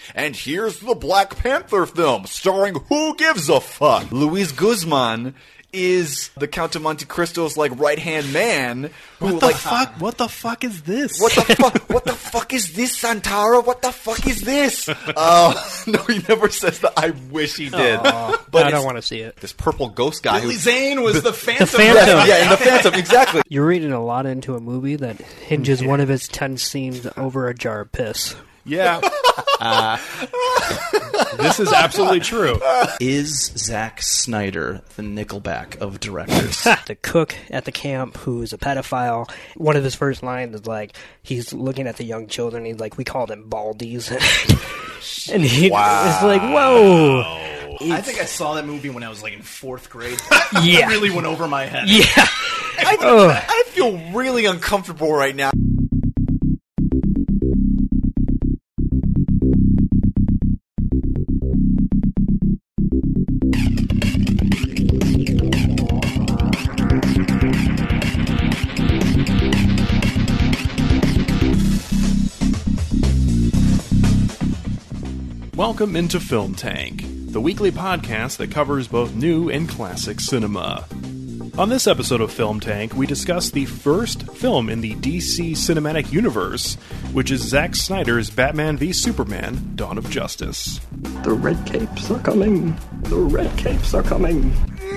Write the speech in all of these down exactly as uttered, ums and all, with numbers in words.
and here's the Black Panther film starring Who Gives a Fuck? Luis Guzman is the Count of Monte Cristo's like right hand man. Who, what the like, fuck? What the fuck is this? What the fuck? What the fuck is this, Santara? What the fuck is this? Uh, no, he never says that. I wish he did. Aww, but I don't want to see it. This purple ghost guy. Billy who, Zane was the, the Phantom. The Phantom. Yeah, yeah, in the Phantom, exactly. You're reading a lot into a movie that hinges one of its ten scenes over a jar of piss. Yeah. Uh, this is absolutely true. Is Zack Snyder the Nickelback of directors? The cook at the camp who's a pedophile, one of his first lines is like, he's looking at the young children, he's like, we call them baldies. And he Wow. it's like, whoa. I think I saw that movie when I was like in fourth grade. Yeah. It really went over my head. Yeah. I, Ugh. I feel really uncomfortable right now. Welcome into Film Tank, the weekly podcast that covers both new and classic cinema. On this episode of Film Tank, we discuss the first film in the D C Cinematic Universe, which is Zack Snyder's Batman v Superman: Dawn of Justice. The red capes are coming. The red capes are coming.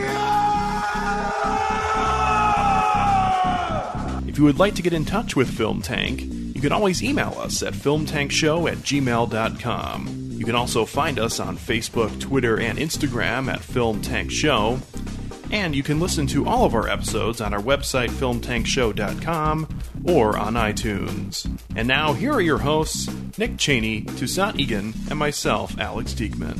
If you would like to get in touch with Film Tank, you can always email us at filmtankshow at gmail dot com. You can also find us on Facebook, Twitter, and Instagram at Film Tank Show. And you can listen to all of our episodes on our website, film tank show dot com, or on iTunes. And now, here are your hosts, Nick Cheney, Toussaint Egan, and myself, Alex Diekman.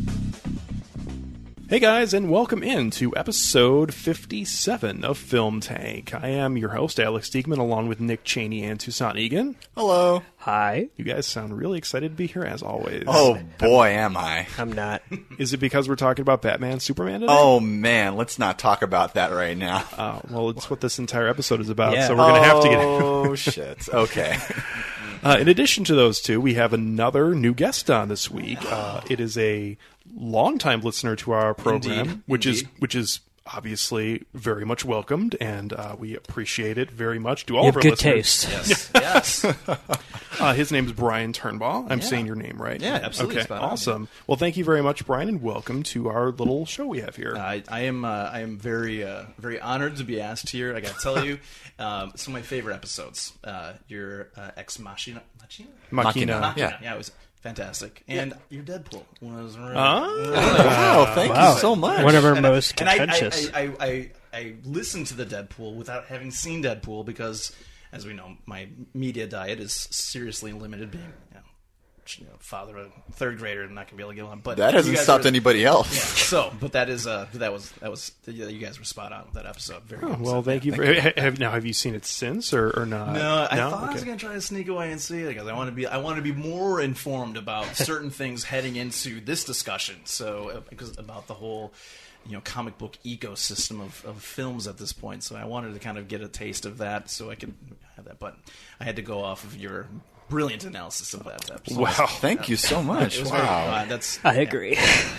Hey guys, and welcome in to episode fifty-seven of Film Tank. I am your host, Alex Diekman, along with Nick Cheney and Toussaint Egan. Hello. Hi. You guys sound really excited to be here, as always. Oh, boy, am I. I'm not. Is it because we're talking about Batman, Superman today? Oh, man, let's not talk about that right now. Uh, well, it's what this entire episode is about, Yeah. so we're going to have to get Oh, shit. Okay. Uh, in addition to those two, we have another new guest on this week. Uh, it is a longtime listener to our program, Indeed. which Indeed. is which is obviously very much welcomed, and uh, we appreciate it very much. To all You of have our good listeners. taste. Yes. Yes. Uh, his name is Brian Turnbaugh. I'm Yeah. saying your name right. Yeah, absolutely. Okay, Spot on, awesome. Well, thank you very much, Brian, and welcome to our little show we have here. I, I am. Uh, I am very, uh, very honored to be asked here. I got to tell you, um, some of my favorite episodes. Uh, your uh, Ex Machina, Machina, Machina. Machina. yeah, Yeah. yeah, it was fantastic. And your Deadpool was really, Ah. really Wow, thank Wow. you so much. One of our And I- most and I- contentious. I, I, I, I, I listened to the Deadpool without having seen Deadpool because, as we know, my media diet is seriously limited. Being you know, you know, father of a third grader, I'm not gonna be able to get on. But That you hasn't guys stopped were- anybody else. Yeah, so, but that is uh, that was that was yeah, you guys were spot on with that episode. Very Oh, good. well, So, thank you. For, ha- have, now, have you seen it since, or, or not? No, I thought I was Okay. going to try to sneak away and see it because I want to be I want to be more informed about certain things heading into this discussion. So, uh, because about the whole, you know, comic book ecosystem of, of films at this point. So I wanted to kind of get a taste of that so I could have that. But I had to go off of your brilliant analysis of that episode. Wow. Thank you so much. It was very, Wow. uh, that's I agree.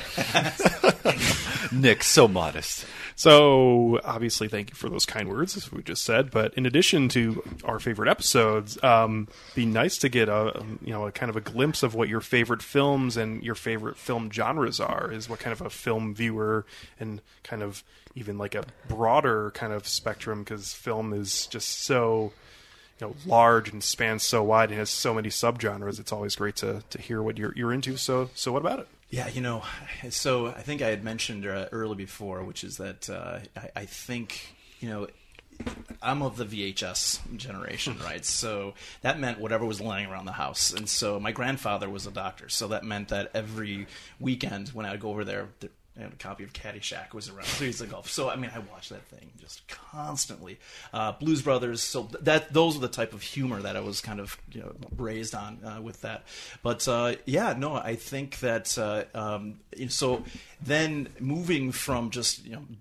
Nick, so modest. So, obviously, thank you for those kind words, as we just said. But in addition to our favorite episodes, um, be nice to get a you know a kind of a glimpse of what your favorite films and your favorite film genres are. Is what kind of a film viewer and kind of even like a broader kind of spectrum, because film is just so you know large and spans so wide and has so many subgenres. It's always great to to hear what you're you're into. So, so what about it? Yeah, you know, so I think I had mentioned uh, early before, which is that uh, I, I think, you know, I'm of the V H S generation, right? So that meant whatever was lying around the house. And so my grandfather was a doctor, so that meant that every weekend when I would go over there, I had a copy of Caddyshack was around. So he's like, oh, so I mean, I watched that thing just constantly. Uh, Blues Brothers. So that those are the type of humor that I was kind of you know raised on uh, with that. But uh, yeah, no, I think that uh, um, so then moving from just you know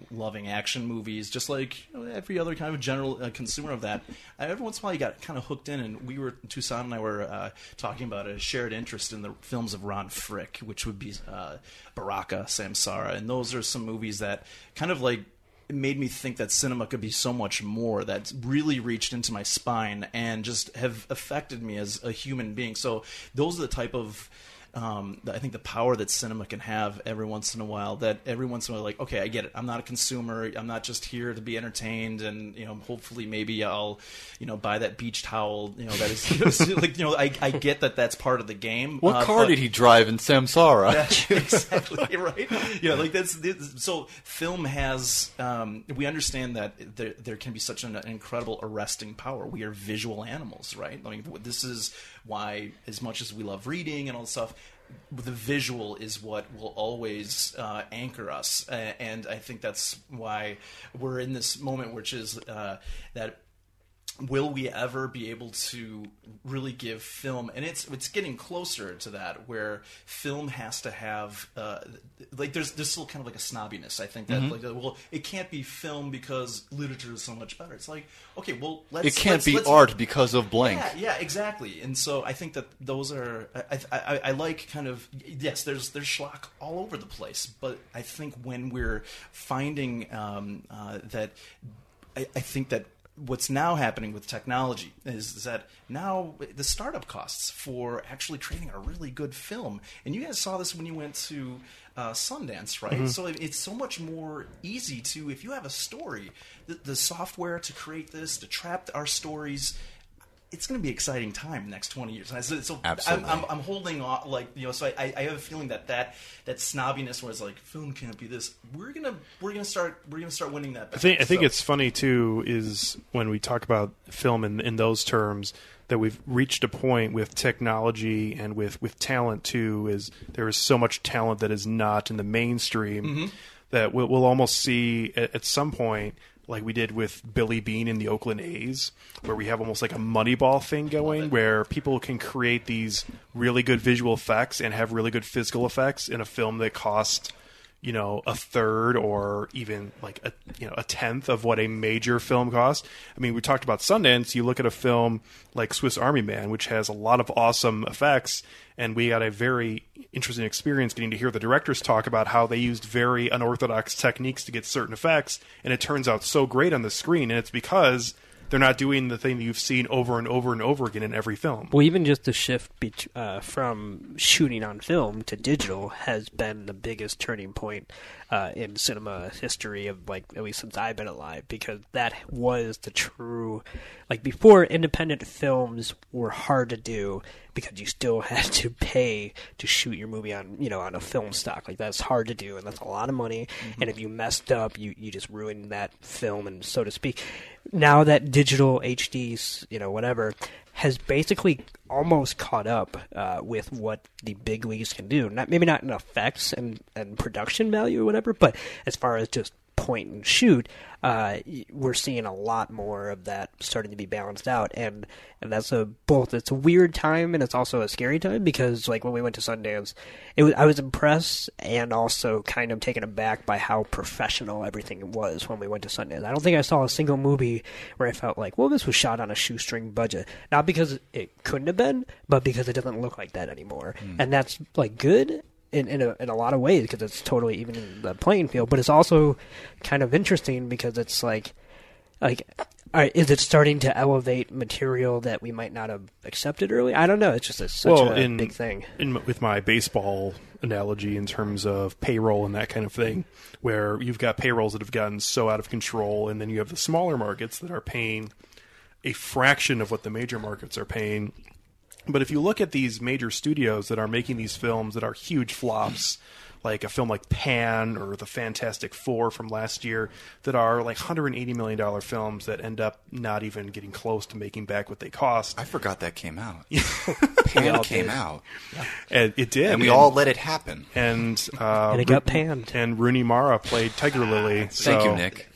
loving action movies, just like you know, every other kind of general uh, consumer of that. Uh, every once in a while, you got kind of hooked in, and we were Tucson and I were uh, talking about a shared interest in the films of Ron Frick, which would be uh, Baraka, Samsara, and those are some movies that kind of like. It made me think that cinema could be so much more. That really reached into my spine and just have affected me as a human being. So those are the type of, um, I think, the power that cinema can have every once in a while. That every once in a while, like, okay, I get it. I'm not a consumer. I'm not just here to be entertained. And you know, hopefully, maybe I'll, you know, buy that beach towel. You know, that is like, you know, I, I get that that's part of the game. What uh, car did he drive in Samsara? That, exactly right. Yeah, like that's so. Film has. Um, we understand that there there can be such an incredible arresting power. We are visual animals, right? I mean, this is why, as much as we love reading and all this stuff, the visual is what will always uh, anchor us, uh, and I think that's why we're in this moment, which is uh, that. Will we ever be able to really give film, and it's it's getting closer to that, where film has to have uh, like there's there's still kind of like a snobbiness. I think that mm-hmm. like well, it can't be film because literature is so much better. It's like okay, well, let's it can't let's, be let's, art because of blank. Yeah, yeah, exactly. And so I think that those are I, I, I like kind of yes, there's there's schlock all over the place, but I think when we're finding um, uh, that, I, I think that. What's now happening with technology is, is that now the startup costs for actually creating a really good film, and you guys saw this when you went to uh, Sundance, right? Mm-hmm. So it's so much more easy to, if you have a story, the, the software to create this, to trap our stories. It's going to be an exciting time next twenty years. And so, so Absolutely. I'm, I'm, I'm holding on, like you know. So I, I have a feeling that that, that snobbiness was like film can't be this. We're gonna we're gonna start we're gonna start winning that back. I think I think so. it's funny too is when we talk about film in in those terms that we've reached a point with technology and with, with talent too. Is there is so much talent that is not in the mainstream mm-hmm. that we'll, we'll almost see at, at some point. Like we did with Billy Beane in the Oakland A's, where we have almost like a Moneyball thing going, where people can create these really good visual effects and have really good physical effects in a film that cost, you know, a third or even like a you know a tenth of what a major film costs. I mean, we talked about Sundance. You look at a film like Swiss Army Man, which has a lot of awesome effects, and we had a very interesting experience getting to hear the directors talk about how they used very unorthodox techniques to get certain effects, and it turns out so great on the screen, and it's because they're not doing the thing that you've seen over and over and over again in every film. Well, even just the shift be- uh, from shooting on film to digital has been the biggest turning point uh, in cinema history of, like, at least since I've been alive, because that was the true, like, before independent films were hard to do because you still had to pay to shoot your movie on, you know, on a film stock. Like, that's hard to do, and that's a lot of money. Mm-hmm. And if you messed up, you, you just ruined that film, and so to speak. Now that digital H Ds, you know, whatever, has basically almost caught up uh, with what the big leagues can do. Not maybe not in effects and, and production value or whatever, but as far as just point and shoot, uh, we're seeing a lot more of that starting to be balanced out, and and that's a both. It's a weird time and it's also a scary time because, like, when we went to Sundance, it was I was impressed and also kind of taken aback by how professional everything was when we went to Sundance. I don't think I saw a single movie where I felt like, well, this was shot on a shoestring budget, not because it couldn't have been, but because it doesn't look like that anymore, mm. and that's like good. In in a, in a lot of ways, because it's totally even in the playing field, but it's also kind of interesting because it's like, like, all right, is it starting to elevate material that we might not have accepted early? I don't know. It's just a, such well, a in, big thing. In, with my baseball analogy in terms of payroll and that kind of thing, where you've got payrolls that have gotten so out of control, and then you have the smaller markets that are paying a fraction of what the major markets are paying. But if you look at these major studios that are making these films that are huge flops, like a film like Pan or The Fantastic Four from last year, that are like one hundred eighty million dollars films that end up not even getting close to making back what they cost. I forgot that came out. Pan came did. out. Yeah. And it did. And we and, all let it happen. And, uh, and it got panned. And Rooney Mara played Tiger Lily. Thank so. you, Nick.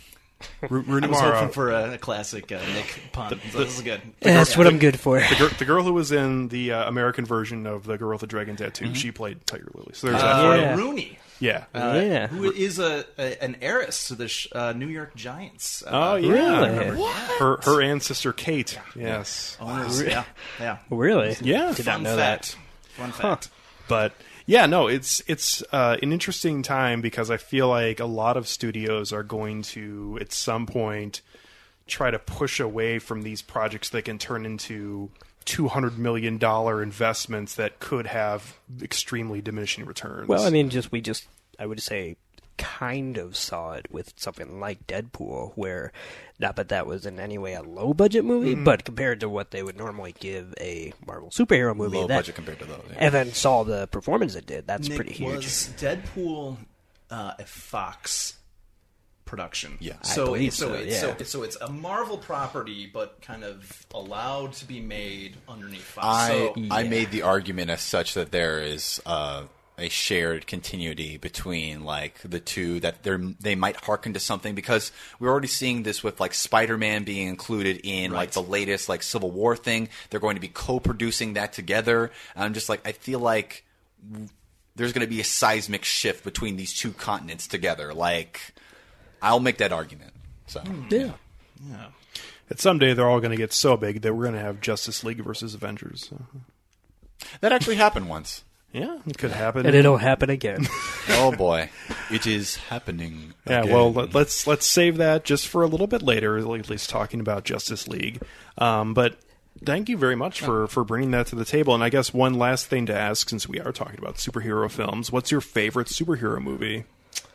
Rooney I was Mara. hoping for a, a classic uh, Nick pun. so this is good. That's what I'm good for. The, girl, the girl who was in the uh, American version of The Girl with the Dragon Tattoo, Mm-hmm. she played Tiger Lily. So there's Uh, that. Yeah. Rooney. Yeah. Uh, Yeah. Who is a, a an heiress to the sh- uh, New York Giants. Uh, Oh, yeah. Really? I remember. Her her ancestor, Kate. Yes. owners. Yeah, yeah. Really? Yeah. Did not Fun know fact. Fun fact. But yeah, no, it's it's uh, an interesting time because I feel like a lot of studios are going to at some point try to push away from these projects that can turn into two hundred million dollars investments that could have extremely diminishing returns. Well, I mean, just we just I would say kind of saw it with something like Deadpool, where not that that was in any way a low budget movie, Mm-hmm. but compared to what they would normally give a Marvel superhero movie, Low that, budget compared to those. Yeah. and then saw the performance it did. That's Nick, pretty huge. Was Deadpool uh, a Fox production? Yeah. I So, believe so, so, it's, yeah. so, so it's a Marvel property, but kind of allowed to be made underneath Fox. I so, I Yeah. made the argument as such that there is uh, a shared continuity between like the two, that they they might hearken to something, because we're already seeing this with like Spider-Man being included in like Right. the latest like Civil War thing. They're going to be co-producing that together. And I'm just like, I feel like there's going to be a seismic shift between these two continents together. Like, I'll make that argument. So yeah. yeah. that someday they're all going to get so big that we're going to have Justice League versus Avengers. So, that actually happened once. yeah, it could happen. And it'll happen again. Oh boy, it is happening. Yeah, again. well, let- let's let's save that just for a little bit later, at least talking about Justice League. Um, but thank you very much for, for bringing that to the table. And I guess one last thing to ask, since we are talking about superhero films, what's your favorite superhero movie?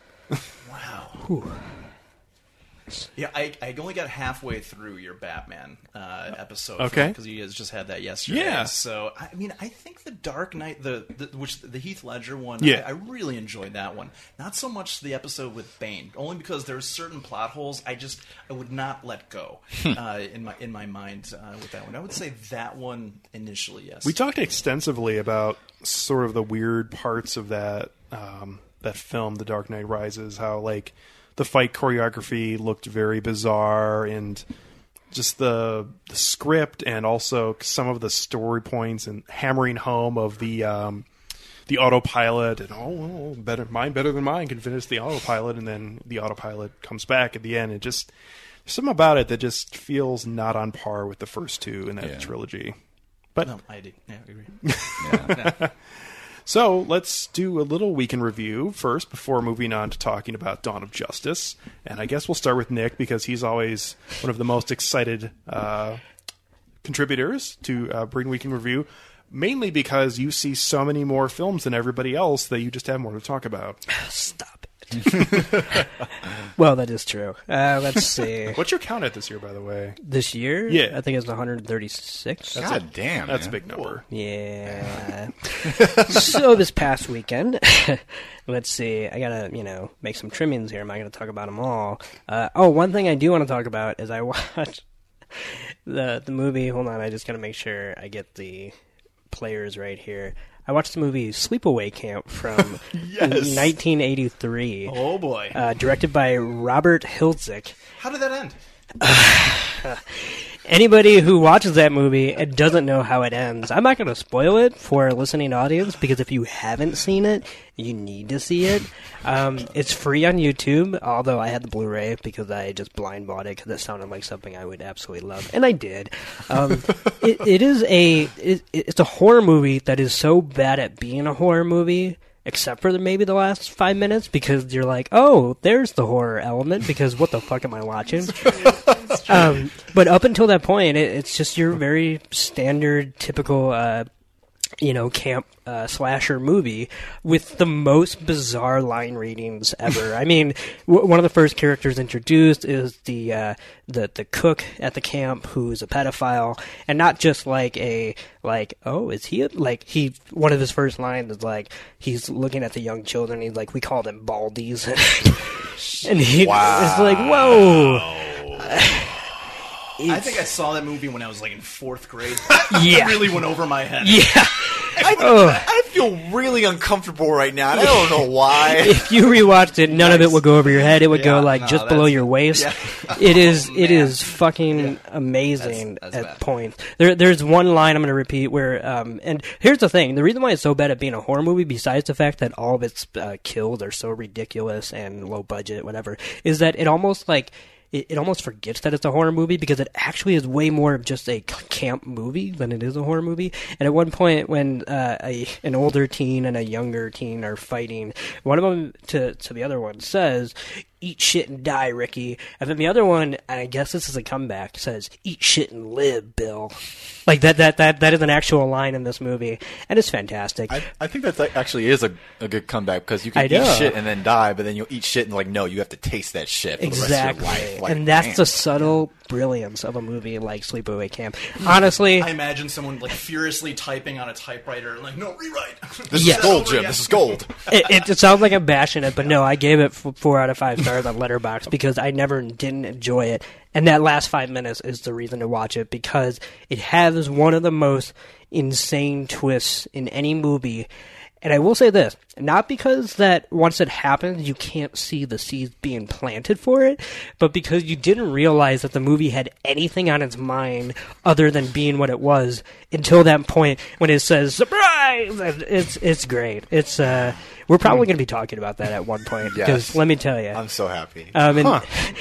Wow. Yeah, I, I only got halfway through your Batman uh, episode. Okay. Because you guys just had that yesterday. Yeah. So, I mean, I think the Dark Knight, the, the which the Heath Ledger one, Yeah. I, I really enjoyed that one. Not so much the episode with Bane, only because there's certain plot holes I just I would not let go uh, in my in my mind uh, with that one. I would say that one initially, yes. We talked extensively about sort of the weird parts of that um, that film, The Dark Knight Rises, how like the fight choreography looked very bizarre, and just the, the script, and also some of the story points and hammering home of the um, the autopilot, and oh, well, better mine better than mine can finish the autopilot, and then the autopilot comes back at the end. It just there's something about it that just feels not on par with the first two in that Yeah. trilogy. But No, I do. Yeah, I agree. Yeah. so let's do a little week in review first before moving on to talking about Dawn of Justice. And I guess we'll start with Nick, because he's always one of the most excited uh, contributors to uh, bring week in review, mainly because you see so many more films than everybody else that you just have more to talk about. Stop it. Well, that is true. Uh, let's see. What's your count at this year, by the way? This year? Yeah. I think it's one hundred thirty-six. God damn, That's a man. big number. Yeah. So this past weekend, let's see. I gotta, you know, make some trimmings here. I'm not gonna talk about them all. Uh, oh, one thing I do want to talk about is I watched the the movie. Hold on, I just gotta make sure I get the players right here. I watched the movie Sleepaway Camp from Yes. nineteen eighty-three, Oh, boy. uh, directed by Robert Hiltzik. How did that end? Anybody who watches that movie and doesn't know how it ends, I'm not going to spoil it for a listening audience, because if you haven't seen it, you need to see it. Um, it's free on YouTube, although I had the Blu-ray because I just blind bought it because it sounded like something I would absolutely love, and I did. Um, it, it is a it, it's a horror movie that is so bad at being a horror movie, except for the, maybe the last five minutes, because you're like, oh, there's the horror element, because what the fuck am I watching? Um, but up until that point, it, it's just your very standard, typical, uh, you know, camp uh, slasher movie with the most bizarre line readings ever. I mean, w- one of the first characters introduced is the uh, the the cook at the camp, who's a pedophile, and not just like a like, oh, is he a, like he? One of his first lines is like he's looking at the young children. He's like, we call them baldies, and he Wow. it's like, whoa. I think I saw that movie when I was like in fourth grade. Yeah. It really went over my head. Yeah. I, I feel really uncomfortable right now. And I don't know why. If you rewatched it, none of it would go over your head. It would Yeah, go like no, just below that's- your waist. yeah. It is. Oh, it man. is fucking amazing That's- that's at bad. points. There, there's one line I'm going to repeat where, um, and here's the thing: the reason why it's so bad at being a horror movie, besides the fact that all of its uh, kills are so ridiculous and low budget, whatever, is that it almost like. It, it almost forgets that it's a horror movie because it actually is way more of just a camp movie than it is a horror movie. And at one point, when uh, a an older teen and a younger teen are fighting, one of them to to the other one says, "Eat shit and die, Ricky," and then the other one, and I guess this is a comeback, says, "Eat shit and live, Bill." Like that that that that is an actual line in this movie, and it's fantastic. I, I think that actually is a, a good comeback because you can I eat know. shit and then die, but then you'll eat shit and like, no, you have to taste that shit for Exactly, the rest of your life. Like, and that's man. the subtle brilliance of a movie like Sleepaway Camp. Honestly, I imagine someone like furiously typing on a typewriter and like, no, rewrite. This Yes. is gold, Jim. This is gold. it, it, it sounds like I'm bashing it, but no, I gave it f- four out of five stars on Letterboxd because I never didn't enjoy it, and that last five minutes is the reason to watch it because it has one of the most insane twists in any movie. And I will say this, not because that once it happens, you can't see the seeds being planted for it, but because you didn't realize that the movie had anything on its mind other than being what it was until that point when it says, surprise! And it's, it's great. It's, uh, we're probably going to be talking about that at one point, because Yes. let me tell you. I'm so happy. Um, and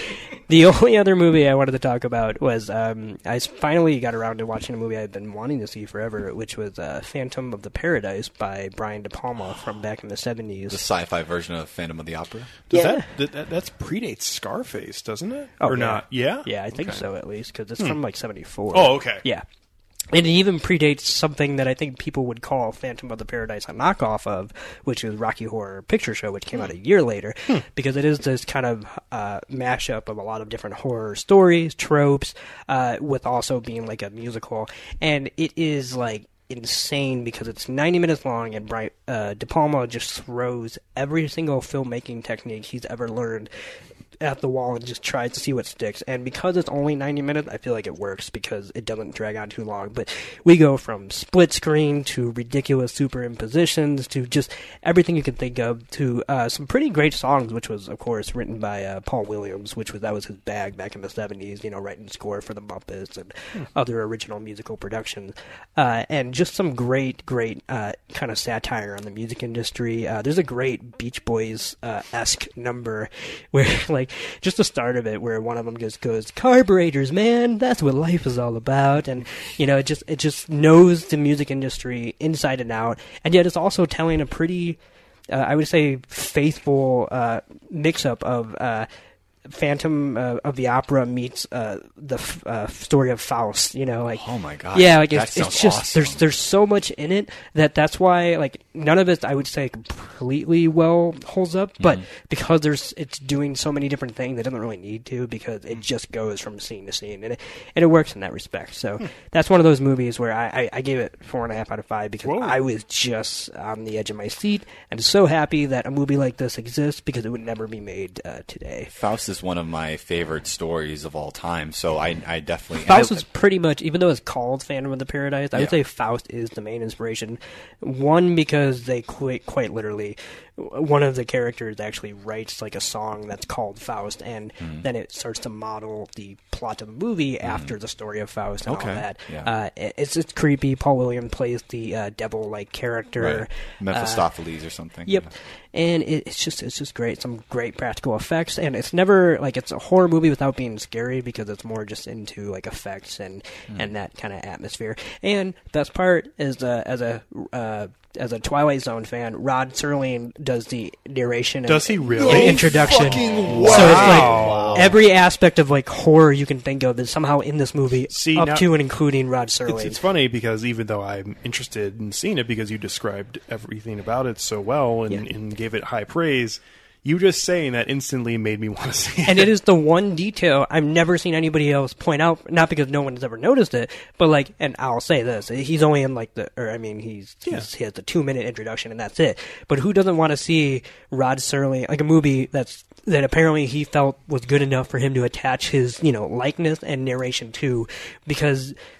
the only other movie I wanted to talk about was um, I finally got around to watching a movie I've been wanting to see forever, which was uh, Phantom of the Paradise by Brian De Palma from back in the seventies. The sci-fi version of Phantom of the Opera. Does Yeah. that, that, that that's predates Scarface, doesn't it? Oh, or yeah. not? Yeah. Yeah, I think Okay. so at least, because it's from like seventy-four. Oh, okay. Yeah. And it even predates something that I think people would call Phantom of the Paradise a knockoff of, which is Rocky Horror Picture Show, which came out a year later, because it is this kind of uh, mashup of a lot of different horror stories, tropes, uh, with also being like a musical. And it is like insane because it's ninety minutes long, and Brian, uh, De Palma just throws every single filmmaking technique he's ever learned at the wall and just tries to see what sticks. And because it's only ninety minutes, I feel like it works because it doesn't drag on too long. But we go from split screen to ridiculous superimpositions to just everything you can think of to uh, some pretty great songs, which was, of course, written by uh, Paul Williams, which was that was his bag back in the seventies, you know, writing score for the Muppets and hmm. other original musical productions. Uh, and just some great, great uh, kind of satire on the music industry. Uh, there's a great Beach Boys-esque number where, like, just the start of it, where one of them just goes, "Carburetors, man, that's what life is all about," and you know, it just it just knows the music industry inside and out, and yet it's also telling a pretty, uh, I would say, faithful uh, mix-up of uh, Phantom uh, of the Opera meets uh, the f- uh, story of Faust. You know, like Oh my god! yeah, like that it's, sounds it's just awesome. there's there's so much in it that that's why like none of it I would say completely well holds up, but because there's it's doing so many different things, it doesn't really need to because it just goes from scene to scene and it and it works in that respect. So that's one of those movies where I, I, I gave it four and a half out of five because Whoa. I was just on the edge of my seat and so happy that a movie like this exists because it would never be made uh, today. Faust is one of my favorite stories of all time, so I, I definitely Faust and I- is pretty much, even though it's called Phantom of the Paradise, I would Yeah. say Faust is the main inspiration. One, because they quite, quite literally, one of the characters actually writes like a song that's called Faust, and Mm-hmm. then it starts to model the plot of the movie after the story of Faust and Okay. all that. Yeah. Uh, it- it's it's creepy. Paul Williams plays the uh, devil-like character. right. Mephistopheles or something. Yep, and it, it's just it's just great. Some great practical effects, and it's never like it's a horror movie without being scary because it's more just into like effects and Hmm. and that kind of atmosphere. And best part is uh, as a uh, as a Twilight Zone fan, Rod Serling does the narration. And, Does he really? and introduction. Fucking So it's like wow. every aspect of like horror you can think of is somehow in this movie, See, up now- to and including Rod It's, Serling. it's funny because even though I'm interested in seeing it because you described everything about it so well and, Yeah. and gave it high praise, you just saying that instantly made me want to see it. And it is the one detail I've never seen anybody else point out, not because no one has ever noticed it, but like, and I'll say this, he's only in like the, or I mean, he's, he's he has the two minute introduction and that's it. But who doesn't want to see Rod Serling, like a movie that's, that apparently he felt was good enough for him to attach his, you know, likeness and narration to, because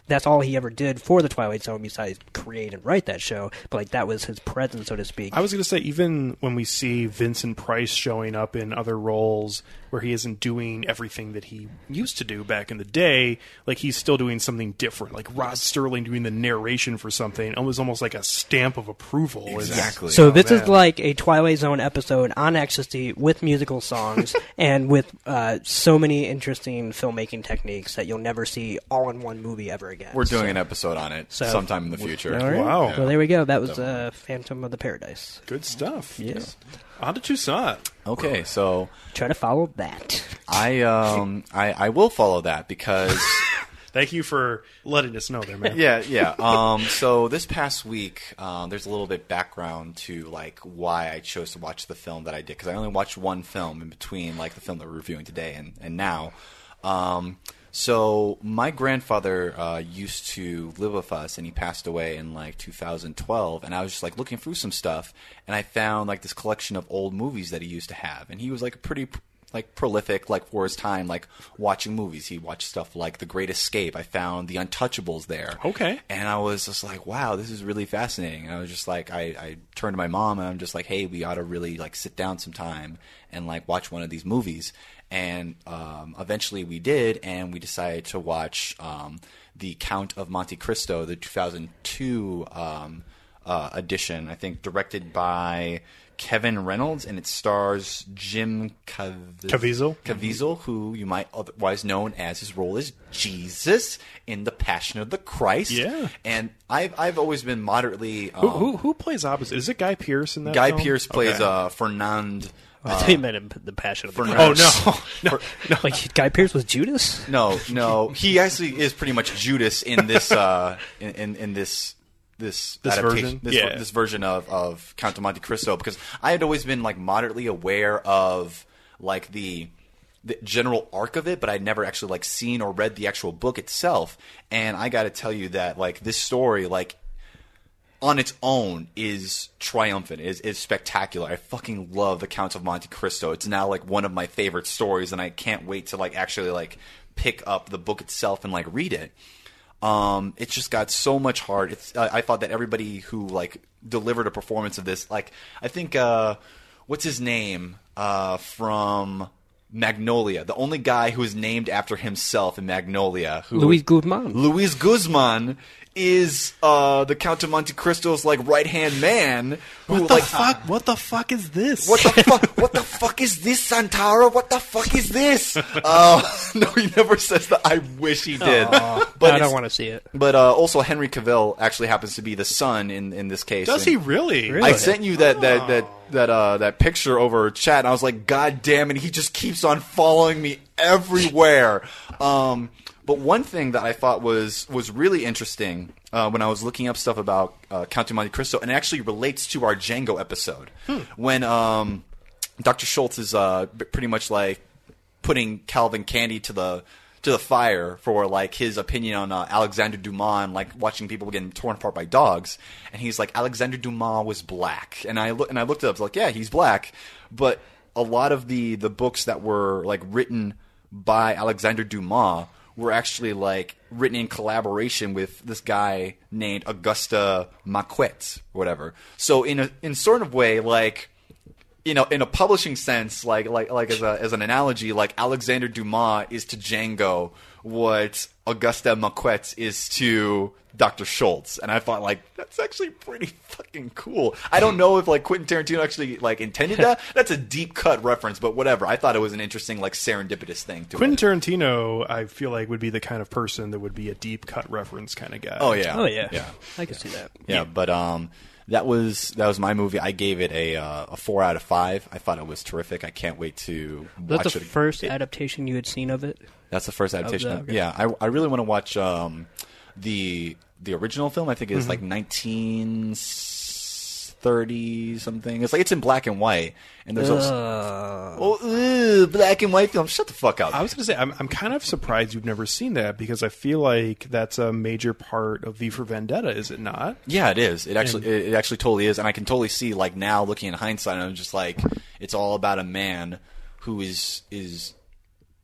that's all he ever did for the Twilight Zone besides create and write that show. But like that was his presence, so to speak. I was going to say, even when we see Vincent Price showing up in other roles where he isn't doing everything that he used to do back in the day, like he's still doing something different. Like Rod Serling doing the narration for something, it was almost like a stamp of approval. Exactly. So Oh, this man. is like a Twilight Zone episode on ecstasy with musical songs and with uh, so many interesting filmmaking techniques that you'll never see all in one movie ever again. We're doing so, an episode on it so- sometime in the future. all right. Wow. Well, there we go. That was uh, Phantom of the Paradise. Good stuff. Yes. On to Toussaint. Okay, so Try to follow that. I um I, I will follow that because Thank you for letting us know there, man. yeah yeah um so this past week um there's a little bit background to like why I chose to watch the film that I did, because I only watched one film in between like the film that we're reviewing today and and now. Um, so my grandfather uh, used to live with us, and he passed away in like two thousand twelve. And I was just like looking through some stuff, and I found like this collection of old movies that he used to have. And he was like a pretty like prolific, like for his time, like watching movies. He watched stuff like The Great Escape. I found The Untouchables there. Okay. And I was just like, wow, this is really fascinating. And I was just like, I, I turned to my mom, and I'm just like, hey, we ought to really like sit down sometime and like watch one of these movies. And um, eventually we did, and we decided to watch um, The Count of Monte Cristo, the two thousand two um, uh, edition, I think, directed by Kevin Reynolds, and it stars Jim Cav- Caviezel. Caviezel, who you might otherwise known as his role as Jesus in The Passion of the Christ. Yeah. And I've I've always been moderately um, Who, who who plays opposite? Is it Guy Pearce in that Guy film? Pearce plays Okay. uh, Fernand. I thought you meant him, the Passion of the Fernand- Christ. Oh, no. no. Like Guy Pearce was Judas? No, no, he actually is pretty much Judas in this uh, in, in in this this This adaptation, version? this, Yeah. this version of of Count of Monte Cristo, because I had always been like moderately aware of like the the general arc of it, but I'd never actually like seen or read the actual book itself. And I got to tell you that like this story, like on its own, is triumphant, is is spectacular. I fucking love The Count of Monte Cristo. It's now like one of my favorite stories, and I can't wait to like actually like pick up the book itself and like read it. Um, it's just got so much heart. It's I, I thought that everybody who like delivered a performance of this, like I think uh, what's his name uh, from Magnolia, the only guy who is named after himself in Magnolia, who Luis Guzman. Luis Guzman is uh, the Count of Monte Cristo's like right hand man. Who What the like fuck? What the fuck is this? what the fuck? What the fuck is this, Santara? What the fuck is this? Uh, no, he never says that. I wish he did. Aw, but I it's- don't want to see it. But uh, also, Henry Cavill actually happens to be the son in, in this case. Does And he really? Really? I sent you that that that that uh, that picture over chat, and I was like, God damn it! He just keeps on following me everywhere. Um, but one thing that I thought was was really interesting uh, when I was looking up stuff about uh, Count of Monte Cristo, and it actually relates to our Django episode when um, Doctor Schultz is uh, b- pretty much like putting Calvin Candy to the to the fire for like his opinion on uh, Alexander Dumas and like watching people getting torn apart by dogs. And he's like, Alexander Dumas was black, and I look and I looked it up. I was like, yeah, he's black, but a lot of the the books that were like written by Alexander Dumas were actually like written in collaboration with this guy named Auguste Maquet or whatever. So in a in sort of way, like, you know, in a publishing sense, like like like as a as an analogy, like Alexander Dumas is to Django what Auguste Maquet is to Doctor Schultz, and I thought like that's actually pretty fucking cool. I don't know if like Quentin Tarantino actually like intended that. That's a deep cut reference, but whatever. I thought it was an interesting like serendipitous thing to Quentin it. Tarantino, I feel like, would be the kind of person that would be a deep cut reference kind of guy. Oh yeah, Oh, yeah. yeah. I can see that. Yeah, but um, that was that was my movie. I gave it a uh, a four out of five. I thought it was terrific. I can't wait to watch That's the it. first It- adaptation you had seen of it? That's the first adaptation. the- Of- yeah, I, I really want to watch um, the the original film. I think it's like nineteen thirty something. It's like it's in black and white, and there's also Uh, oh ugh, black and white film. Shut the fuck up. I was going to say, I'm, I'm kind of surprised you've never seen that, because I feel like that's a major part of V for Vendetta, is it not? Yeah, it is. It actually, it, it actually totally is, and I can totally see like now looking in hindsight, I'm just like, it's all about a man who is is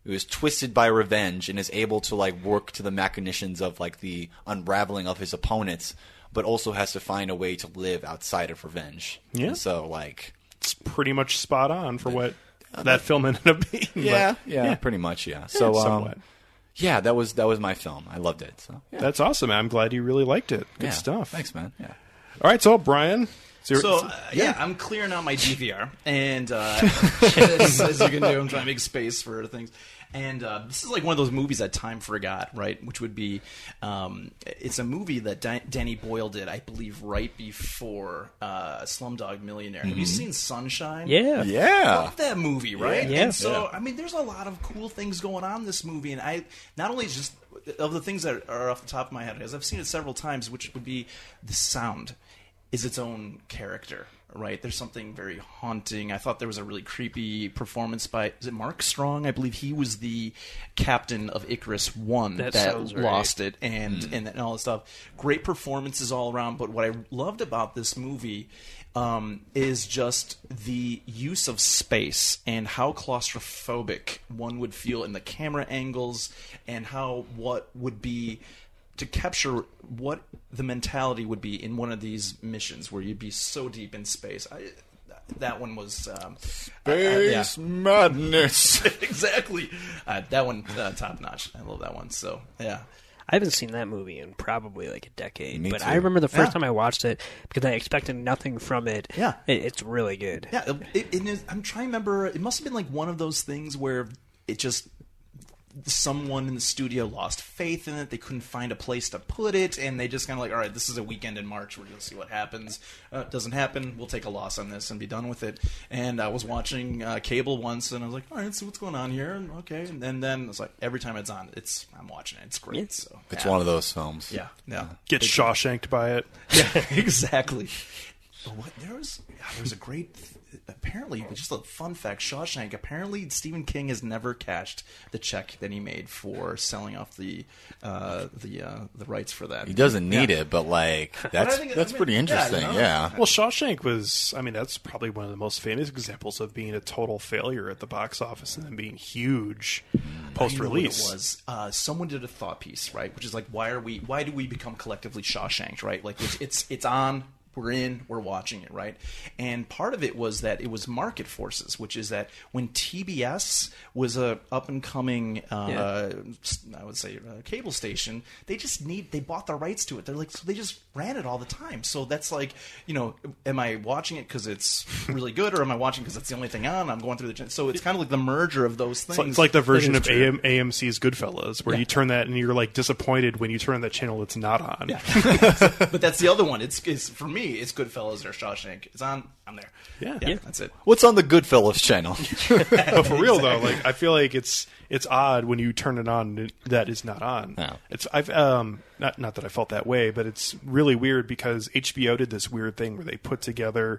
who is twisted by revenge and is able to like work to the machinations of like the unraveling of his opponents, but also has to find a way to live outside of revenge. Yeah. And so like It's pretty much spot on for what that film ended up being. yeah, but, yeah, pretty much, yeah. So um, somewhat. yeah, that was that was my film. I loved it. So yeah. That's awesome, man. I'm glad you really liked it. Good Yeah. stuff. Thanks, man. Yeah. All right, so Brian. So, So uh, yeah. I'm clearing out my D V R, and uh, as, as you can do, I'm trying to make space for things. And uh, this is like one of those movies that time forgot, right? Which would be, um, it's a movie that Dan- Danny Boyle did, I believe, right before uh, Slumdog Millionaire. Have you seen Sunshine? Yeah. Yeah. Love that movie, right? Yeah. And so, Yeah. I mean, there's a lot of cool things going on in this movie, and I not only just of the things that are off the top of my head, because I've seen it several times, which would be the sound is its own character, right? There's something very haunting. I thought there was a really creepy performance by, is it Mark Strong? I believe he was the captain of Icarus One That that, sounds right. lost it, and, and and all that stuff. Great performances all around. But what I loved about this movie um, is just the use of space and how claustrophobic one would feel in the camera angles, and how what would be to capture what the mentality would be in one of these missions where you'd be so deep in space. I, that one was um, Space madness. exactly. Uh, that one uh, top notch. I love that one. So yeah. I haven't seen that movie in probably like a decade, Me but too. I remember the first Yeah. time I watched it because I expected nothing from it. Yeah. it, it's really good. Yeah, it, it is, I'm trying to remember. It must have been like one of those things where it just someone in the studio lost faith in it. They couldn't find a place to put it, and they just kind of like, all right, this is a weekend in March. We're going to see what happens. Uh, it doesn't happen. We'll take a loss on this and be done with it. And I was watching uh, cable once, and I was like, all right, let's see what's going on here. And, okay, and then, then it's like every time it's on, it's I'm watching it. It's great. Yeah. So It's yeah. one of those films. Yeah, yeah, get Shawshanked by it. yeah, exactly. But what there was, yeah, there was a great. Apparently, just a fun fact: Shawshank. Apparently, Stephen King has never cashed the check that he made for selling off the uh, the uh, the rights for that. He doesn't need it, but like that's I think- that's I mean, pretty yeah, interesting. you know. Yeah. Well, Shawshank was, I mean, that's probably one of the most famous examples of being a total failure at the box office and then being huge You know what post-release. it was uh, someone did a thought piece, right? Which is like, why are we? Why do we become collectively Shawshanked, right? Like it's it's, it's on. We're in, we're watching it, right? And part of it was that it was market forces, which is that when T B S was a up and coming, uh, Yeah. I would say, uh, cable station, they just need, they bought the rights to it. They're like, so they just ran it all the time. So that's like, you know, am I watching it because it's really good, or am I watching because it's the only thing on? I'm going through the, so it's kind of like the merger of those things. It's like, it's like the version of That is true. A M- AMC's Goodfellas, where Yeah. you turn that and you're like disappointed when you turn that channel it's not on. Yeah. But that's the other one. It's, it's for me, it's Goodfellas or Shawshank. It's on. I'm there. Yeah. Yeah. That's it. What's on the Goodfellas channel? But for real though, like I feel like it's it's odd when you turn it on and that is not on. Yeah. It's I've um not not that I felt that way, but it's really weird because H B O did this weird thing where they put together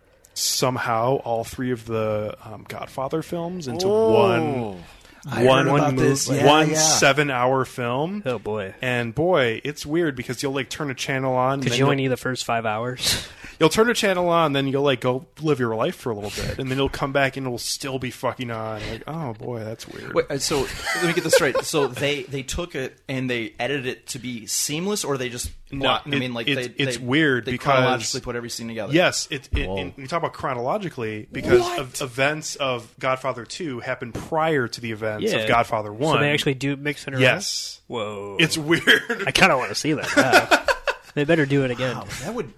somehow all three of the um, Godfather films into one I one heard about mov- this. Yeah, one yeah. seven hour film. Oh boy, And boy, it's weird because you'll like turn a channel on. because then you only you'll- need the first five hours. You'll turn a channel on, then you'll like go live your life for a little bit, and then you'll come back and it'll still be fucking on. Like, oh boy, that's weird. Wait, uh, so let me get this straight. So they they took it and they edited it to be seamless, or they just No, I it- mean, like it's- they, it's they, weird they because- chronologically put every scene together. Yes, it, it, and you talk about chronologically because of events of Godfather two happened prior to the events of Godfather one. So they actually do mix it around. yes, Whoa, it's weird. I kind of want to see that. Yeah. They better do it again. Wow, that would.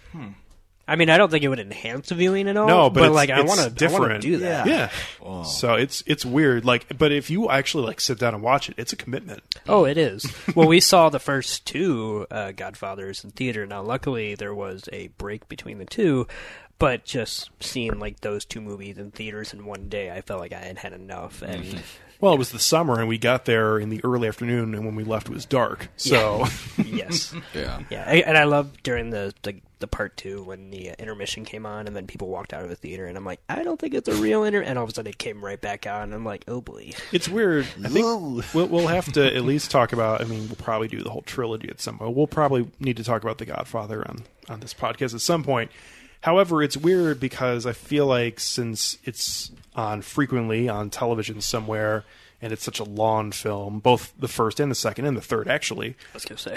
I mean, I don't think it would enhance the viewing at all. No, but it's- like I it's want to different. do that. yeah. So it's it's weird. Like, but if you actually like sit down and watch it, it's a commitment. Oh, it is. Well, we saw the first two uh, Godfathers in theater. Now, luckily, there was a break between the two, but just seeing like those two movies in theaters in one day, I felt like I had had enough. And Well, it was the summer, and we got there in the early afternoon, and when we left, it was dark. So yes, Yeah. yeah, I, and I loved during the, the the part two when the uh, intermission came on, and then people walked out of the theater, and I'm like, I don't think it's a real inter. And all of a sudden, it came right back out, and I'm like, oh boy. it's weird. I think we'll, we'll have to at least talk about. I mean, we'll probably do the whole trilogy at some point. We'll probably need to talk about The Godfather on on this podcast at some point. However, it's weird because I feel like since it's on frequently on television somewhere, and it's such a long film, both the first and the second and the third, actually. I was gonna say.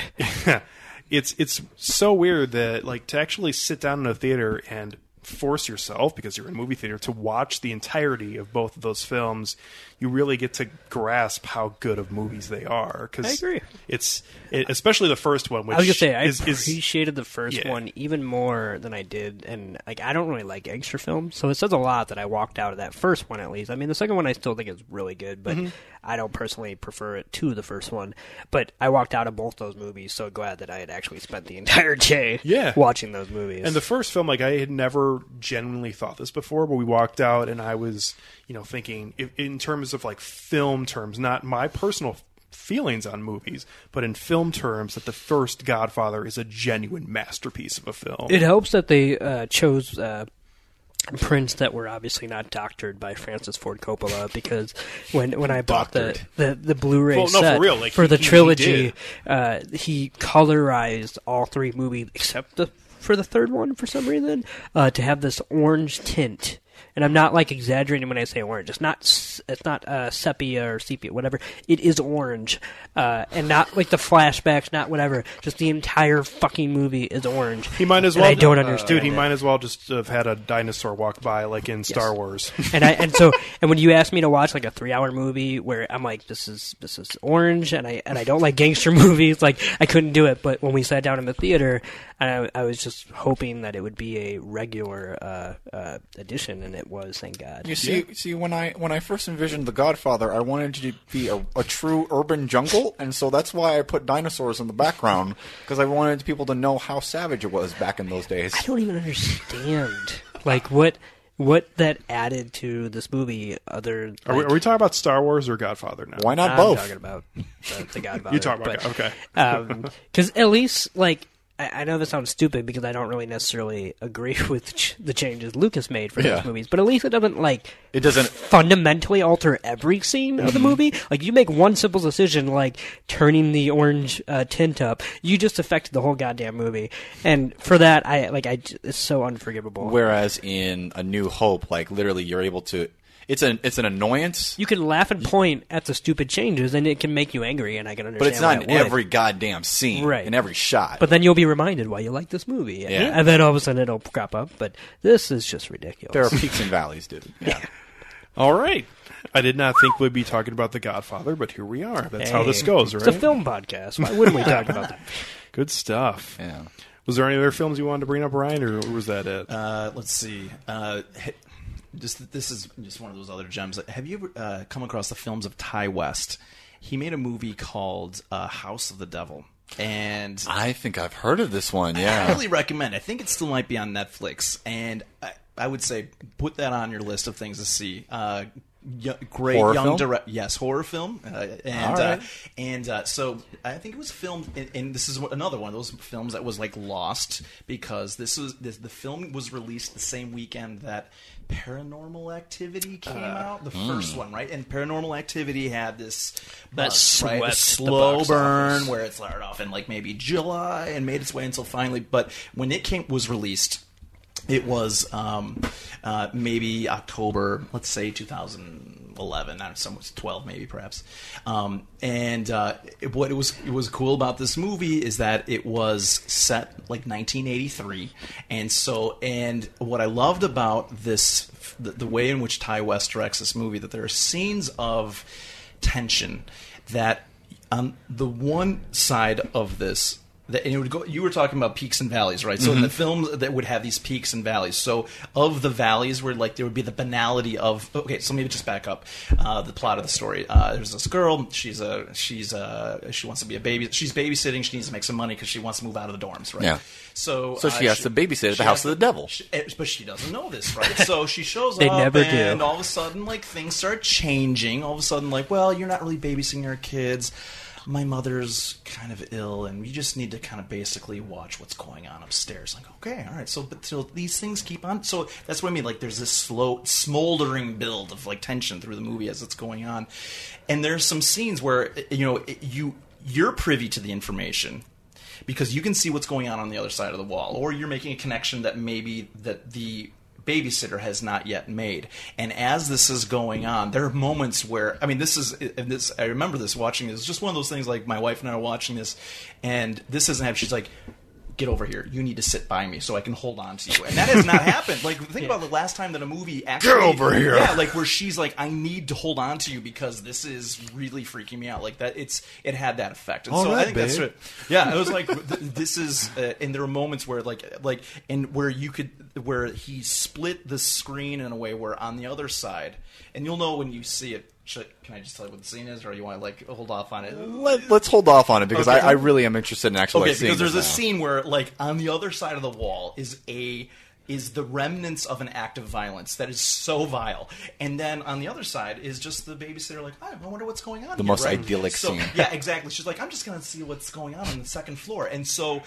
it's it's so weird that like to actually sit down in a theater and force yourself, because you're in a movie theater, to watch the entirety of both of those films, you really get to grasp how good of movies they are. Cause I agree. It's it, especially the first one, which I was gonna say I is, is, appreciated the first yeah. one even more than I did, and like I don't really like gangster films, so it says a lot that I walked out of that first one at least. I mean, the second one I still think is really good, but mm-hmm. I don't personally prefer it to the first one. But I walked out of both those movies so glad that I had actually spent the entire day yeah. watching those movies. And the first film, like I had never genuinely thought this before, but we walked out and I was, you know, thinking if, in terms of like film terms, not my personal feelings on movies, but in film terms, that the first Godfather is a genuine masterpiece of a film. It helps that they uh, chose uh, prints that were obviously not doctored by Francis Ford Coppola, because when when I bought the, the, the Blu-ray well, no, set for, real. Like, for he, the he, trilogy, he, uh, he colorized all three movies except the for the third one for some reason uh, to have this orange tint. And I'm not like exaggerating when I say orange. It's not. It's not uh, sepia or sepia, whatever. It is orange, uh, and not like the flashbacks, not whatever. Just the entire fucking movie is orange. He might as and well. I don't uh, understand. Dude, he it. might as well just have had a dinosaur walk by, like in yes. Star Wars. and I and so and when you asked me to watch like a three-hour movie where I'm like, this is this is orange, and I and I don't like gangster movies, like I couldn't do it. But when we sat down in the theater, I, I was just hoping that it would be a regular uh, uh, edition, and it was. Thank God. You see, yeah. see, when I when I first envisioned The Godfather, I wanted it to be a, a true urban jungle, and so that's why I put dinosaurs in the background, because I wanted people to know how savage it was back in those days. I don't even understand, like what what that added to this movie. Other, like, are, we, are we talking about Star Wars or Godfather now? Why not I'm both? Talking about uh, The Godfather. You talk about but, okay, because um, at least like. I know this sounds stupid because I don't really necessarily agree with ch- the changes Lucas made for yeah. those movies, but at least it doesn't like it doesn't fundamentally alter every scene of the movie. Like you make one simple decision, like turning the orange uh, tint up, you just affected the whole goddamn movie. And for that, I like I it's so unforgivable. Whereas in A New Hope, like literally, you're able to. It's an it's an annoyance. You can laugh and point at the stupid changes, and it can make you angry, and I can understand. But it's not why in it would. every goddamn scene, right. in every shot. But then you'll be reminded why you like this movie, yeah. and then all of a sudden it'll crop up. But this is just ridiculous. There are peaks and valleys, dude. Yeah. All right. I did not think we'd be talking about The Godfather, but here we are. That's hey, how this goes, right? It's a film podcast. Why wouldn't we talk about that? Good stuff. Yeah. Was there any other films you wanted to bring up, Ryan, or was that it? Uh, let's see. Uh, Just this is just one of those other gems. Have you ever uh, come across the films of Ty West? He made a movie called uh, House of the Devil, and I think I've heard of this one. Yeah, I highly recommend. I think it still might be on Netflix, and I, I would say put that on your list of things to see. Uh, y- great horror young film? direct, yes, horror film, uh, and All right. uh, and uh, so I think it was filmed. In, and this is another one of those films that was like lost because this was this, the film was released the same weekend that Paranormal Activity came uh, out, the mm. first one, right? And Paranormal Activity had this that buzz, right? swept The slow the burn office. where it started off in like maybe July and made its way until finally. But when it came was released, it was um, uh, maybe October, let's say two thousand eleven, I don't know, somewhat twelve maybe perhaps. Um, and uh, it, what it was it was cool about this movie is that it was set like nineteen eighty-three, and so and what I loved about this the, the way in which Ty West directs this movie, that there are scenes of tension that on the one side of this. That, and it would go, you were talking about peaks and valleys, right? So mm-hmm. in the films that would have these peaks and valleys. So of the valleys where like there would be the banality of okay, so maybe just back up uh, the plot of the story. Uh, there's this girl. She's a she's a she wants to be a baby. She's babysitting. She needs to make some money because she wants to move out of the dorms, right? Yeah. So so she uh, has she, to babysit at the house of the devil. She, but she doesn't know this, right? So she shows they up, never and do. all of a sudden, like things start changing. All of a sudden, like, well, you're not really babysitting your kids. My mother's kind of ill, and you just need to kind of basically watch what's going on upstairs. Like, okay, all right. So, but so these things keep on. So that's what I mean. Like, there's this slow, smoldering build of like tension through the movie as it's going on, and there's some scenes where you know you you're privy to the information because you can see what's going on on the other side of the wall, or you're making a connection that maybe that the babysitter has not yet made. And as this is going on, there are moments where, I mean, this is, and this, I remember this watching this. It's just one of those things like my wife and I are watching this, and this doesn't have, she's like, get over here. You need to sit by me so I can hold on to you. And that has not happened. Like, think yeah. about the last time that a movie actually... Get over here! Yeah, like, where she's like, I need to hold on to you because this is really freaking me out. Like, that, it's, it had that effect. And All so right, I think babe. that's what... Yeah, it was like, th- this is... Uh, and there were moments where, like, like, and where you could... Where he split the screen in a way where on the other side... And you'll know when you see it. Should, can I just tell you what the scene is, or you want to like hold off on it? Let, let's hold off on it because Okay. I, I really am interested in actually Okay, like, seeing because there's a this now. scene where, like, on the other side of the wall is a is the remnants of an act of violence that is so vile, and then on the other side is just the babysitter, like, oh, I wonder what's going on. The here, most right? idyllic so, scene. Yeah, exactly. She's like, I'm just going to see what's going on on the second floor, and so.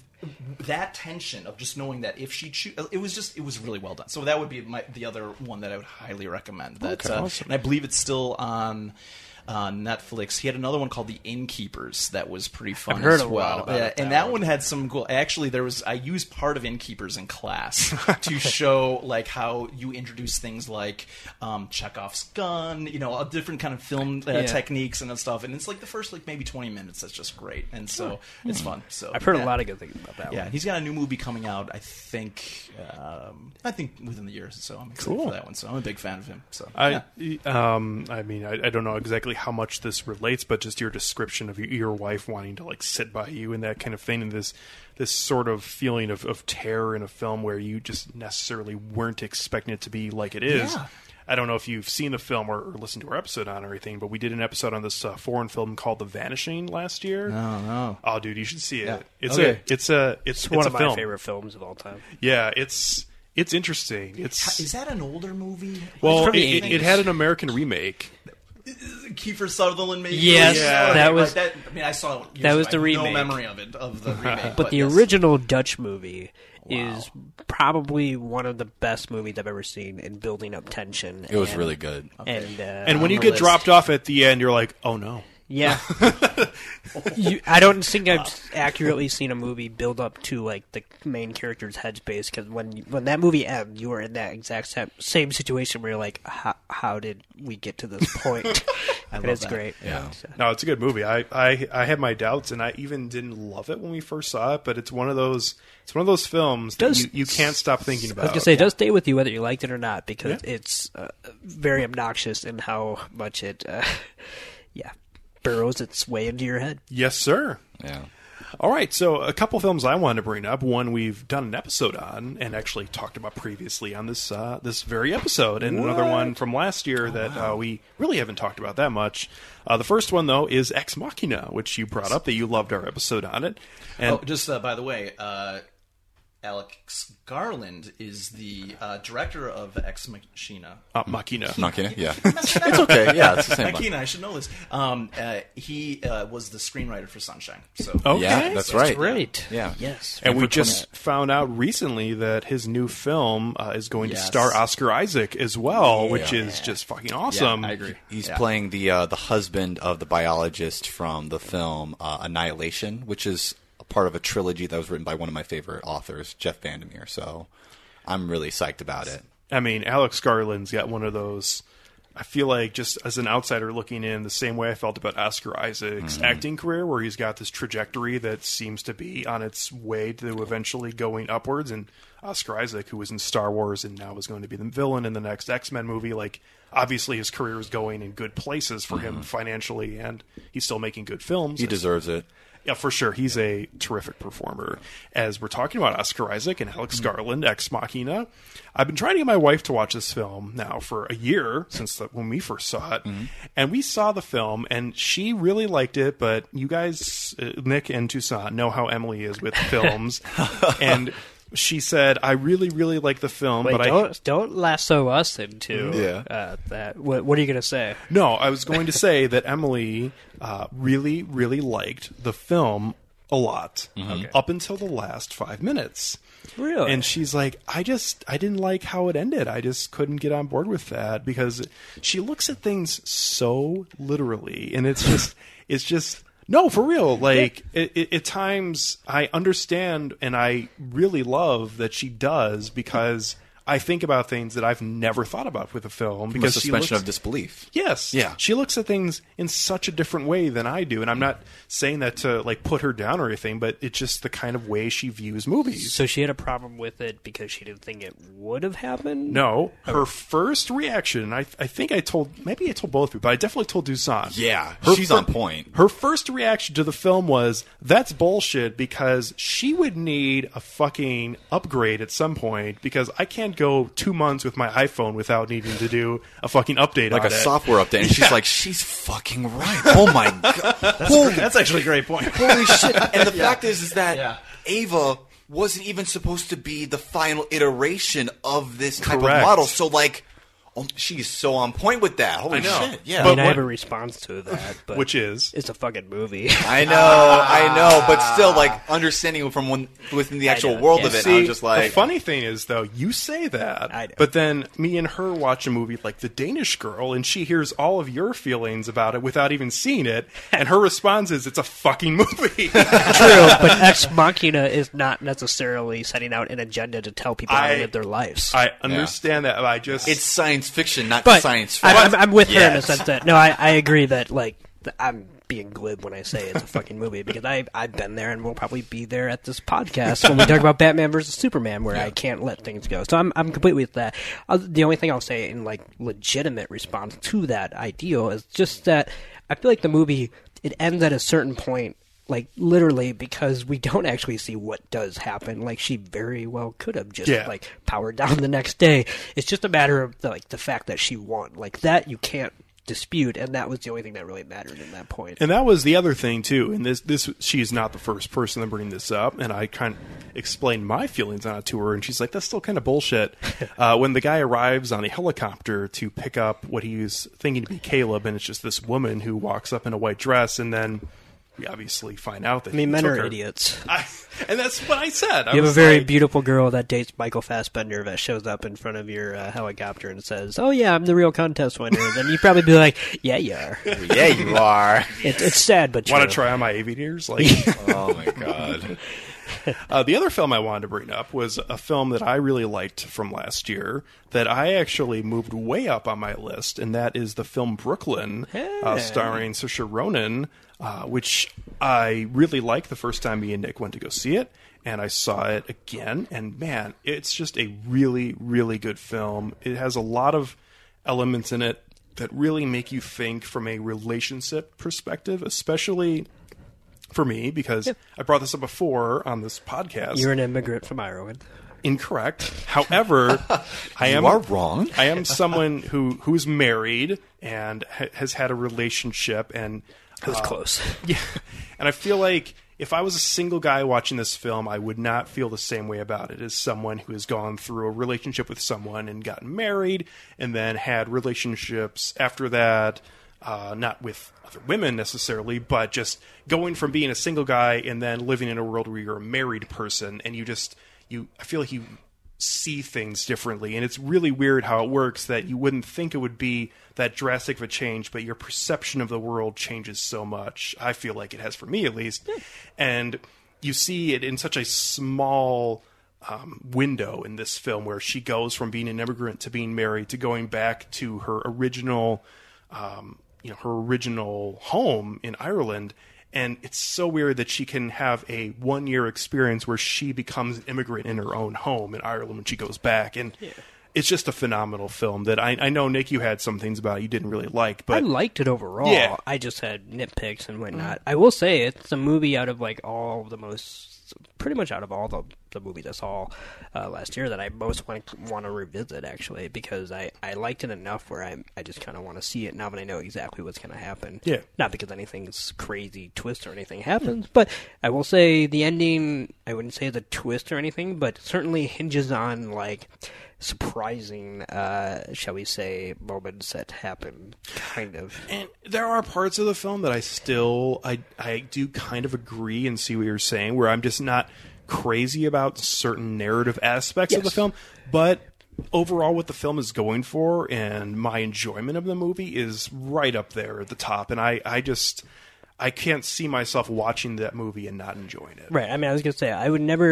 That tension of just knowing that if she cho- it was just it was really well done. So that would be my, the other one that I would highly recommend. That Okay, uh, awesome. and I believe it's still on uh, Netflix. He had another one called The Innkeepers that was pretty fun I've heard as a lot well. about Yeah, it, and that that one. one had some cool. Actually, there was I used part of Innkeepers in class to show like how you introduce things like um, Chekhov's gun, you know, a different kind of film uh, Yeah. techniques and stuff. And it's like the first like maybe twenty minutes. That's just great, and so it's fun. So I've heard yeah. a lot of good things about that Yeah, one. he's got a new movie coming out. I think, um, I think within the year. So I'm excited Cool. for that one. So I'm a big fan of him. So I, yeah. um, I mean, I, I don't know exactly how much this relates, but just your description of your, your wife wanting to like sit by you and that kind of thing, and this, this sort of feeling of, of terror in a film where you just necessarily weren't expecting it to be like it is. Yeah. I don't know if you've seen the film or, or listened to our episode on or anything, but we did an episode on this uh, foreign film called The Vanishing last year. Oh no. Oh, dude, you should see it. Yeah. It's Okay. a, it's a, it's, It's one it's of a my film. favorite films of all time. Yeah, it's, it's interesting. It's Is that an older movie? well, from it, the it, it eighties. had an American remake. Kiefer Sutherland maybe. Yes, Yeah, that okay, was- right, that, I mean, I saw it years that was ago. the I have remake. No memory of it of the remake, But the yes. original Dutch movie Wow. is probably one of the best movies I've ever seen in building up tension. It was and- really good. And uh, And when on you the get list. dropped off at the end, you're like, oh no. yeah, you, I don't think I've accurately seen a movie build up to like the main character's headspace, because when when that movie ends, you are in that exact same, same situation where you're like, how, how did we get to this point? I And love it's that. great. Yeah. So- No, it's a good movie. I, I I had my doubts, and I even didn't love it when we first saw it. But it's one of those it's one of those films that Does- you, you can't stop thinking I about. was gonna say, it does stay with you whether you liked it or not, because Yeah. it's uh, very obnoxious in how much it, uh, yeah, burrows its way into your head. Yes, sir. Yeah. All right, so a couple films I wanted to bring up. One we've done an episode on and actually talked about previously on this uh, this very episode, and another one from last year that uh, we really haven't talked about that much. Uh, the first one, though, is Ex Machina, which you brought up, that you loved our episode on it. And Oh, just uh, by the way, uh, Alex Garland is the uh, director of Ex Machina. uh, Machina. Machina, yeah. It's okay. Yeah, it's the same. Machina, I should know this. Um, uh, he uh, was the screenwriter for Sunshine. So Okay. Yeah, that's right. Great. Yeah. Yes. And we for just found out recently that his new film uh, is going to Yes. star Oscar Isaac as well, which is just fucking awesome. Yeah, I agree. He's Yeah. playing the uh, the husband of the biologist from the film uh, Annihilation, which is a part of a trilogy that was written by one of my favorite authors, Jeff Vandermeer. So I'm really psyched about it. I mean, Alex Garland's got one of those. I feel like, just as an outsider looking in, the same way I felt about Oscar Isaac's acting career, where he's got this trajectory that seems to be on its way to eventually going upwards. And Oscar Isaac, who was in Star Wars and now is going to be the villain in the next X-Men movie, like, obviously his career is going in good places for him financially, and he's still making good films. He deserves it. Yeah, for sure. He's a terrific performer. As we're talking about Oscar Isaac and Alex Garland, Ex Machina, I've been trying to get my wife to watch this film now for a year, since the, when we first saw it. And we saw the film, and she really liked it, but you guys, uh, Nick and Toussaint, know how Emily is with films. And she said, I really, really like the film, Wait, but I... don't don't lasso us into Yeah. uh, that. What, what are you gonna say? No, I was going to say that Emily uh, really, really liked the film a lot up until the last five minutes. Really? And she's like, I just, I didn't like how it ended. I just couldn't get on board with that, because she looks at things so literally, and it's just, it's just, no, for real. Like, it, it, at times, I understand and I really love that she does, because I think about things that I've never thought about with a film From a because she suspension looks, of disbelief. Yes. Yeah. She looks at things in such a different way than I do. And I'm not saying that to like put her down or anything, but it's just the kind of way she views movies. So she had a problem with it because she didn't think it would have happened? No. Her first reaction, and I, I think I told, maybe I told both of you, but I definitely told Dusan. Yeah, Her she's fir- on point. Her first reaction to the film was, that's bullshit, because she would need a fucking upgrade at some point, because I can't go two months with my iPhone without needing to do a fucking update Like on a it. software update. And she's like, she's fucking right. Oh my God. That's, Holy, a, that's actually a great point. holy shit. And the fact is, is that Yeah. Ava wasn't even supposed to be the final iteration of this type Correct. of model. So, like, oh, she's so on point with that. Holy I know. shit. Yeah. I But mean, I what- have a response to that, but Which is? it's a fucking movie. I know, I know, but still, like understanding from one, within the actual know, world yeah. of it, See, I'm just like, the funny thing is, though, you say that, I know. but then me and her watch a movie like The Danish Girl, and she hears all of your feelings about it without even seeing it, and her response is, it's a fucking movie. True, but Ex Machina is not necessarily setting out an agenda to tell people how I- to live their lives. I understand that, but I just... it's science fiction, not but science I, fiction. I'm, I'm with her in the Yes. sense that no, I, I agree that like th- I'm being glib when I say it's a fucking movie because I I've been there and will probably be there at this podcast when we talk about Batman versus Superman where I can't let things go. So I'm I'm completely with that. Uh, the only thing I'll say in like legitimate response to that ideal is just that I feel like the movie it ends at a certain point. Like literally, because we don't actually see what does happen. Like she very well could have just Yeah. like powered down the next day. It's just a matter of the, like the fact that she won. Like that, you can't dispute, and that was the only thing that really mattered in that point. And that was the other thing too. And this, this, she's not the first person to bring this up. And I kind of explained my feelings on it to her, and she's like, "That's still kind of bullshit." uh, when the guy arrives on a helicopter to pick up what he's thinking to be Caleb, and it's just this woman who walks up in a white dress, and then we obviously find out that I mean, he men took are her. idiots. I, and that's what I said. I You have a was very like, beautiful girl that dates Michael Fassbender that shows up in front of your uh, helicopter and says, "Oh yeah, I'm the real contest winner." Then you probably be like, "Yeah, you are." Yeah, you are. It, it's sad, but true. Want to try on my aviators? Like, Oh my God. Uh, the other film I wanted to bring up was a film that I really liked from last year that I actually moved way up on my list, and that is the film Brooklyn, uh, Hey. starring Saoirse Ronan, uh, which I really liked the first time me and Nick went to go see it, and I saw it again, and man, it's just a really, really good film. It has a lot of elements in it that really make you think from a relationship perspective, especially for me, because I brought this up before on this podcast. You're an immigrant from Ireland. Incorrect. However, I am You are wrong. I am someone who who's married and ha- has had a relationship, and It was close. yeah, and I feel like if I was a single guy watching this film, I would not feel the same way about it as someone who has gone through a relationship with someone and gotten married, and then had relationships after that. Uh, not with other women necessarily, but just going from being a single guy and then living in a world where you're a married person, and you just you I feel like you see things differently, and it's really weird how it works that you wouldn't think it would be that drastic of a change, but your perception of the world changes so much. I feel like it has for me at least, and you see it in such a small um, window in this film where she goes from being an immigrant to being married to going back to her original. Um, you know, her original home in Ireland, and it's so weird that she can have a one-year experience where she becomes an immigrant in her own home in Ireland when she goes back, and it's just a phenomenal film that I, I know, Nick, you had some things about it you didn't really like, but I liked it overall. Yeah. I just had nitpicks and whatnot. I will say it's a movie out of like all the most, pretty much out of all the the movies I saw uh, last year that I most want to, want to revisit actually because I, I liked it enough where I I just kind of want to see it now that I know exactly what's going to happen. Yeah. Not because anything's crazy twist or anything happens, but I will say the ending. I wouldn't say the twist or anything, but certainly hinges on like surprising, uh, shall we say, moments that happen. Kind of. And there are parts of the film that I still I I do kind of agree and see what you're saying, where I'm just not crazy about certain narrative aspects of the Yes. film, but overall what the film is going for and my enjoyment of the movie is right up there at the top, and I, I just I can't see myself watching that movie and not enjoying it. Right. I mean, I was gonna say I would never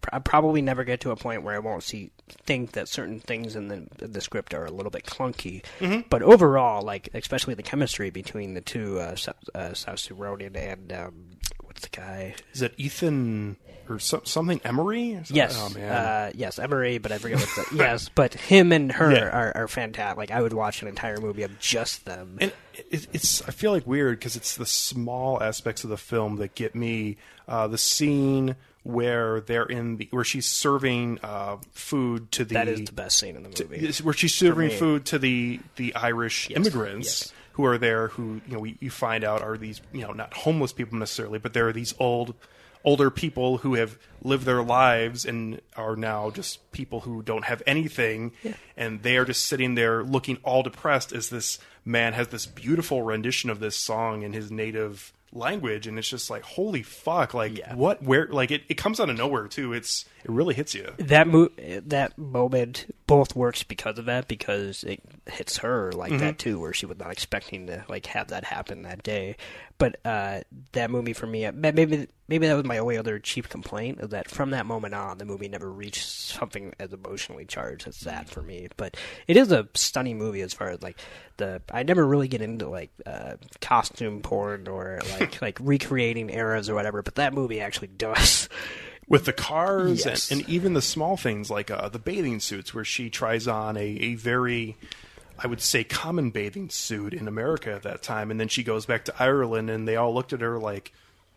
pr- probably never get to a point where I won't see think that certain things in the the script are a little bit clunky. Mm-hmm. But overall, like especially the chemistry between the two, uh, Sa- uh, Saoirse Ronan and um, what's the guy? Is it Ethan or so, something Emery? Or something? Yes, Oh, man. uh, yes, Emery, but I forget what the yes. But him and her Yeah. are, are fantastic. Like I would watch an entire movie of just them. And it, it's I feel like weird because it's the small aspects of the film that get me. Uh, the scene where they're in the where she's serving uh, food to the That is the best scene in the movie. to, where she's serving me. food to the the Irish Yes, immigrants yes. who are there. Who you know we you find out are these you know not homeless people necessarily, but there are these old. older people who have lived their lives and are now just people who don't have anything, Yeah. and they are just sitting there looking all depressed as this man has this beautiful rendition of this song in his native language, and it's just like, holy fuck, like Yeah. what, where, like it, it comes out of nowhere too. It's it really hits you. That mo- that moment both works because of that, because it hits her like that too, where she was not expecting to like have that happen that day. But uh, that movie for me, maybe maybe that was my only other chief complaint, is that from that moment on, the movie never reached something as emotionally charged as that for me. But it is a stunning movie as far as like the. I never really get into like uh, costume porn or like like recreating eras or whatever, but that movie actually does. With the cars Yes. and, and even the small things like uh, the bathing suits, where she tries on a, a very, I would say, common bathing suit in America at that time, and then she goes back to Ireland, and they all looked at her like,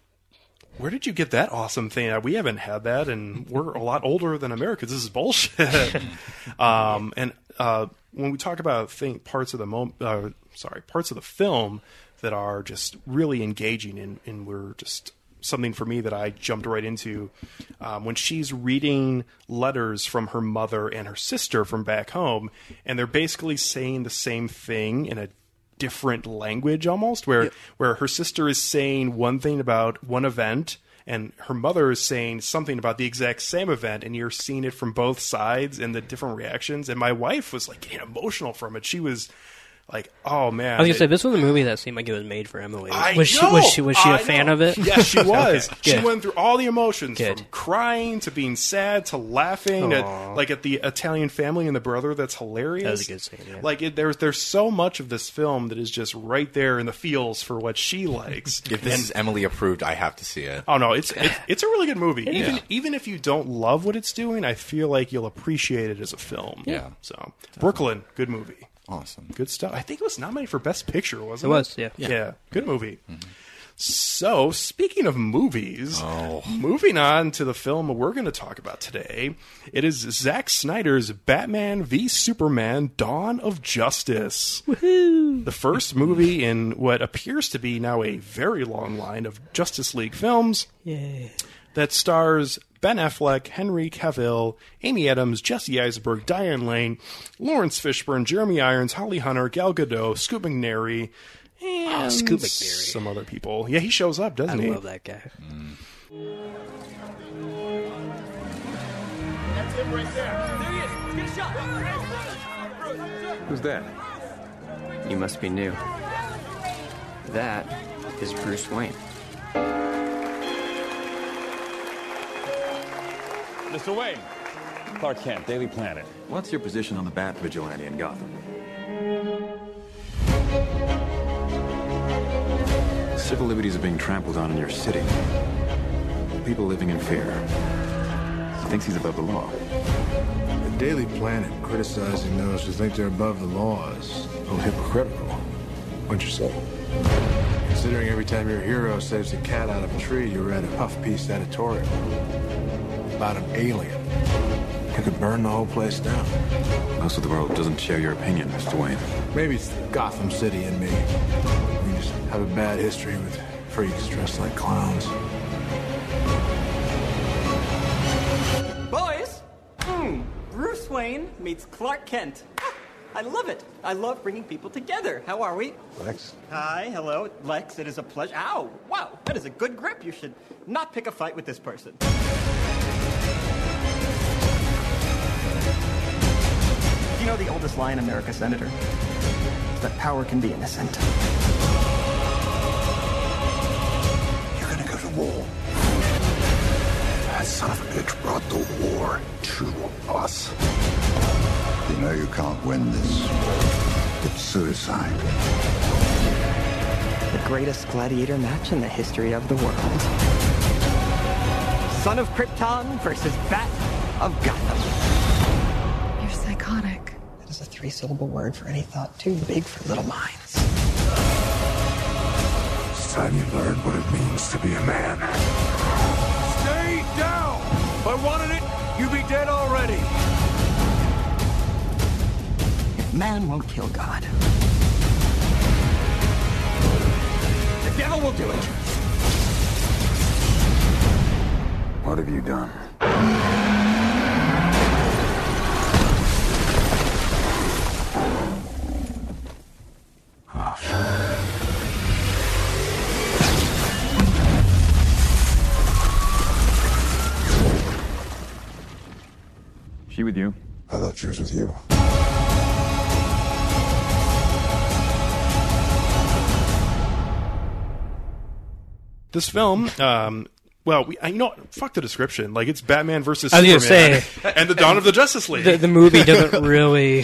"Where did you get that awesome thing? We haven't had that, and we're a lot older than Americans. This is bullshit." um, and uh, when we talk about thing, parts of the mo- uh, sorry, parts of the film that are just really engaging, and, and we're just something for me that I jumped right into um, when she's reading letters from her mother and her sister from back home, and they're basically saying the same thing in a different language almost, where where her sister is saying one thing about one event and her mother is saying something about the exact same event, and you're seeing it from both sides and the different reactions. And my wife was like getting emotional from it. She was like, "Oh man!" I was gonna it- say, this was a movie that seemed like it was made for Emily. I was she know! was she was she a I fan know. of it? Yes, she was. Okay, She good. went through all the emotions, Good. from crying to being sad to laughing, Aw. at, like at the Italian family and the brother. That's hilarious. That was a good scene, yeah. Like it, there's there's so much of this film that is just right there in the feels for what she likes. If this And- is Emily approved, I have to see it. Oh no, it's it's, it's a really good movie. Even even if you don't love what it's doing, I feel like you'll appreciate it as a film. Yeah. So Brooklyn, good movie. Awesome. Good stuff. I think it was nominated for Best Picture, wasn't It it? was, yeah. Yeah. Good movie. So, speaking of movies, Oh. moving on to the film we're going to talk about today, it is Zack Snyder's Batman v Superman: Dawn of Justice. Woohoo! The first movie in what appears to be now a very long line of Justice League films Yeah. that stars Ben Affleck, Henry Cavill, Amy Adams, Jesse Eisenberg, Diane Lane, Lawrence Fishburne, Jeremy Irons, Holly Hunter, Gal Gadot, Scoot McNairy, and Scoot McNairy. some other people. Yeah, he shows up, doesn't I he? love that guy. Who's that? You must be new. That is Bruce Wayne. Mister Wayne. Clark Kent, Daily Planet. What's your position on the Bat Vigilante in Gotham? Civil liberties are being trampled on in your city. People living in fear. He thinks he's above the law. The Daily Planet criticizing those who think they're above the law is a little hypocritical. What'd you say? Considering every time your hero saves a cat out of a tree, you read a puff piece editorial about an alien who could burn the whole place down. Most of the world doesn't share your opinion, Mister Wayne. Maybe it's Gotham City and me. We just have a bad history with freaks dressed like clowns. Boys, mm, Bruce Wayne meets Clark Kent. I love it. I love bringing people together. How are we? Lex? Hi, hello, Lex. It is a pleasure. Ow, wow, that is a good grip. You should not pick a fight with this person. You know the oldest lie in America, Senator? It's that power can be innocent. You're gonna go to war. That's son of a bitch brought the war to us. You know you can't win this. It's suicide. The greatest gladiator match in the history of the world. Son of Krypton versus Bat of Gotham. You're psychotic. That is a three-syllable word for any thought too big for little minds. It's time you learn what it means to be a man. Stay down! If I wanted it, you'd be dead already. Man won't kill God. The devil will do it. What have you done? She with you? I thought she was with you. This film, um, well, we, I, you know, fuck the description. Like, it's Batman versus I was Superman gonna say, and the Dawn of the Justice League. The, the movie doesn't really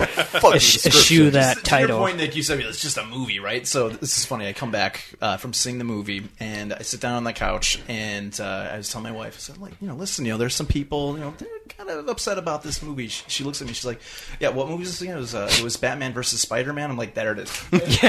esch- eschew that to title. your point, Nick, you said it's just a movie, right? So this is funny. I come back uh, from seeing the movie, and I sit down on the couch, and uh, I was telling my wife, I said, like, you know, listen, you know, there's some people, you know, they're kind of upset about this movie. She, she looks at me, she's like, yeah, what movie is this again? It was, uh, it was Batman versus Spider-Man. I'm like, there it is.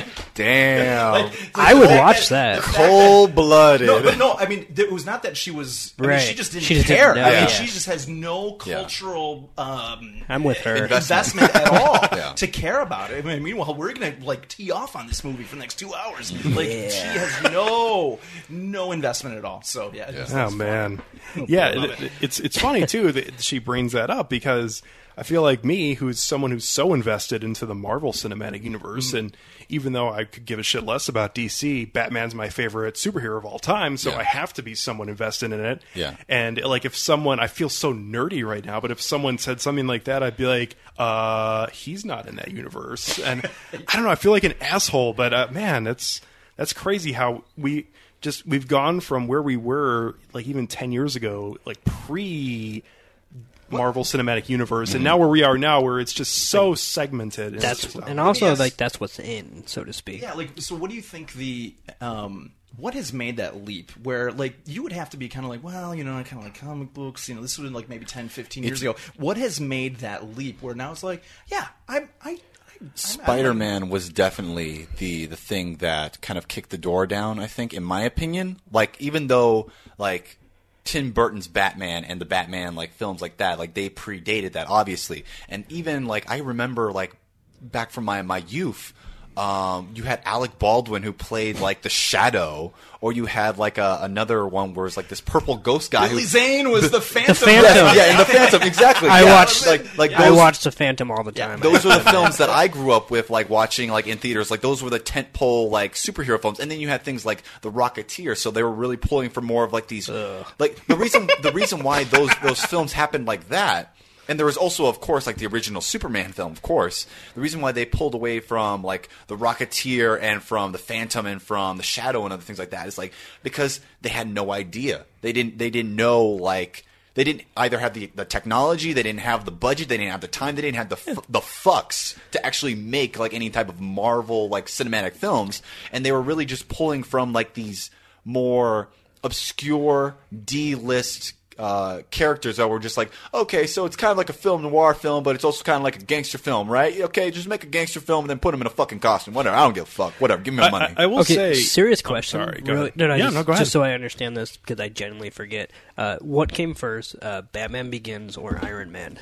Damn. Like, I would that- watch that. Cold-blooded. No, but no, I mean, it was not that she was. I mean, Right. she just didn't She just care. didn't know, I mean, yeah. she just has no cultural. Um, I'm with her. Investment at all Yeah. to care about it. I mean, meanwhile, we're gonna like tee off on this movie for the next two hours. Like she has no no investment at all. So yeah. It's, Oh it's man, fun. yeah, I love it, it. it's it's funny too that she brings that up because I feel like me, who's someone who's so invested into the Marvel Cinematic Universe, Mm-hmm. and even though I could give a shit less about D C, Batman's my favorite superhero of all time, so Yeah. I have to be someone invested in it. Yeah. And like if someone, I feel so nerdy right now, but if someone said something like that, I'd be like, uh, he's not in that universe, and I don't know, I feel like an asshole, but uh, man, that's that's crazy how we. Just we've gone from where we were like even ten years ago, like pre Marvel Cinematic Universe, and now where we are now, where it's just so segmented. And That's it's just- and also Yes. like that's what's in, so to speak. Yeah, like so. What do you think the um, what has made that leap? Where like you would have to be kind of like, well, you know, I kind of like comic books. You know, this was like maybe ten, fifteen years ago. What has made that leap? Where now it's like, yeah, I, I. Spider-Man was definitely the the thing that kind of kicked the door down, I think, in my opinion. Like, even though, like, Tim Burton's Batman and the Batman, like, films like that, like, they predated that, obviously. And even, like, I remember, like, back from my, my youth, um, you had Alec Baldwin who played, like, the Shadow, or you had, like, a, another one where it's, like, this purple ghost guy. Billy who, Zane was the Phantom. The Phantom. Yeah, yeah, in the Phantom, exactly. I yeah. watched like, like I those- watched the Phantom all the time. Those are the films that I grew up with, like watching, like in theaters. Like those were the tentpole, like superhero films. And then you had things like The Rocketeer. So they were really pulling for more of like these, Ugh. like the reason the reason why those those films happened like that. And there was also, of course, like the original Superman film, of course. The reason why they pulled away from like The Rocketeer and from The Phantom and from The Shadow and other things like that is like because they had no idea. They didn't. They didn't know like. They didn't either have the, the technology, they didn't have the budget, they didn't have the time, they didn't have the f- the fucks to actually make like any type of Marvel like cinematic films, and they were really just pulling from like these more obscure D-list uh, characters that were just like, okay, so it's kind of like a film noir film, but it's also kind of like a gangster film, right? Okay, just make a gangster film and then put them in a fucking costume. Whatever, I don't give a fuck. Whatever, give me my I, money. I, I will okay, say, serious oh, question. sorry, go really, ahead. no, no, yeah, just, no, go ahead. just so I understand this because I genuinely forget. Uh, what came first, uh, Batman Begins or Iron Man?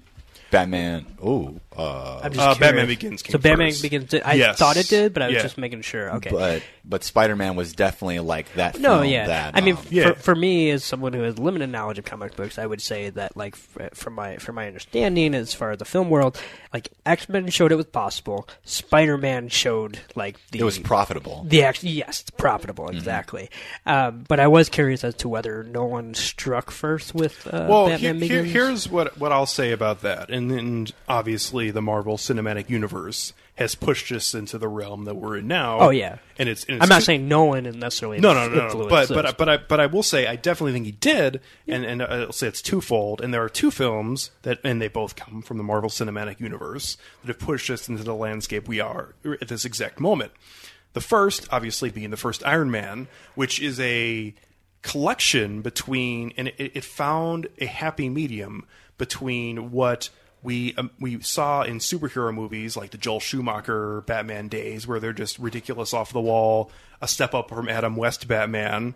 Batman. Oh, uh, I'm just Uh, curious. Batman Begins came So Batman first. Begins. I Yes. thought it did, but I was Yeah. just making sure. Okay. but but Spider-Man was definitely like that. No, film yeah. That, I mean, um, Yeah. for, for me, as someone who has limited knowledge of comic books, I would say that, like, f- from my from my understanding, as far as the film world, like X-Men showed it was possible. Spider-Man showed like the it was profitable. The act- yes, it's profitable, exactly. Um, but I was curious as to whether Nolan struck first with uh, well, Batman here, here- Begins. here's what what I'll say about that, and then obviously the Marvel Cinematic Universe has pushed us into the realm that we're in now. Oh yeah, and it's. And it's I'm not too- saying Nolan is necessarily no, no, no, no. influenced But this. but I- but I but I will say I definitely think he did, and and I'll say it's twofold. And there are two films that, and they both come from the Marvel Cinematic Universe that have pushed us into the landscape we are at this exact moment. The first, obviously, being the first Iron Man, which is a collection between, and it, it found a happy medium between what we um, we saw in superhero movies like the Joel Schumacher Batman days, where they're just ridiculous, off the wall, a step up from Adam West Batman,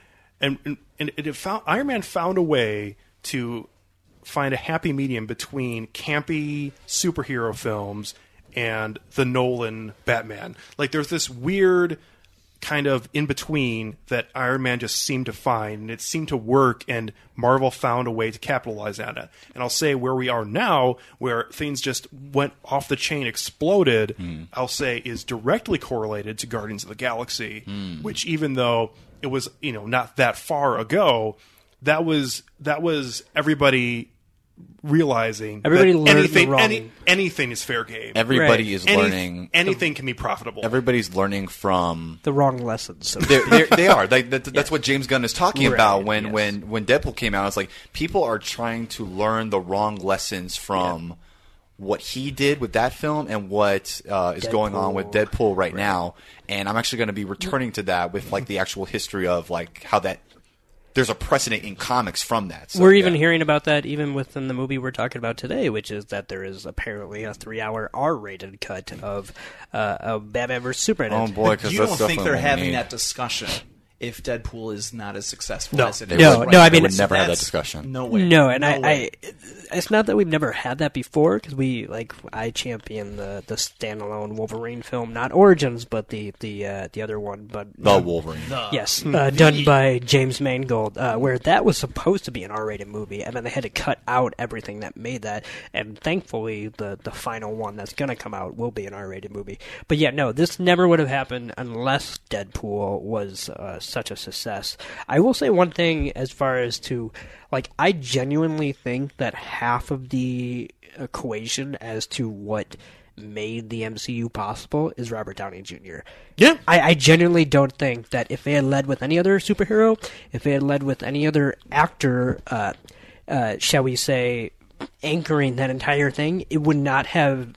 and and, and it found Iron Man found a way to find a happy medium between campy superhero films and the Nolan Batman. Like there's this weird kind of in between that Iron Man just seemed to find, and it seemed to work, and Marvel found a way to capitalize on it. And I'll say where we are now, where things just went off the chain, exploded, mm. I'll say is directly correlated to Guardians of the Galaxy, mm. which even though it was, you know, not that far ago, that was that was everybody realizing everybody that learned anything, the wrong. Any, anything is fair game. Everybody Right. is Any- learning. anything can be profitable. Everybody's learning from the wrong lessons. So they're, they're, they are. They, that, that's what James Gunn is talking Right, about when, yes. when, when Deadpool came out. It's like people are trying to learn the wrong lessons from Yeah. what he did with that film and what uh, is going on with Deadpool right, now. And I'm actually going to be returning to that with like the actual history of like how that there's a precedent in comics from that. So, we're even yeah. hearing about that even within the movie we're talking about today, which is that there is apparently a three-hour R-rated cut of uh, of Batman versus Superman. Oh boy, because You that's don't think definitely they're what we having need. that discussion if Deadpool is not as successful No. as it They is? No, would- no, I they mean, would it's- never have that that's- discussion. No way. No, and no I, way. I, it's not that we've never had that before, because we like I champion the the standalone Wolverine film, not Origins, but the the uh, the other one, but The Wolverine. yes, uh, done by James Mangold, uh, where that was supposed to be an R-rated movie, and then they had to cut out everything that made that, and thankfully the the final one that's going to come out will be an R-rated movie. But yeah, no, this never would have happened unless Deadpool was uh, such a success. I will say one thing as far as to, like, I genuinely think that half of the equation as to what made the M C U possible is Robert Downey Junior Yeah. I, I genuinely don't think that if they had led with any other superhero, if they had led with any other actor, uh, uh, shall we say, anchoring that entire thing, it would not have,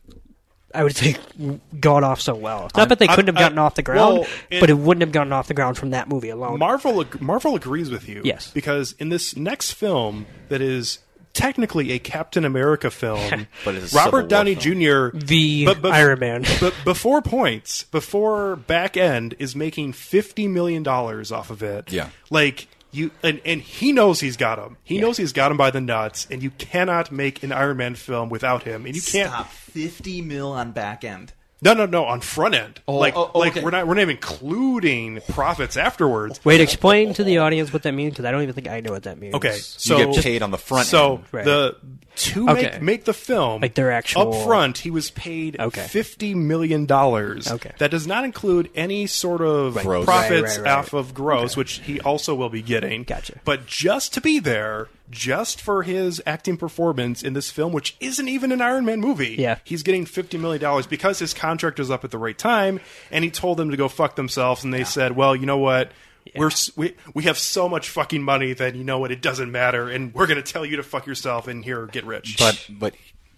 I would say, gone off so well. It's not that they I'm- couldn't have gotten I- off the ground, well, it- but it wouldn't have gotten off the ground from that movie alone. Marvel ag- Marvel agrees with you. Yes. Because in this next film that is technically a Captain America film, But it's a Civil Robert War Downey film. Junior The but bef- Iron Man. But before points, before back end is making fifty million dollars off of it. Yeah. Like you and, and he knows he's got him. He Yeah. knows he's got him by the nuts, and you cannot make an Iron Man film without him. And you can't Stop. fifty mil on back end. No, no, no. On front end, Oh, like, oh, like okay. we're not, we're not even including profits afterwards. Wait, explain to the audience what that means, because I don't even think I know what that means. Okay, You so get paid on the front So end. Right. the to Okay. make make the film, Like their actual- up front, he was paid Okay. fifty million dollars. Okay. That does not include any sort of Gross. profits Right, right, right. off of gross, which he also will be getting. Gotcha. But just to be there, just for his acting performance in this film, which isn't even an Iron Man movie, Yeah. he's getting fifty million dollars because his contract was up at the right time, and he told them to go fuck themselves, and they said, well, you know what? We're s- we we have so much fucking money that you know what, it doesn't matter, and we're going to tell you to fuck yourself and here get rich. But but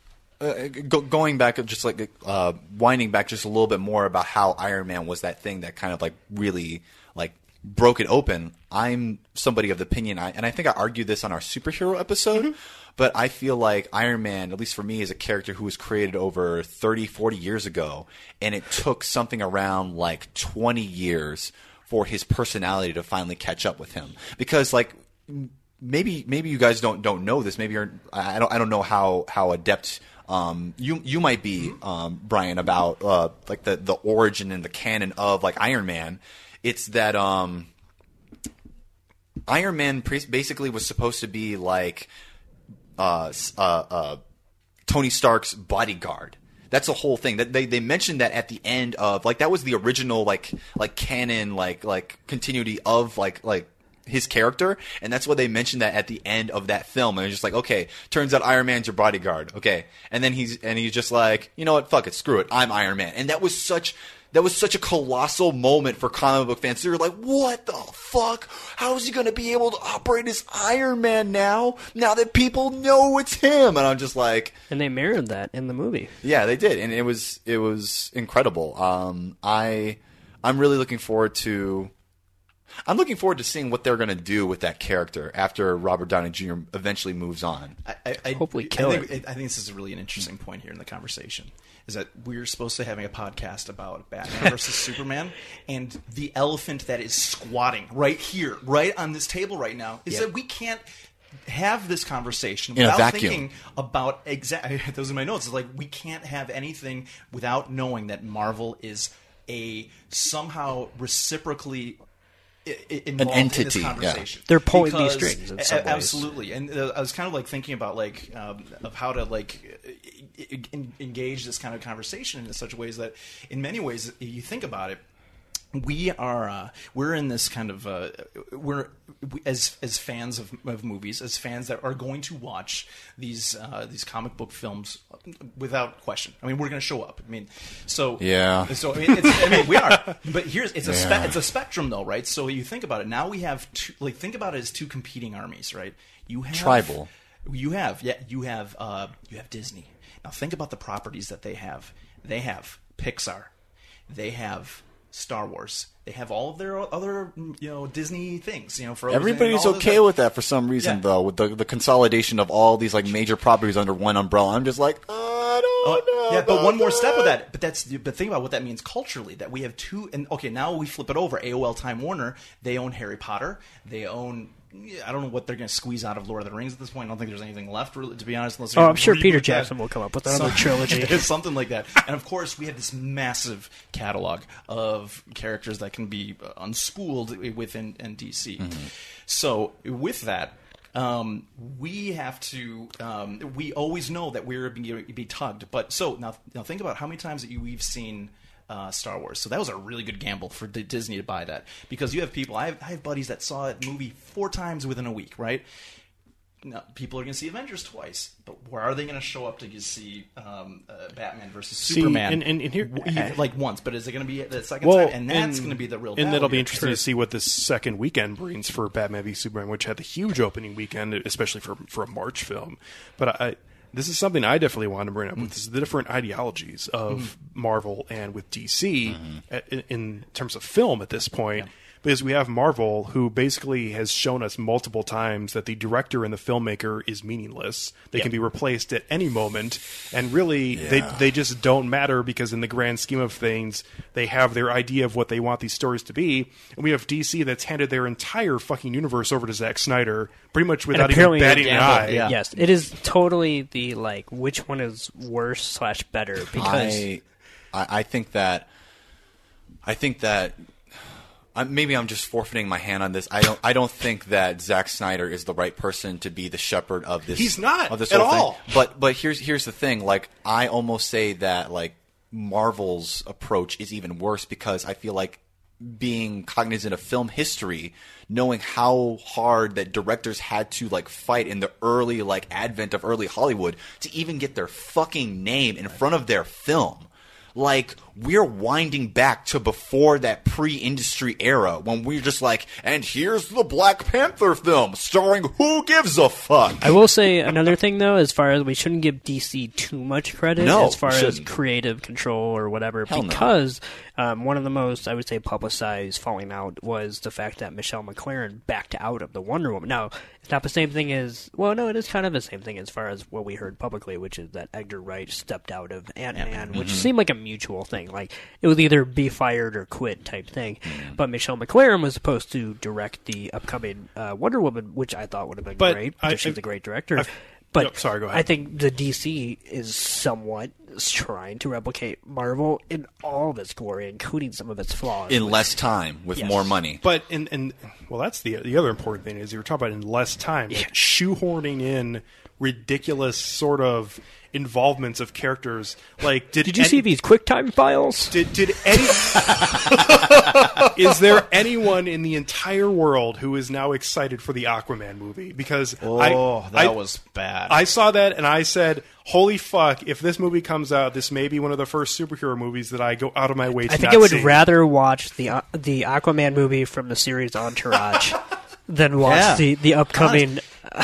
uh, go, going back, just like uh, winding back just a little bit more about how Iron Man was that thing that kind of like really like broke it open. I'm somebody of the opinion, I, and I think I argued this on our superhero episode, Mm-hmm. but I feel like Iron Man, at least for me, is a character who was created over thirty, forty years ago, and it took something around like twenty years for his personality to finally catch up with him. Because like maybe maybe you guys don't don't know this. Maybe you're I don't I don't know how how adept um you you might be, um Brian, about uh like the the origin and the canon of like Iron Man. It's that um Iron Man pre- basically was supposed to be like uh s- uh uh Tony Stark's bodyguard. That's the whole thing. That they they mentioned that at the end of like that was the original like like canon like like continuity of like like his character, and that's why they mentioned that at the end of that film. And it's just like, okay, turns out Iron Man's your bodyguard, okay, and then he's and he's just like, you know what, fuck it, screw it, I'm Iron Man, and that was such. That was such a colossal moment for comic book fans. They were like, what the fuck? How is he going to be able to operate as Iron Man now? Now that people know it's him. And I'm just like... And they mirrored that in the movie. Yeah, they did. And it was it was incredible. Um, I, I'm really looking forward to... I'm looking forward to seeing what they're going to do with that character after Robert Downey Junior eventually moves on. I, I, I, Hopefully kill I think, it. I think this is really an interesting point here in the conversation. Is that we're supposed to be having a podcast about Batman versus Superman, and the elephant that is squatting right here, right on this table right now, is Yep. that we can't have this conversation In a without vacuum. thinking about exactly those are my notes. It's like we can't have anything without knowing that Marvel is a somehow reciprocally i- i- involved entity, in this yeah. conversation. They're pulling these Because- strings in a- some ways. Absolutely, and uh, I was kind of like thinking about like um, of how to like e- e- en- engage this kind of conversation in such ways that, in many ways, if you think about it, we are uh, we're in this kind of uh, we're we, as as fans of, of movies, as fans that are going to watch these uh, these comic book films without question. I mean, we're going to show up. I mean, so Yeah. So I mean, it's, I mean we are. But here's it's a spe- Yeah. it's a spectrum though, right? So you think about it. Now we have two, like think about it as two competing armies, right? You have Tribal. You have yeah. You have uh, you have Disney. Now think about the properties that they have. They have Pixar. They have Star Wars. They have all of their other, you know, Disney things. You know, for Everybody's all this okay stuff. with that for some reason, Yeah. though, with the the consolidation of all these like major properties under one umbrella. I'm just like, I don't know. Yeah, but about one more step with that. that. But that's but think about what that means culturally. That we have two, and okay, now we flip it over. A O L Time Warner, they own Harry Potter. They own. I don't know what they're going to squeeze out of Lord of the Rings at this point. I don't think there's anything left, really, to be honest. Unless Oh, they're I'm sure reboot Peter that. Jackson will come up with another Some- trilogy. something like that. And of course, we have this massive catalog of characters that can be uh, unspooled within in D C. Mm-hmm. So with that. Um, we have to. Um, we always know that we're being be tugged. But so now, now think about how many times that you, we've seen uh, Star Wars. So that was a really good gamble for D- Disney to buy that, because you have people. I have, I have buddies that saw that movie four times within a week. Right? Now, people are going to see Avengers twice, but where are they going to show up to see um, uh, Batman versus See, Superman? and- and- and here- W- like once, but is it going to be the second Well, time? And that's going to be the real. And battle that'll be here. interesting to see what this second weekend brings for Batman v Superman, which had the huge opening weekend, especially for for a March film. But I, this is something I definitely want to bring up. With this, the different ideologies of Marvel and with D C at, in, in terms of film at this point. Because we have Marvel, who basically has shown us multiple times that the director and the filmmaker is meaningless. They Yep. can be replaced at any moment, and really, they Yeah. they just don't matter, because in the grand scheme of things, they have their idea of what they want these stories to be. And we have D C that's handed their entire fucking universe over to Zack Snyder, pretty much without even apparently batting an gamble, eye. yeah. Yes, it is totally the like which one is worse slash better, because I, I I think that I think that I, maybe I'm just forfeiting my hand on this. I don't I don't think that Zack Snyder is the right person to be the shepherd of this. He's not of this at whole thing. all. But but here's here's the thing. Like I almost say that like Marvel's approach is even worse, because I feel like being cognizant of film history, knowing how hard that directors had to like fight in the early like advent of early Hollywood to even get their fucking name in front of their film. Like, we're winding back to before that pre-industry era when we're just like, and here's the Black Panther film starring who gives a fuck. I will say another thing, though, as far as we shouldn't give D C too much credit No, as far we as shouldn't. creative control or whatever, Hell no. because um, one of the most, I would say, publicized falling out was the fact that Michelle McLaren backed out of the Wonder Woman. Now, it's not the same thing as, well, no, it is kind of the same thing as far as what we heard publicly, which is that Edgar Wright stepped out of Ant-Man, which Mhm. seemed like a mutual thing. Like, it was either be fired or quit type thing. Mm-hmm. But Michelle McLaren was supposed to direct the upcoming uh, Wonder Woman, which I thought would have been But great, I- because she's I- a great director. I've- but no, sorry, go ahead. I think the D C is somewhat trying to replicate Marvel in all of its glory, including some of its flaws. In less time, with Yes. more money. But in and well, that's the the other important thing is you were talking about in less time, like shoehorning in ridiculous sort of involvements of characters. Like, did Did you any, see these QuickTime files? Did did any? Is there anyone in the entire world who is now excited for the Aquaman movie? Because Oh, I, that I, was bad. I saw that and I said, "Holy fuck! If this movie comes out, this may be one of the first superhero movies that I go out of my way to I think not I would see." rather watch the uh, the Aquaman movie from the series Entourage than watch Yeah. the, the upcoming.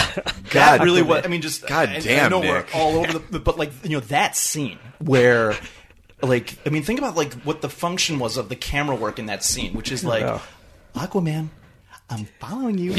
God, really? What I mean, just God I, damn, I know Nick. we're all over the, but like you know that scene where, like, I mean, think about like what the function was of the camera work in that scene, which is like, Yeah. Aquaman, I'm following you.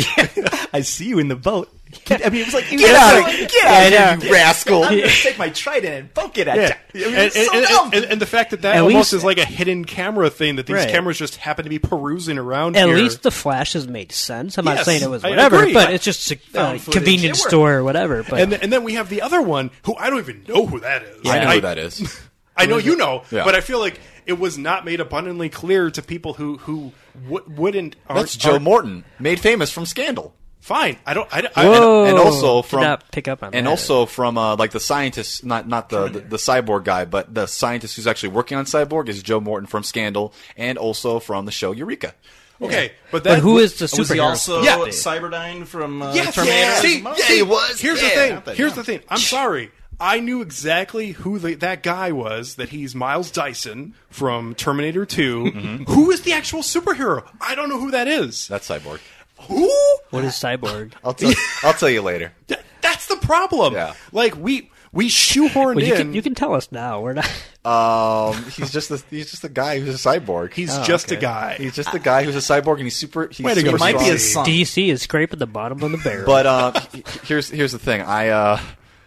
I see you in the boat. I mean, it was like, Get out of here, get out of here, you rascal. I'm gonna take my trident and poke it at Yeah. you. I mean, And, it's so and- dumb. and- and the fact that that At almost least- is like a hidden camera thing, that these Right. cameras just happen to be perusing around At here. least the flashes made sense. I'm not Yes, saying it was I whatever, agree. but I- it's just a Found uh, footage. convenience It worked. store or whatever. But and, th- and then we have the other one who I don't even know who that is. I know who that is. I know you know, Yeah. but I feel like it was not made abundantly clear to people who who w- wouldn't. That's aren't- Joe aren't- Morton, made famous from Scandal. Fine, I don't. I, I, Whoa. And, and also Did from not pick up on and that. also from uh, like the scientist, not not the, the the cyborg guy, but the scientist who's actually working on Cyborg is Joe Morton from Scandal, and also from the show Eureka. okay, but But that who is the was he superhero? also Yeah. Cyberdyne from uh, Yes, Terminator? yeah. See, Yeah, see, he was. Here's Yeah. the thing. Nothing, Here's yeah. the thing. I'm sorry. I knew exactly who the, that guy was. That he's Miles Dyson from Terminator two. Mm-hmm. Who is the actual superhero? I don't know who that is. That's Cyborg. Who? What is Cyborg? I'll tell I'll tell you later. Th- That's the problem. Yeah. Like we we shoehorned Well, you in. can you can tell us now. We're not. Um, he's just a, he's just a guy who's a cyborg. He's Oh, just okay. a guy. He's just a guy who's a cyborg, and he's super. He's Way to super go, Might be strong. his son. D C is scraping the bottom of the barrel. But uh, he- here's here's the thing. I uh,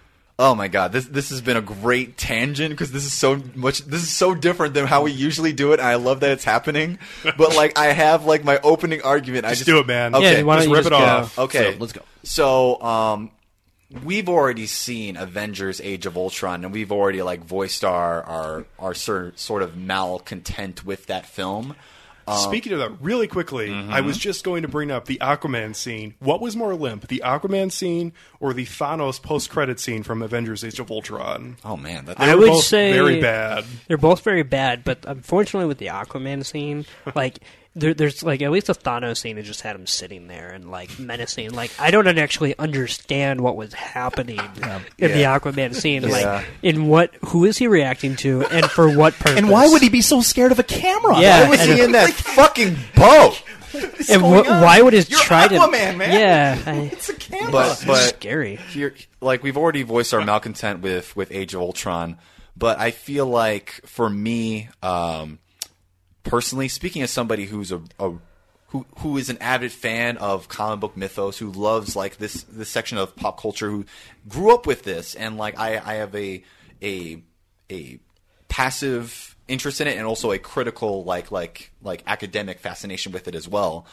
oh my god, this this has been a great tangent because this is so much. This is so different than how we usually do it. And I love that it's happening. But like, I have like my opening argument. I Just just do it, man. Okay, Yeah, why don't just you rip just it go? off. Okay, So, let's go. So, um, we've already seen Avengers: Age of Ultron, and we've already like voiced our our our sort sort of malcontent with that film. Um, Speaking of that, really quickly, Mm-hmm. I was just going to bring up the Aquaman scene. What was more limp, the Aquaman scene or the Thanos post-credit scene from Avengers: Age of Ultron? oh man, that, They I were would both say very bad. They're both very bad, but unfortunately, with the Aquaman scene, like there, there's like at least the Thanos scene, it just had him sitting there and like menacing. Like I don't actually understand what was happening in the Yeah. Aquaman scene. Yeah. Like in what, who is he reacting to, and for what purpose? And why would he be so scared of a camera? Yeah, why was and- he in that fucking boat? And going wh- on? why would his You're trident? Aquaman, man. Yeah, I, It's a camera. But but scary. here, like we've already voiced our malcontent with with Age of Ultron, but I feel like for me, um, personally, speaking as somebody who's a, a who who is an avid fan of comic book mythos, who loves like this this section of pop culture, who grew up with this, and like I I have a a a passive interest in it, and also a critical like like like academic fascination with it as well.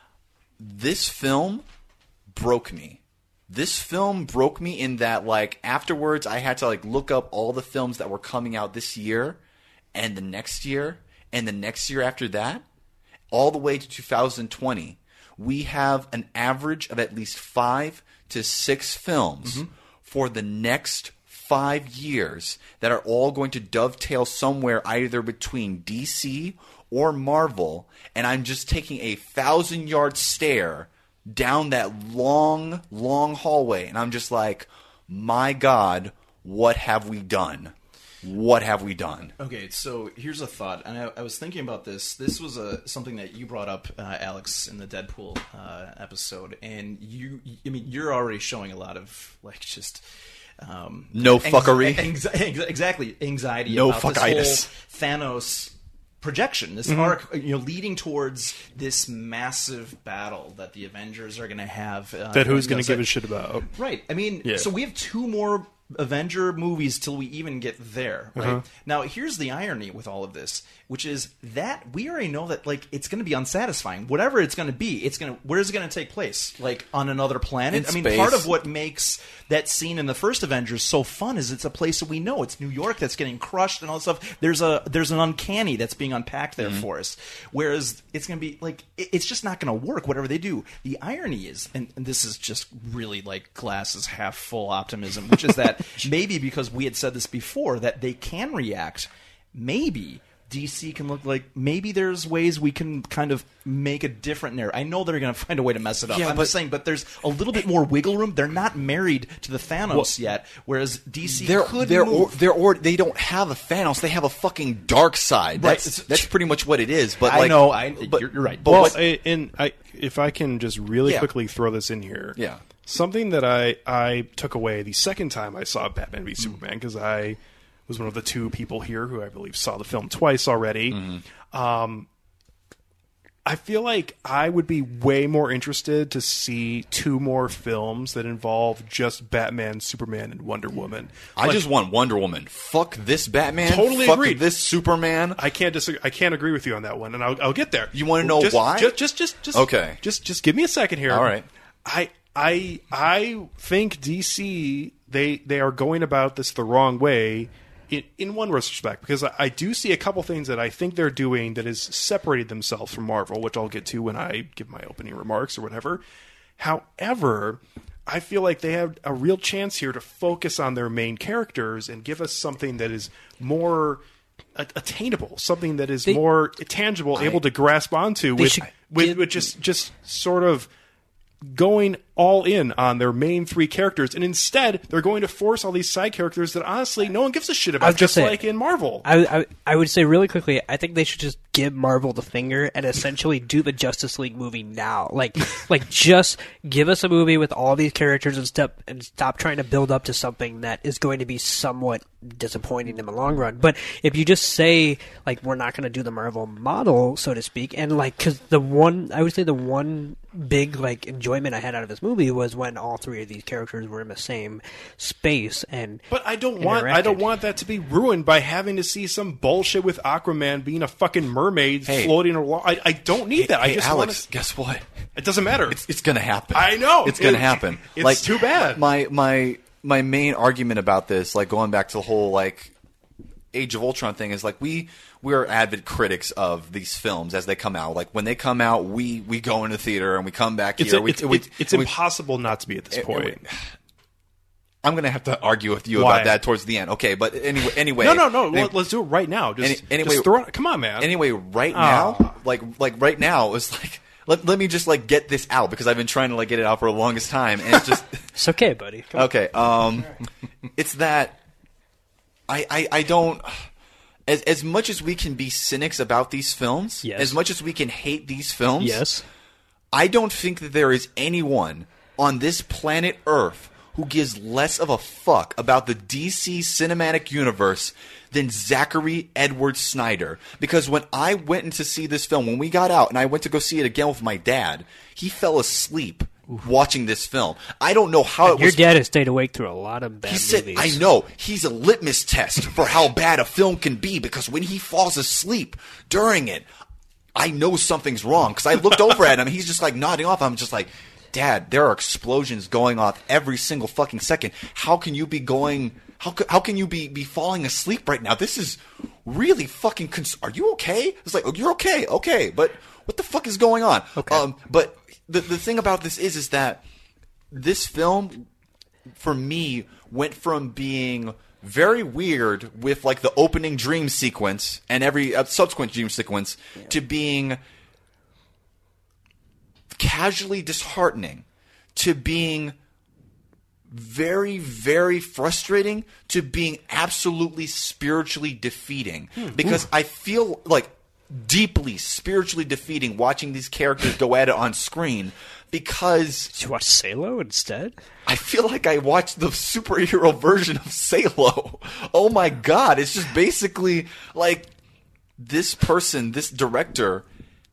This film broke me. This film broke me in that, like, afterwards I had to, like, look up all the films that were coming out this year and the next year and the next year after that, all the way to two thousand twenty. We have an average of at least five to six films Mm-hmm. for the next five years that are all going to dovetail somewhere either between D C or Marvel, and I'm just taking a thousand-yard stare down that long, long hallway, and I'm just like, my God, what have we done? What have we done? Okay, so here's a thought, and I, I was thinking about this. This was a something that you brought up, uh, Alex, in the Deadpool uh, episode, and you, I mean, you're already showing a lot of like just um, No fuckery. anxi- anxi- exactly, anxiety. No about fuckitis. this whole Thanos projection, this Mm-hmm. arc, you know, leading towards this massive battle that the Avengers are going to have. Uh, That who's you know, going to so- give a shit about? Right. I mean, Yeah. so we have two more Avenger movies till we even get there. Right Uh-huh. now, here's the irony with all of this, which is that we already know that like it's going to be unsatisfying. Whatever it's going to be, it's going to where is it going to take place? Like on another planet? In I mean, space. part of what makes that scene in the first Avengers so fun is it's a place that we know. It's New York that's getting crushed and all this stuff. There's a there's an uncanny that's being unpacked there Mm-hmm. for us. Whereas it's going to be like it, it's just not going to work. Whatever they do, the irony is, and, and this is just really like glasses half full optimism, which is that maybe because we had said this before that they can react, maybe D C can look like maybe there's ways we can kind of make a different narrative. I know they're going to find a way to mess it up. Yeah, I'm but- just saying, but there's a little bit more wiggle room. They're not married to the Thanos yet, whereas D C They're could they're move. or, they're or they don't have a Thanos. They have a fucking dark side. Right. That's that's pretty much what it is. But I like, know, I- but, you're- you're right. But Well, what- I, and I, if I can just really Yeah. quickly throw this in here, Yeah. something that I I took away the second time I saw Batman v Superman, because I was one of the two people here who I believe saw the film twice already. Mm-hmm. Um, I feel like I would be way more interested to see two more films that involve just Batman, Superman, and Wonder Woman. I Like, just want Wonder Woman. Fuck this Batman. Totally Fuck agreed. this Superman. I can't disagree. I can't agree with you on that one, and I'll, I'll get there. You wanna know Just- why? Just, just, just, just, Okay. Just, just give me a second here. All right. I, I, I think D C they they are going about this the wrong way. In, in one respect, because I, I do see a couple things that I think they're doing that is separated themselves from Marvel, which I'll get to when I give my opening remarks or whatever. However, I feel like they have a real chance here to focus on their main characters and give us something that is more a- attainable, something that is They- more tangible, able to grasp onto They with should with, give- with just just sort of going all in on their main three characters, and instead they're going to force all these side characters that honestly no one gives a shit I about, was just gonna say, like in Marvel. I, I I would say really quickly, I think they should just give Marvel the finger and essentially do the Justice League movie now. Like like just give us a movie with all these characters and step and stop trying to build up to something that is going to be somewhat disappointing in the long run. But if you just say like we're not going to do the Marvel model, so to speak, and like because the one I would say the one big like enjoyment I had out of this movie was when all three of these characters were in the same space and But I don't want I don't want that to be ruined by having to see some bullshit with Aquaman being a fucking mermaid Hey. floating along. I, I don't need that. I Hey, just Alex, want guess what? It doesn't matter. It's, it's going to happen. I know. It's going to It- happen. it's like, too bad. My my my main argument about this, like going back to the whole like Age of Ultron thing, is like we we are avid critics of these films as they come out. Like when they come out, we we go into the theater and we come back It's here. a- we, it's, we, it's, it's we- impossible not to be at this it- point. it- I'm going to have to argue with you Why? about that towards the end. Okay, but anyway, anyway, no, no, no. any- let- Let's do it right now. Just, any- anyway, just throw it. Come on, man. Anyway, right Oh. now, like like right now, it's like let, let me just like get this out because I've been trying to like get it out for the longest time, and it's just it's okay, buddy. Come on. okay. Um, it's that I I, I don't. As, as much as we can be cynics about these films, Yes. as much as we can hate these films, Yes. I don't think that there is anyone on this planet Earth who gives less of a fuck about the D C cinematic universe than Zachary Edward Snyder. Because when I went in to see this film, when we got out and I went to go see it again with my dad, he fell asleep watching this film. I don't know how it Your was. dad has stayed awake through a lot of bad He said, movies. I know, he's a litmus test for how bad a film can be because when he falls asleep during it, I know something's wrong because I looked over at him. He's just like nodding off. I'm just like, Dad, there are explosions going off every single fucking second. How can you be going? How ca- how can you be, be falling asleep right now? This is really fucking. Cons- are you okay? It's like, oh, you're okay, okay, but what the fuck is going on? Okay. Um, but the the thing about this is, is that this film, for me, went from being very weird with like the opening dream sequence and every uh, subsequent dream sequence yeah. to being casually disheartening, to being very, very frustrating, to being absolutely spiritually defeating. Hmm. Because Ooh. I feel like deeply spiritually defeating watching these characters go at it on screen. Because did you watch Salo instead? I feel like I watched the superhero version of Salo. Oh my god! It's just basically like this person, this director,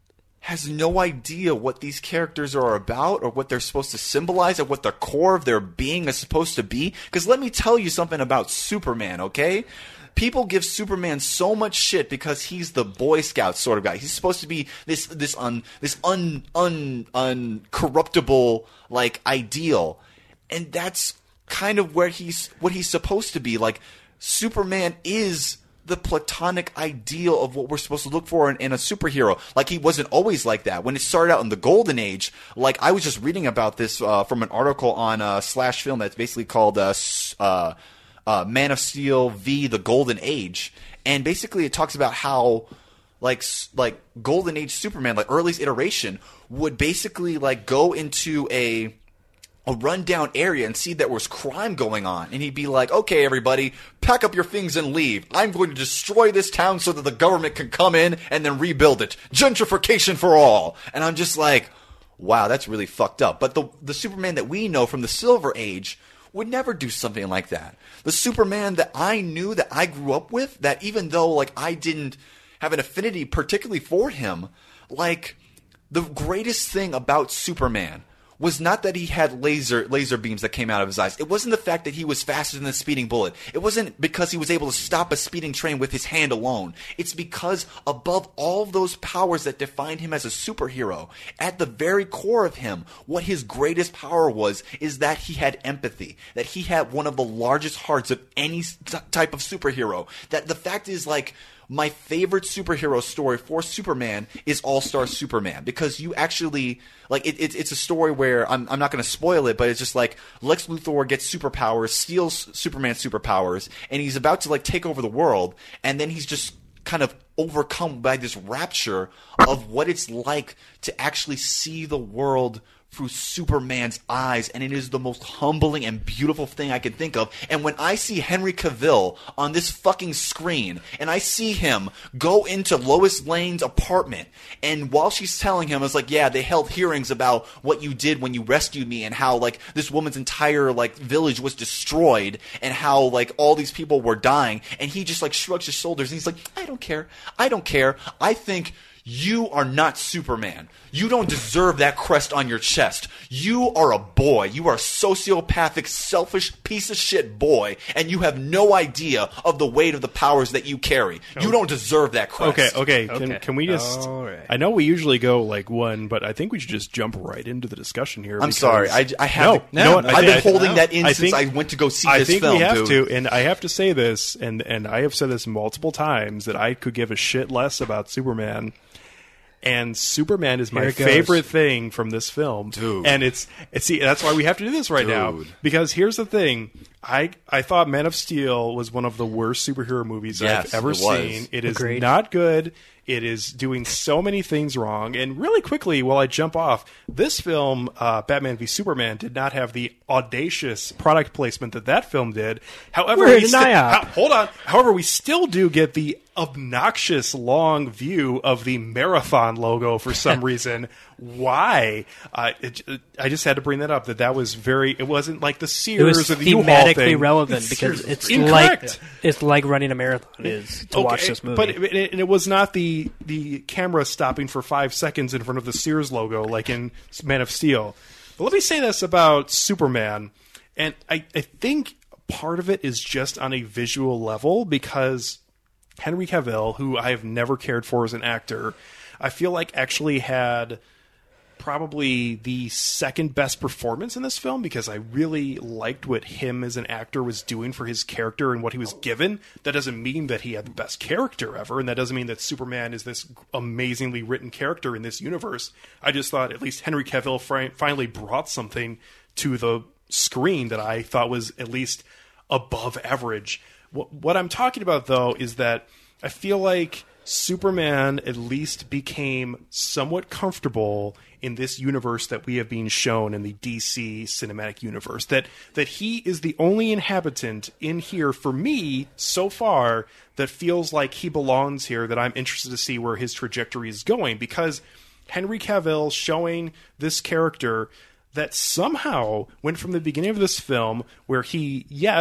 has no idea what these characters are about or what they're supposed to symbolize or what the core of their being is supposed to be. Because let me tell you something about Superman, okay? People give Superman so much shit because he's the Boy Scout sort of guy. He's supposed to be this this un this un un uncorruptible like ideal, and that's kind of where he's what he's supposed to be. Like Superman is the platonic ideal of what we're supposed to look for in, in a superhero. Like he wasn't always like that. When it started out in the Golden Age, like I was just reading about this uh, from an article on uh, Slash Film that's basically called uh, uh, uh, Man of Steel v. The Golden Age, and basically it talks about how like like Golden Age Superman, like earliest iteration, would basically like go into a a rundown area and see that there was crime going on. And he'd be like, okay, everybody, pack up your things and leave. I'm going to destroy this town so that the government can come in and then rebuild it. Gentrification for all. And I'm just like, wow, that's really fucked up. But the the Superman that we know from the Silver Age would never do something like that. The Superman that I knew, that I grew up with, that even though like I didn't have an affinity particularly for him, like the greatest thing about Superman was not that he had laser laser beams that came out of his eyes. It wasn't the fact that he was faster than a speeding bullet. It wasn't because he was able to stop a speeding train with his hand alone. It's because above all those powers that defined him as a superhero, at the very core of him, what his greatest power was is that he had empathy. That he had one of the largest hearts of any type of superhero. That the fact is, like, my favorite superhero story for Superman is All-Star Superman, because you actually, like, it, it, it's a story where, I'm, I'm not going to spoil it, but it's just like Lex Luthor gets superpowers, steals Superman's superpowers, and he's about to, like, take over the world, and then he's just kind of overcome by this rapture of what it's like to actually see the world through Superman's eyes, and it is the most humbling and beautiful thing I can think of. And when I see Henry Cavill on this fucking screen, and I see him go into Lois Lane's apartment, and while she's telling him, it's like, yeah, they held hearings about what you did when you rescued me, and how, like, this woman's entire, like, village was destroyed, and how, like, all these people were dying, and he just, like, shrugs his shoulders, and he's like, I don't care, I don't care, I think you are not Superman. You don't deserve that crest on your chest. You are a boy. You are a sociopathic, selfish piece of shit boy, and you have no idea of the weight of the powers that you carry. You don't deserve that crest. Okay, okay. Can, can we just... Right. I know we usually go like one, but I think we should just jump right into the discussion here. I'm because... sorry. I, I have no, to, no, no, I've I, been I, holding no. that in I since think, I went to go see I this think film, we have dude. to, and I have to say this, and, and I have said this multiple times, that I could give a shit less about Superman. And Superman is my favorite thing from this film, dude. And it's it's see that's why we have to do this right dude. now, because here's the thing: I I thought Man of Steel was one of the worst superhero movies yes, I've ever it seen. It is Agreed. not good. It is doing so many things wrong. And really quickly, while I jump off, this film, uh, Batman v Superman, did not have the audacious product placement that that film did. However, We're we in an sti- I O P. ho- hold on. However, we still do get the obnoxious long view of the Marathon logo for some reason. Why? Uh, it, I just had to bring that up. That that was very. It wasn't like the Sears It was or the U-Haul thematically thing. relevant because it's Incorrect. like it's like running a marathon is to Okay, watch this movie. But it, and it was not the the camera stopping for five seconds in front of the Sears logo like in Man of Steel. But let me say this about Superman, and I, I think part of it is just on a visual level, because Henry Cavill, who I have never cared for as an actor, I feel like actually had probably the second best performance in this film, because I really liked what him as an actor was doing for his character and what he was given. That doesn't mean that he had the best character ever, and that doesn't mean that Superman is this amazingly written character in this universe. I just thought at least Henry Cavill fi- finally brought something to the screen that I thought was at least above average. What, what I'm talking about, though, is that I feel like Superman at least became somewhat comfortable in this universe that we have been shown in the D C cinematic universe. That that he is the only inhabitant in here, for me, so far, that feels like he belongs here, that I'm interested to see where his trajectory is going. Because Henry Cavill showing this character that somehow went from the beginning of this film, where he, yes,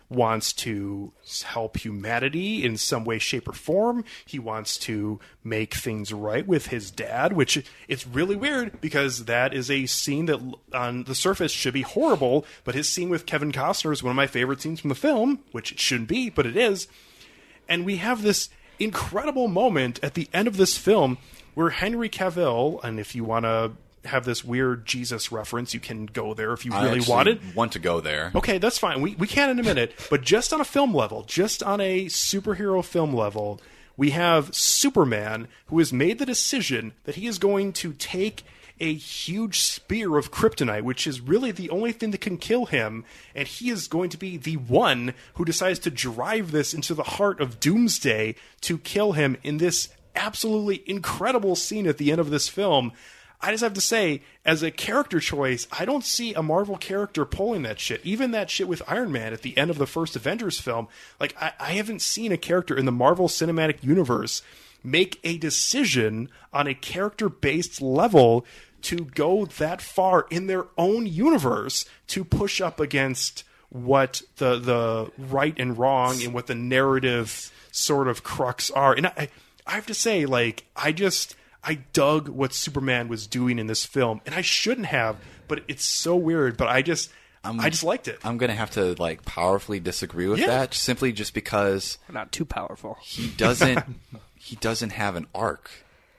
wants to help humanity in some way, shape, or form. He wants to make things right with his dad, which it's really weird because that is a scene that on the surface should be horrible, but his scene with Kevin Costner is one of my favorite scenes from the film, which it shouldn't be, but it is. And we have this incredible moment at the end of this film where Henry Cavill, and if you want to have this weird Jesus reference, you can go there if you I really actually want it. want to go there. Okay, that's fine. We we can in a minute. But just on a film level, just on a superhero film level, we have Superman who has made the decision that he is going to take a huge spear of kryptonite, which is really the only thing that can kill him, and he is going to be the one who decides to drive this into the heart of Doomsday to kill him in this absolutely incredible scene at the end of this film. I just have to say, as a character choice, I don't see a Marvel character pulling that shit. Even that shit with Iron Man at the end of the first Avengers film, like, I, I haven't seen a character in the Marvel Cinematic Universe make a decision on a character-based level to go that far in their own universe to push up against what the the right and wrong and what the narrative sort of crux are. And I, I have to say, like, I just... I dug what Superman was doing in this film, and I shouldn't have, but it's so weird. But I just, I'm, I just liked it. I'm gonna have to like powerfully disagree with Yeah. that, simply just because Not too powerful. he doesn't, he doesn't have an arc.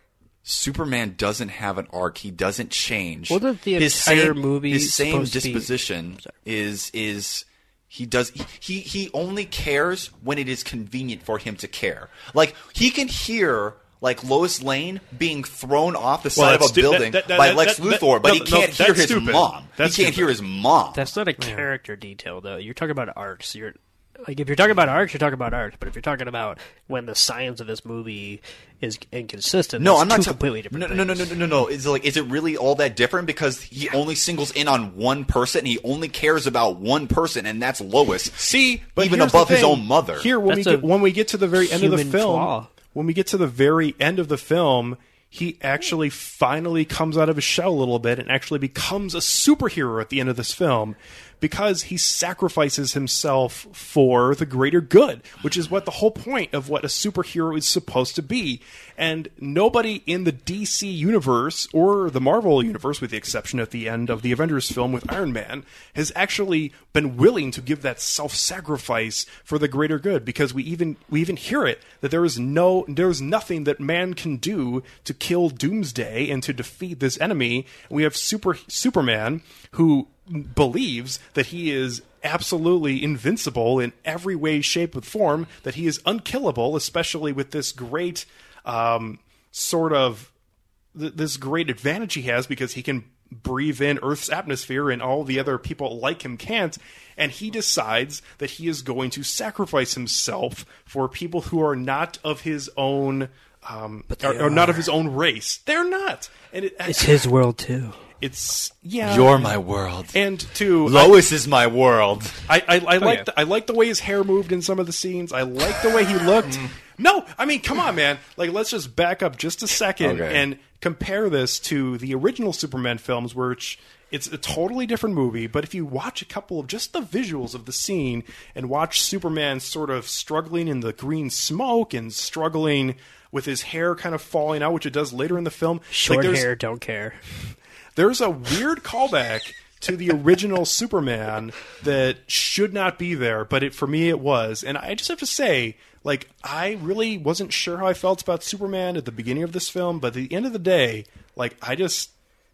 Superman doesn't have an arc. He doesn't change. Wasn't the his entire same, movie his same supposed to be- disposition is is. He does. He he only cares when it is convenient for him to care. Like he can hear. Like Lois Lane being thrown off the Well, side of a that's stu- building that- that- by that- Lex that- Luthor, that- but he no, can't that's hear his stupid. mom. That's he can't stupid. hear his mom. That's not a character detail, though. You're talking about arcs. You're like if you're talking about arcs, you're talking about arcs. But if you're talking about when the science of this movie is inconsistent, No, it's I'm not two ta- completely different. No, no, no, no, no, no, no. Is it like is it really all that different? Because he only singles in on one person. And he only cares about one person, and that's Lois. See, but even here's above the his thing. own mother. Here, when That's we a get when we get to the very end of the human film, flaw. when we get to the very end of the film, he actually finally comes out of his shell a little bit and actually becomes a superhero at the end of this film because he sacrifices himself for the greater good, which is what the whole point of what a superhero is supposed to be. And nobody in the D C universe or the Marvel universe, with the exception at the end of the Avengers film with Iron Man, has actually been willing to give that self-sacrifice for the greater good, because we even we even hear it that there is no there is nothing that man can do to kill Doomsday and to defeat this enemy. And we have super Superman who believes that he is absolutely invincible in every way, shape, and form, that he is unkillable, especially with this great um, sort of th- this great advantage he has because he can breathe in Earth's atmosphere and all the other people like him can't. And he decides that he is going to sacrifice himself for people who are not of his own um, But are, they are not of are. his own race. They're not. And it, It's his world too. It's yeah. You're my world. And to Lois is my world. I I, I like yeah. the, I like the way his hair moved in some of the scenes. I like the way he looked. No, I mean, come on, man. Like, let's just back up just a second Okay. and compare this to the original Superman films, which it's a totally different movie. But if you watch a couple of just the visuals of the scene and watch Superman sort of struggling in the green smoke and struggling with his hair kind of falling out, which it does later in the film, Short like, there's- hair, don't care. there's a weird callback to the original Superman that should not be there, but it for me it was. And I just have to say, like, I really wasn't sure how I felt about Superman at the beginning of this film, but at the end of the day, like, I just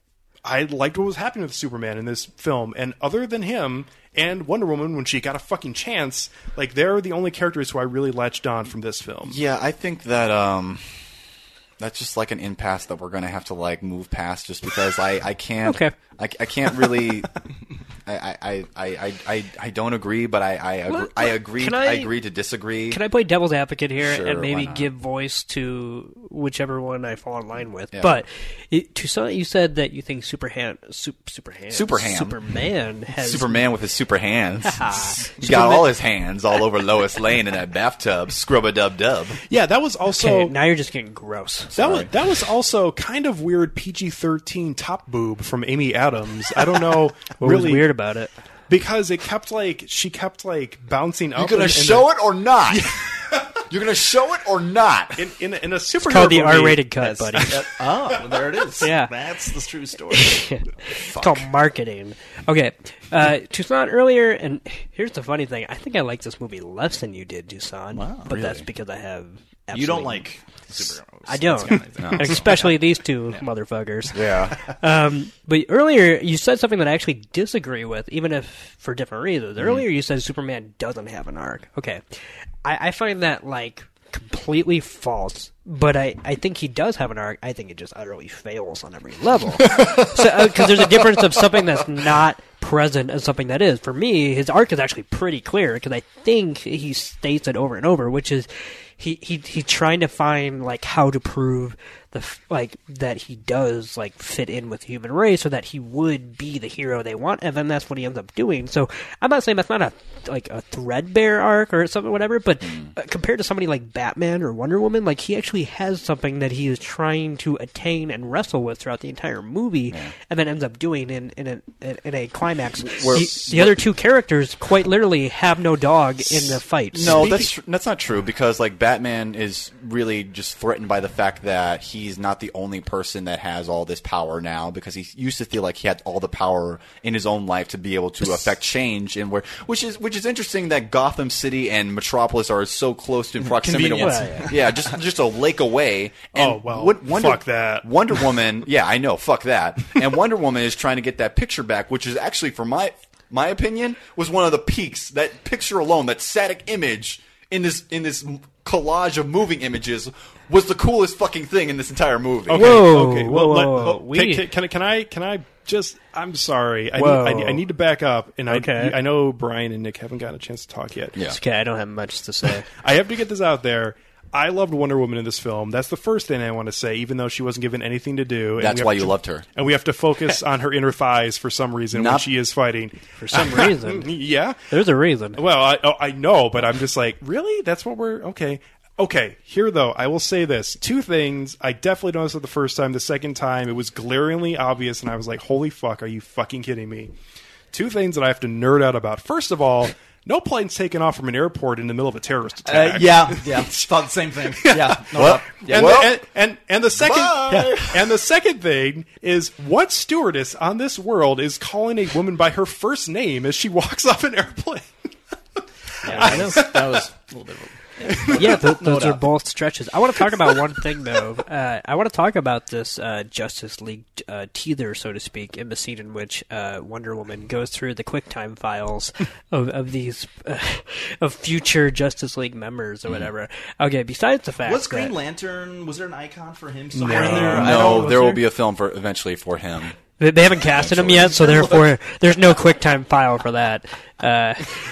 I liked what was happening with Superman in this film. And other than him and Wonder Woman, when she got a fucking chance, like, they're the only characters who I really latched on from this film. Yeah, I think that um, that's just like an impasse that we're gonna have to like move past, just because I, I can't Okay. I, I can't really I, I, I, I, I, I don't agree, but I I, agree, Let- I agree can I, I- agree to disagree. Can I play devil's advocate here Sure, and why maybe not? give voice to whichever one I fall in line with? Yeah. But it, to some, you said that you think Superhan, Super, Superhan, Superham. Superman has Superman with his super hands. Haha. He's got all his hands all over Lois Lane in that bathtub. Scrub a dub dub. Yeah, that was also Okay, now you're just getting gross. That was, Sorry. that was also kind of weird P G thirteen top boob from Amy Adams. I don't know What really was weird about it? because it kept like she kept like bouncing up. You're gonna in, in show the, it or not? You're gonna show it or not? In in, in a superhero It's called the movie, R-rated cut, That's- buddy. that- oh, there it is. Yeah. That's the true story. It's called marketing. Okay, uh, Tucson earlier, and here's the funny thing. I think I like this movie less than you did, Tucson. Wow, but that's really? because I have. You don't absolutely- like superheroes. I don't, That's kinda- no. And especially these two motherfuckers. Yeah. Um, but earlier you said something that I actually disagree with, even if for different reasons. Mm-hmm. Earlier you said Superman doesn't have an arc. Okay, I, I find that like completely false. But I, I think he does have an arc. I think it just utterly fails on every level. Because so, uh, there's a difference of something that's not present and something that is. For me, his arc is actually pretty clear because I think he states it over and over, which is he, he he's trying to find like how to prove the f- like that he does like fit in with the human race, so that he would be the hero they want, and then that's what he ends up doing. So I'm not saying that's not a like a threadbare arc or something, whatever. But uh, compared to somebody like Batman or Wonder Woman, like he actually has something that he is trying to attain and wrestle with throughout the entire movie, yeah. and then ends up doing in in a, in a climax. Where, the, the other two characters quite literally have no dog in the fight. No, Speaking, that's tr- that's not true because like Batman is really just threatened by the fact that he's not the only person that has all this power now, because he used to feel like he had all the power in his own life to be able to affect change, and where which is which is interesting that Gotham City and Metropolis are so close in proximity to one. Yeah, yeah, just just a lake away. And oh well, what, Wonder, fuck that. Wonder Woman, yeah, I know, fuck that. And Wonder Woman is trying to get that picture back, which is actually, for my my opinion, was one of the peaks. That picture alone, that static image in this in this collage of moving images, was the coolest fucking thing in this entire movie. Okay, Whoa, okay. whoa, Well, let, whoa, oh, we- can, can, can I can I just? I'm sorry. I Whoa. need, I, need, I need to back up, and Okay. I I know Brian and Nick haven't gotten a chance to talk yet. Yeah. It's okay, I don't have much to say. I have to get this out there. I loved Wonder Woman in this film. That's the first thing I want to say, even though she wasn't given anything to do. And That's we have why to- you loved her. And we have to focus on her inner thighs for some reason when Not- she is fighting. For some reason. Yeah. There's a reason. Well, I, oh, I know, but I'm just like, really? That's what we're... Okay. Okay, here, though, I will say this. Two things. I definitely noticed it the first time. The second time, it was glaringly obvious, and I was like, holy fuck, are you fucking kidding me? Two things that I have to nerd out about. First of all, no plane's taken off from an airport in the middle of a terrorist attack. Uh, yeah, yeah. Thought the same thing. Yeah. No, Well, yeah. And, Well, the, and, and and the second bye. and the second thing is, what stewardess on this world is calling a woman by her first name as she walks off an airplane? Yeah, I know. That was a little bit of a... Yeah, th- No those are doubt. both stretches. I want to talk about one thing, though. Uh, I want to talk about this uh, Justice League uh, teether, so to speak, in the scene in which uh, Wonder Woman goes through the QuickTime files of, of these uh, of future Justice League members or whatever. Okay, besides the fact Was Green that Lantern, was there an icon for him somewhere No. in there? I No, don't- there was will there? be a film for eventually for him. they they haven't casted him yet, so therefore there's no QuickTime file for that. Uh,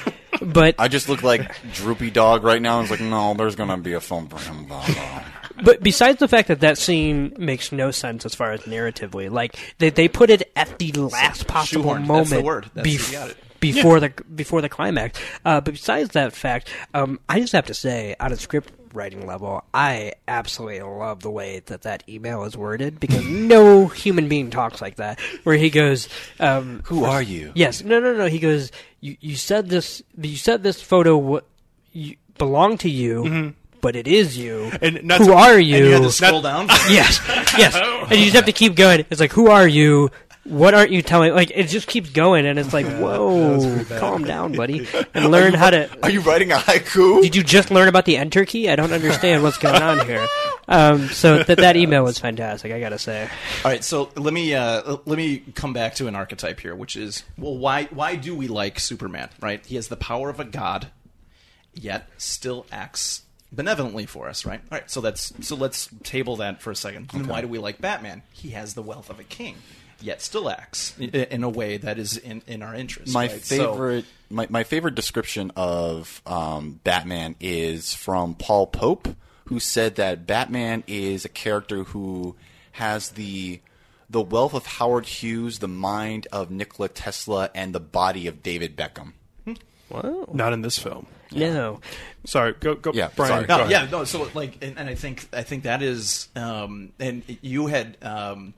but I just look like Droopy Dog right now. And it's like, no, there's going to be a film for him. Blah, blah. But besides the fact that that scene makes no sense as far as narratively, like they they put it at the last possible shoehorned. moment That's the word. That's- bef- you got it. before the before the climax. Uh, but besides that fact, um, I just have to say, on a script writing level, I absolutely love the way that that email is worded, because no human being talks like that. Where he goes, um, Who are you? Yes, no, no, no. He goes, you you said this you said this photo w- you, belonged to you. But it is you. And not who to- are you? And you had to scroll down? Yes, yes. And you just have to keep going. It's like, who are you? What aren't you telling? Like, it just keeps going, and it's like, whoa, calm down, buddy, and learn how to. Are you writing a haiku? Did you just learn about the enter key? I don't understand what's going on here. Um, so that that email was fantastic, I gotta say. All right, so let me uh, let me come back to an archetype here, which is, well, why why do we like Superman? Right, he has the power of a god, yet still acts benevolently for us. Right. All right. So that's so let's table that for a second. And why do we like Batman? He has the wealth of a king, yet still acts in, in a way that is in, in our interest. My right? So- favorite, my, my favorite description of um, Batman is from Paul Pope, who said that Batman is a character who has the the wealth of Howard Hughes, the mind of Nikola Tesla, and the body of David Beckham. Wow. Not in this film. No. Sorry, go go. Yeah, Brian. sorry. Go No, ahead. yeah, no. So like, and, and I think I think that is, um, and you had. Um,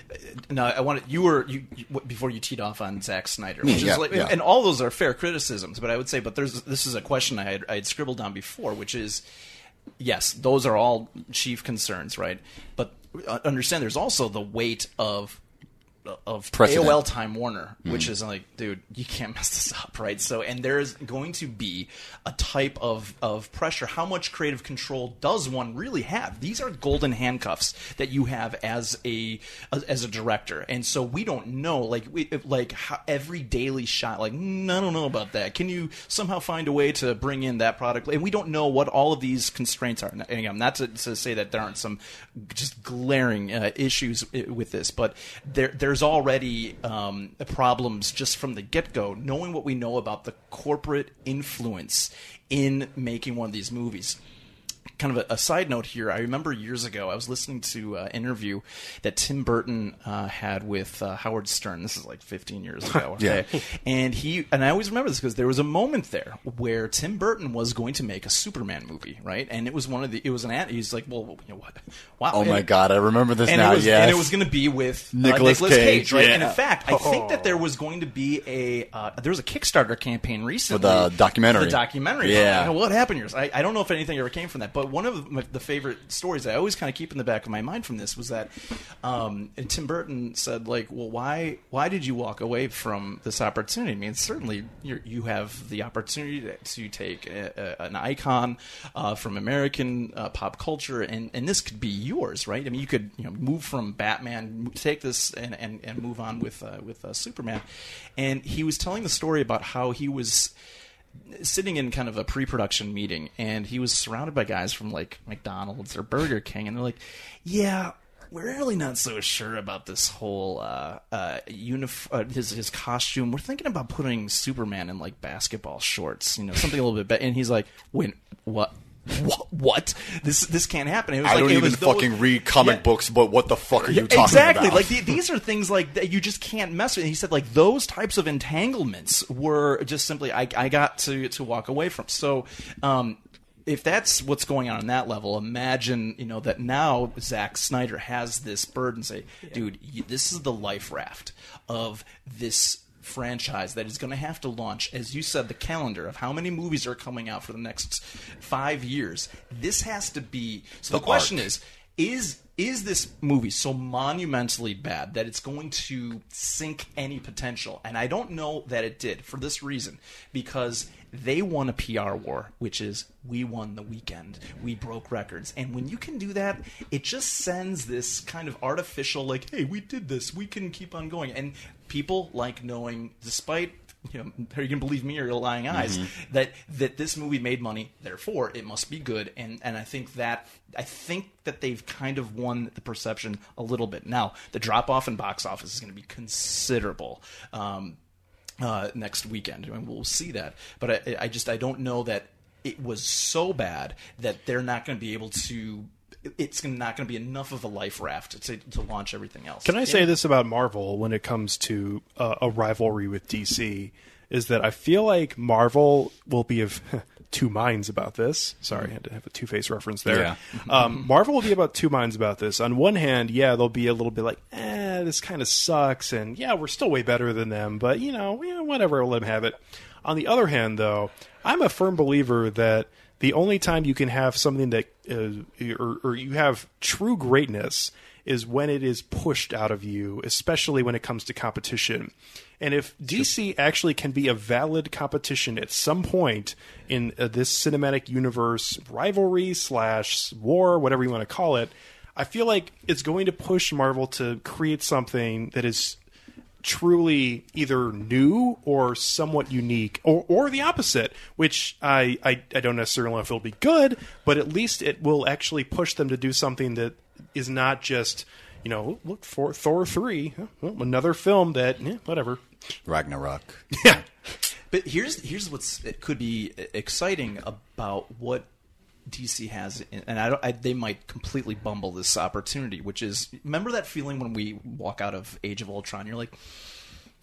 No, I wanted you were you, you before you teed off on Zack Snyder, which Yeah, is like, yeah. and all those are fair criticisms. But I would say, but there's this is a question I had I had scribbled down before, which is, yes, those are all chief concerns, right? But uh, understand, there's also the weight of of Precedent. A O L Time Warner, which Mm. is like, dude, you can't mess this up, right? So, and there's going to be a type of, of pressure. How much creative control does one really have? These are golden handcuffs that you have as a as a director, and so we don't know, like, we, like how every daily shot. Like, mm, I don't know about that. Can you somehow find a way to bring in that product? And we don't know what all of these constraints are. And again, not to, to say that there aren't some just glaring uh, issues with this, but there there's already um, problems just from the get-go, knowing what we know about the corporate influence in making one of these movies. Kind of a, a side note here, I remember years ago I was listening to an interview that Tim Burton uh, had with uh, Howard Stern. This is like fifteen years ago. Okay? Yeah. And he and I always remember this because there was a moment there where Tim Burton was going to make a Superman movie, right? And it was one of the it was an ad. He's like, well, you know what? Wow. Oh and, my God, I remember this and now. It was, yes. and it was going to be with uh, Nicolas Nicolas Cage, Cage, right? yeah. And in fact, I think that there was going to be a uh, there was a Kickstarter campaign recently For the documentary. For the documentary. Yeah. You know, what happened here? I, I don't know if anything ever came from that, but one of my, the favorite stories I always kind of keep in the back of my mind from this was that um, and Tim Burton said, like, well, why why did you walk away from this opportunity? I mean, certainly you're, you have the opportunity to, to take a, a, an icon uh, from American uh, pop culture, and, and this could be yours, right? I mean, you could you know move from Batman, take this and, and, and move on with uh, with uh, Superman. And he was telling the story about how he was sitting in kind of a pre-production meeting, and he was surrounded by guys from like McDonald's or Burger King, and they're like, yeah, we're really not so sure about this whole uh, uh, unif- uh, his his costume. We're thinking about putting Superman in like basketball shorts, you know, something a little bit better. And he's like, wait, what? What? What? This this can't happen. It was I like, don't it even was those- fucking read comic Yeah. books, but what the fuck are you talking exactly. about? Like the, these are things like that you just can't mess with. And he said like those types of entanglements were just simply I, I got to to walk away from. So um, if that's what's going on on that level, imagine you know that now Zack Snyder has this burden. Say, dude, you, this is the life raft of this franchise that is going to have to launch, as you said, the calendar of how many movies are coming out for the next five years. This has to be. So the, The question arc. is: is is this movie so monumentally bad that it's going to sink any potential? And I don't know that it did for this reason, because they won a P R war, which is we won the weekend, we broke records. And when you can do that, it just sends this kind of artificial, like, hey, we did this, we can keep on going. And people like knowing, despite, you know, you can believe me or your lying eyes, Mhm. that that this movie made money, therefore it must be good. And and I think that I think that they've kind of won the perception a little bit. Now the drop off in box office is going to be considerable. Um, Uh, next weekend, and we'll see that. But I, I just I don't know that it was so bad that they're not going to be able to. It's not going to be enough of a life raft to to launch everything else. Can I say Yeah. this about Marvel when it comes to uh, a rivalry with D C? Is that I feel like Marvel will be of two minds about this. Sorry, I had to have a Two-Face reference there. Yeah. um, Marvel will be about two minds about this. On one hand, yeah, they'll be a little bit like, eh, this kind of sucks, and yeah, we're still way better than them, but, you know, yeah, whatever, let them have it. On the other hand, though, I'm a firm believer that the only time you can have something that, uh, or, or you have true greatness is when it is pushed out of you, especially when it comes to competition. And if D C actually can be a valid competition at some point in uh, this cinematic universe rivalry slash war, whatever you want to call it, I feel like it's going to push Marvel to create something that is truly either new or somewhat unique, or, or the opposite, which I, I, I don't necessarily know if it'll be good, but at least it will actually push them to do something that is not just, you know, look for Thor three, well, another film that, eh, whatever. Ragnarok. Yeah. But here's here's what's it could be exciting about what D C has, and I don't. I, they might completely bumble this opportunity, which is, remember that feeling when we walk out of Age of Ultron, you're like,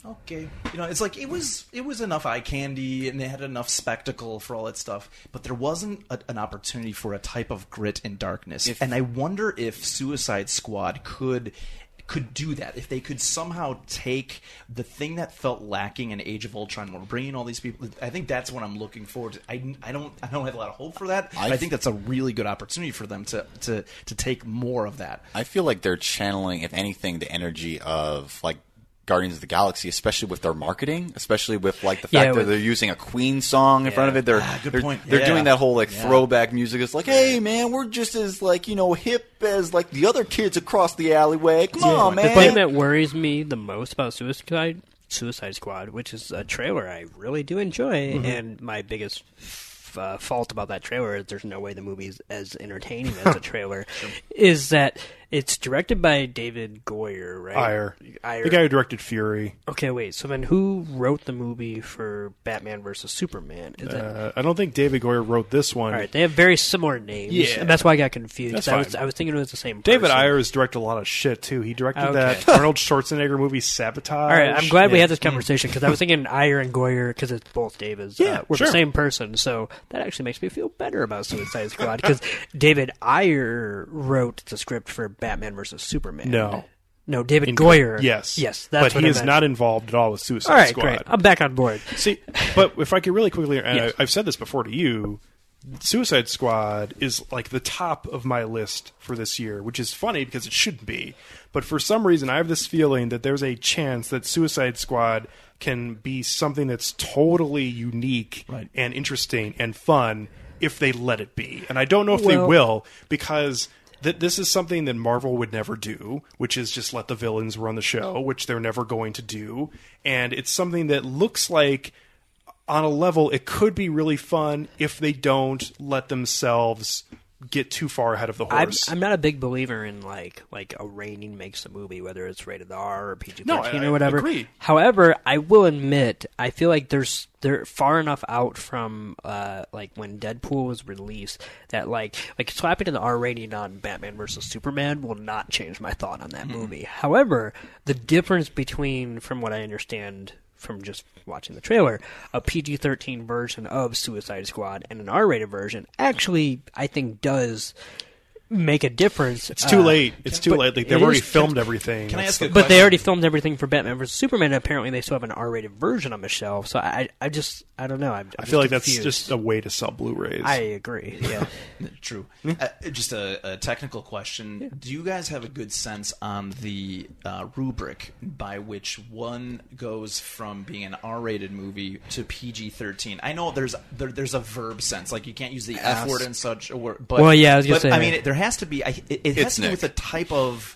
Okay, you know, it's like it was it was enough eye candy, and they had enough spectacle for all that stuff, but there wasn't a, an opportunity for a type of grit and darkness. If, and I wonder if Suicide Squad could could do that, if they could somehow take the thing that felt lacking in Age of Ultron, we're bringing all these people. I think that's what I'm looking forward to. I, I don't I don't have a lot of hope for that, but I think that's a really good opportunity for them to to to take more of that. I feel like they're channeling, if anything, the energy of like Guardians of the Galaxy, especially with their marketing, especially with like the fact Yeah, that with- they're using a Queen song in Yeah. front of it. They're Ah, good they're, point. they're Yeah. doing that whole like Yeah. throwback music. It's like, hey man, we're just as like you know hip as like the other kids across the alleyway. Come on, The man. thing that worries me the most about Suicide Suicide Squad, which is a trailer I really do enjoy, Mm-hmm. and my biggest f- uh, fault about that trailer is there's no way the movie's as entertaining as a trailer, is that it's directed by David Goyer, right? Ayer. Ayer. The guy who directed Fury. Okay, wait. So then, who wrote the movie for Batman versus Superman? Is that Uh, I don't think David Goyer wrote this one. all right? They have very similar names, Yeah. and that's why I got confused. That's I was fine. I was thinking it was the same. David person. Ayer has directed a lot of shit too. He directed Okay. that Arnold Schwarzenegger movie Sabotage. All right, I'm glad we Yeah. had this conversation because I was thinking Ayer and Goyer because it's both Davids. Yeah, uh, we're sure. the same person, so that actually makes me feel better about Suicide Squad because David Ayer wrote the script for Batman versus Superman. No. no, David In- Goyer. Yes, yes, that's but what he I is meant. not involved at all with Suicide All right, Squad. great. I'm back on board. See, but if I could really quickly, and Yes. I, I've said this before to you, Suicide Squad is like the top of my list for this year, which is funny because it shouldn't be. But for some reason, I have this feeling that there's a chance that Suicide Squad can be something that's totally unique Right. and interesting and fun if they let it be. And I don't know if they Well- will because th- this is something that Marvel would never do, which is just let the villains run the show, which they're never going to do. And it's something that looks like on a level, it could be really fun if they don't let themselves get too far ahead of the I'm, horse. I'm not a big believer in like like a rating makes a movie, whether it's rated R or P G thirteen No, I- or whatever. I agree. However, I will admit, I feel like there's they're far enough out from uh, like when Deadpool was released that like like slapping an R rating on Batman versus Superman will not change my thought on that Hmm. movie. However, the difference between, from what I understand from just watching the trailer, a P G thirteen version of Suicide Squad and an R rated version actually, I think, does make a difference. It's too Uh, late. It's too but late. Like, it they've already is- filmed everything. Can I That's ask a the- But they question? already filmed everything for Batman versus Superman, and apparently they still have an R rated version on the shelf. So I, I just, I don't know. I'm, I'm I feel like just that's confused. just a way to sell Blu-rays. I agree. Yeah. True. Uh, just a, a technical question. Do you guys have a good sense on the uh, rubric by which one goes from being an R-rated movie to P G thirteen? I know there's there, there's a verb sense, like you can't use the F Yes. word and such. Or, but, Well, yeah, I was gonna but, say- I mean, it, there has to be. I, it it has It's to do Nick. with the type of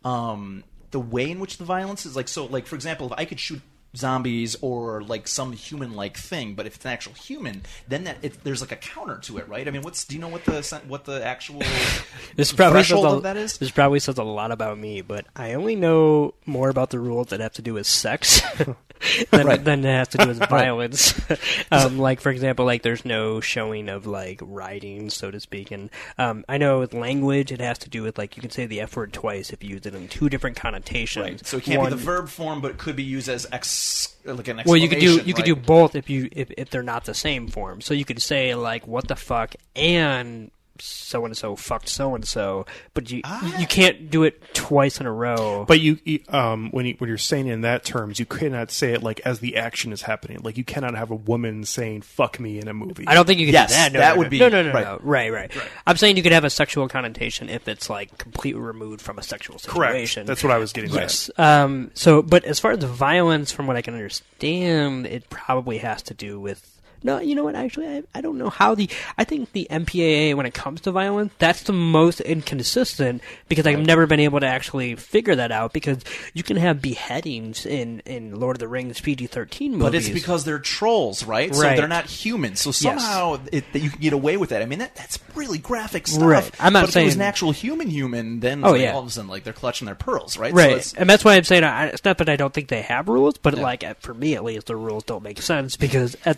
um, the way in which the violence is. Like so, like for example, if I could shoot zombies or like some human-like thing, but if it's an actual human, then that it, there's like a counter to it, right? I mean, what's do you know what the sen- what the actual This probably says threshold a, of that is? this probably says a lot about me, but I only know more about the rules that have to do with sex than, Right. than it has to do with violence. um, like for example, like there's no showing of like writing, so to speak, and um, I know with language it has to do with like you can say the F word twice if you use it in two different connotations. Right. So it can't One- be the verb form, but it could be used as ex, like an exclamation. Well, you could do you could do right? both if you if, if they're not the same form. So you could say like what the fuck and so and so fucked so and so, but you Ah. you can't do it twice in a row. But you, you um, when you, when you're saying it in that terms, you cannot say it like as the action is happening. Like you cannot have a woman saying "fuck me" in a movie. I don't think you could Yes, do that. No, that no, would no. be- no, no, no, right. no. Right, right, I'm saying you could have a sexual connotation if it's like completely removed from a sexual Correct. situation. That's what I was getting at. Yes. Um, so, but as far as the violence, from what I can understand, it probably has to do with. No, you know what? Actually, I, I don't know how the. I think the M P A A, when it comes to violence, that's the most inconsistent because I've never been able to actually figure that out. Because you can have beheadings in, in Lord of the Rings P G thirteen movies, But it's because they're trolls, right? So Right. they're not human. So somehow it, that you can get away with that. I mean, that, that's really graphic stuff. Right. I'm not but if it was saying- an actual human human, then Oh, like, yeah. all of a sudden, like they're clutching their pearls, right? Right, So it's, and that's why I'm saying I, it's not that I don't think they have rules, but Yeah. like for me at least, the rules don't make sense because at the end of the day,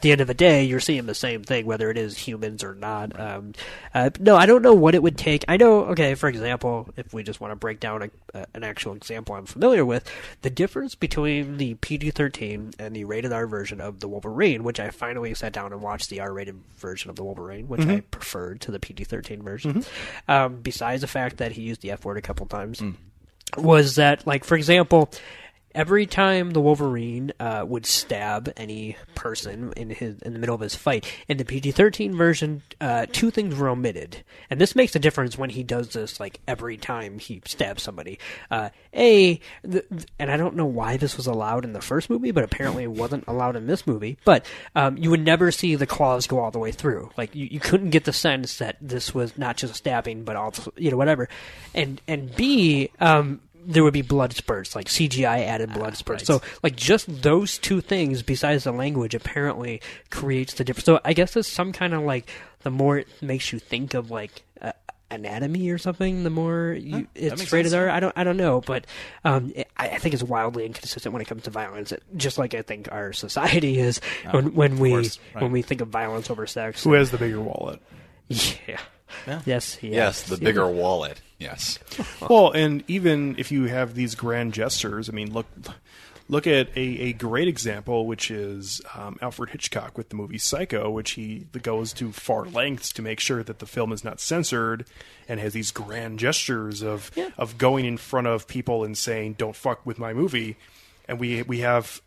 day, you're seeing the same thing, whether it is humans or not. Um, uh, no, I don't know what it would take. I know, okay, for example, if we just want to break down a, uh, an actual example I'm familiar with, the difference between the P G thirteen and the rated R version of the Wolverine, which I finally sat down and watched the R-rated version of the Wolverine, which Mm-hmm. I preferred to the P G thirteen version, mm-hmm. um, besides the fact that he used the F word a couple times, mm. was that, like, for example, every time the Wolverine uh, would stab any person in his in the middle of his fight, in the P G thirteen version, uh, two things were omitted. And this makes a difference when he does this, like, every time he stabs somebody. Uh, a, th- th- and I don't know why this was allowed in the first movie, but apparently it wasn't allowed in this movie, but um, you would never see the claws go all the way through. Like, you, you couldn't get the sense that this was not just stabbing, but also, you know, whatever. And, and B, um... there would be blood spurts, like C G I added blood spurts. right. So, like, just those two things, besides the language, apparently creates the difference. So, I guess it's some kind of, like, the more it makes you think of, like, uh, anatomy or something, the more you, Huh, it's rated R. I don't, I don't know, but um, it, I, I think it's wildly inconsistent when it comes to violence. It, just like I think our society is Oh, when, when we course, right. when we think of violence over sex. Who has the bigger wallet? Yeah. Yeah. Yes. Yes. Yes, the bigger wallet. Yes. Well, and even if you have these grand gestures, I mean, look look at a, a great example, which is um, Alfred Hitchcock with the movie Psycho, which he goes to far lengths to make sure that the film is not censored and has these grand gestures of Yeah. of going in front of people and saying, don't fuck with my movie. And we we have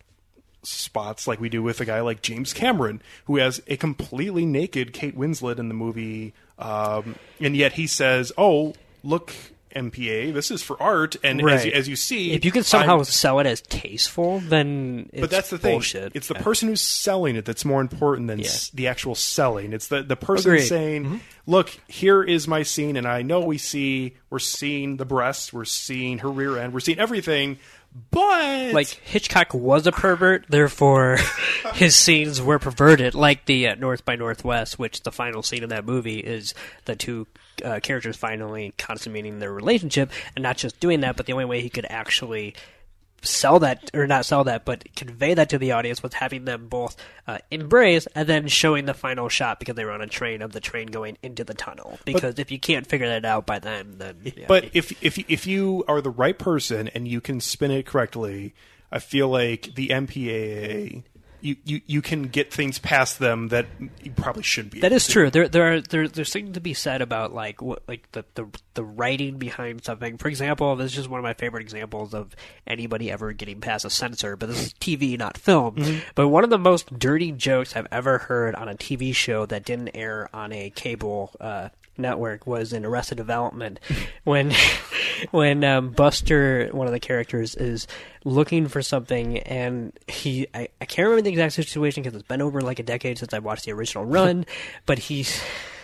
spots like we do with a guy like James Cameron, who has a completely naked Kate Winslet in the movie, um, and yet he says, oh, look, M P A, this is for art, and Right. as, you, as you see... If you can somehow I'm- sell it as tasteful, then it's but that's the thing. bullshit. It's the person who's selling it that's more important than Yeah. s- the actual selling. It's the, the person Agreed. saying, Mm-hmm. look, here is my scene, and I know we see, we're seeing the breasts, we're seeing her rear end, we're seeing everything, but... Like, Hitchcock was a pervert, therefore his scenes were perverted, like the uh, North by Northwest, which the final scene of that movie is the two uh, characters finally consummating their relationship, and not just doing that, but the only way he could actually sell that, or not sell that, but convey that to the audience was having them both uh, embrace and then showing the final shot because they were on a train of the train going into the tunnel. Because if you can't figure that out by then, then... Yeah. But if if if you are the right person and you can spin it correctly, I feel like the M P A A, you, you, you can get things past them that you probably shouldn't be. That able is to. true. There, there are there, there's something to be said about like what, like the, the the writing behind something. For example, this is just one of my favorite examples of anybody ever getting past a censor. But this is T V, not film. Mm-hmm. But one of the most dirty jokes I've ever heard on a T V show that didn't air on a cable uh, network was in Arrested Development, when when um, Buster, one of the characters, is looking for something, and he I, I can't remember the exact situation because it's been over like a decade since I watched the original run, but he's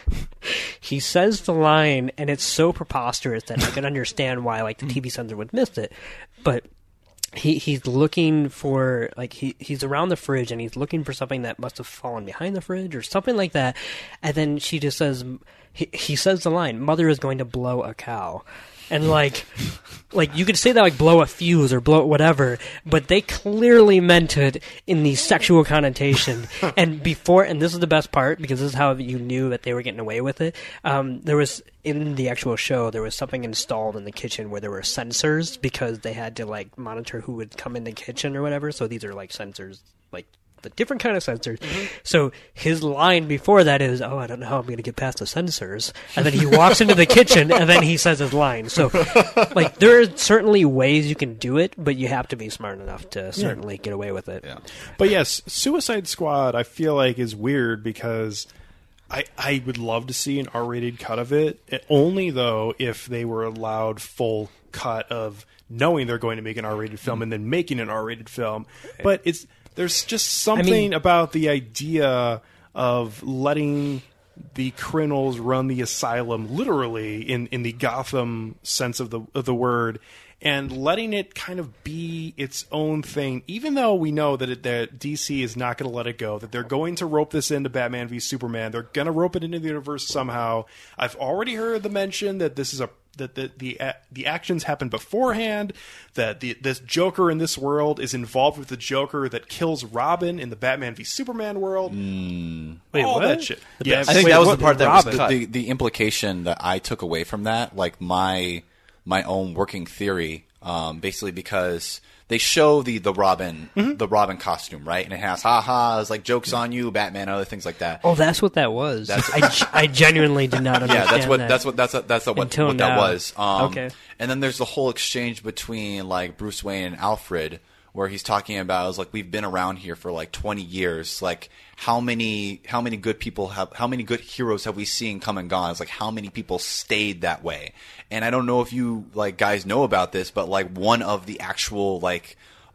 he says the line, and it's so preposterous that I can understand why like the T V censor would miss it, but he he's looking for like he he's around the fridge and he's looking for something that must have fallen behind the fridge or something like that, and then she just says he he says the line, "Mother is going to blow a cow." And like, like you could say that like blow a fuse or blow whatever, but they clearly meant it in the sexual connotation. And before, and this is the best part because this is how you knew that they were getting away with it. Um, there was in the actual show there was something installed in the kitchen where there were sensors because they had to like monitor who would come in the kitchen or whatever. So these are like sensors, like the different kind of sensors. Mm-hmm. So his line before that is, "Oh, I don't know how I'm going to get past the sensors," and then he walks into the kitchen and then he says his line. So, like, there are certainly ways you can do it, but you have to be smart enough to certainly yeah. get away with it. Yeah. But yes, Suicide Squad, I feel like is weird because I I would love to see an R-rated cut of it. Only though if they were allowed full cut of knowing they're going to make an R-rated film and then making an R-rated film. But it's there's just something I mean, about the idea of letting the criminals run the asylum, literally in, in the Gotham sense of the of the word, and letting it kind of be its own thing, even though we know that, it, that D C is not going to let it go, that they're going to rope this into Batman v Superman. They're going to rope it into the universe somehow. I've already heard the mention that this is a that the the uh, the actions happen beforehand. That the this Joker in this world is involved with the Joker that kills Robin in the Batman v Superman world. Mm. Wait, all what? that shit. The Yes. I think Wait, that was what- the part that Robin? was cut. The, the implication that I took away from that, like my my own working theory, um, basically because they show the the Robin Mm-hmm. the Robin costume, right, and it has ha ha, it's like jokes on you, Batman, other things like that. Oh, that's what that was. That's- I, g- I genuinely did not understand Yeah, that's what that. that's what that's that's what, Until what that now. was. Um, Okay. And then there's the whole exchange between like Bruce Wayne and Alfred, where he's talking about is like we've been around here for like twenty years. Like how many how many good people have how many good heroes have we seen come and gone? It's like how many people stayed that way. And I don't know if you like guys know about this, but like one of the actual like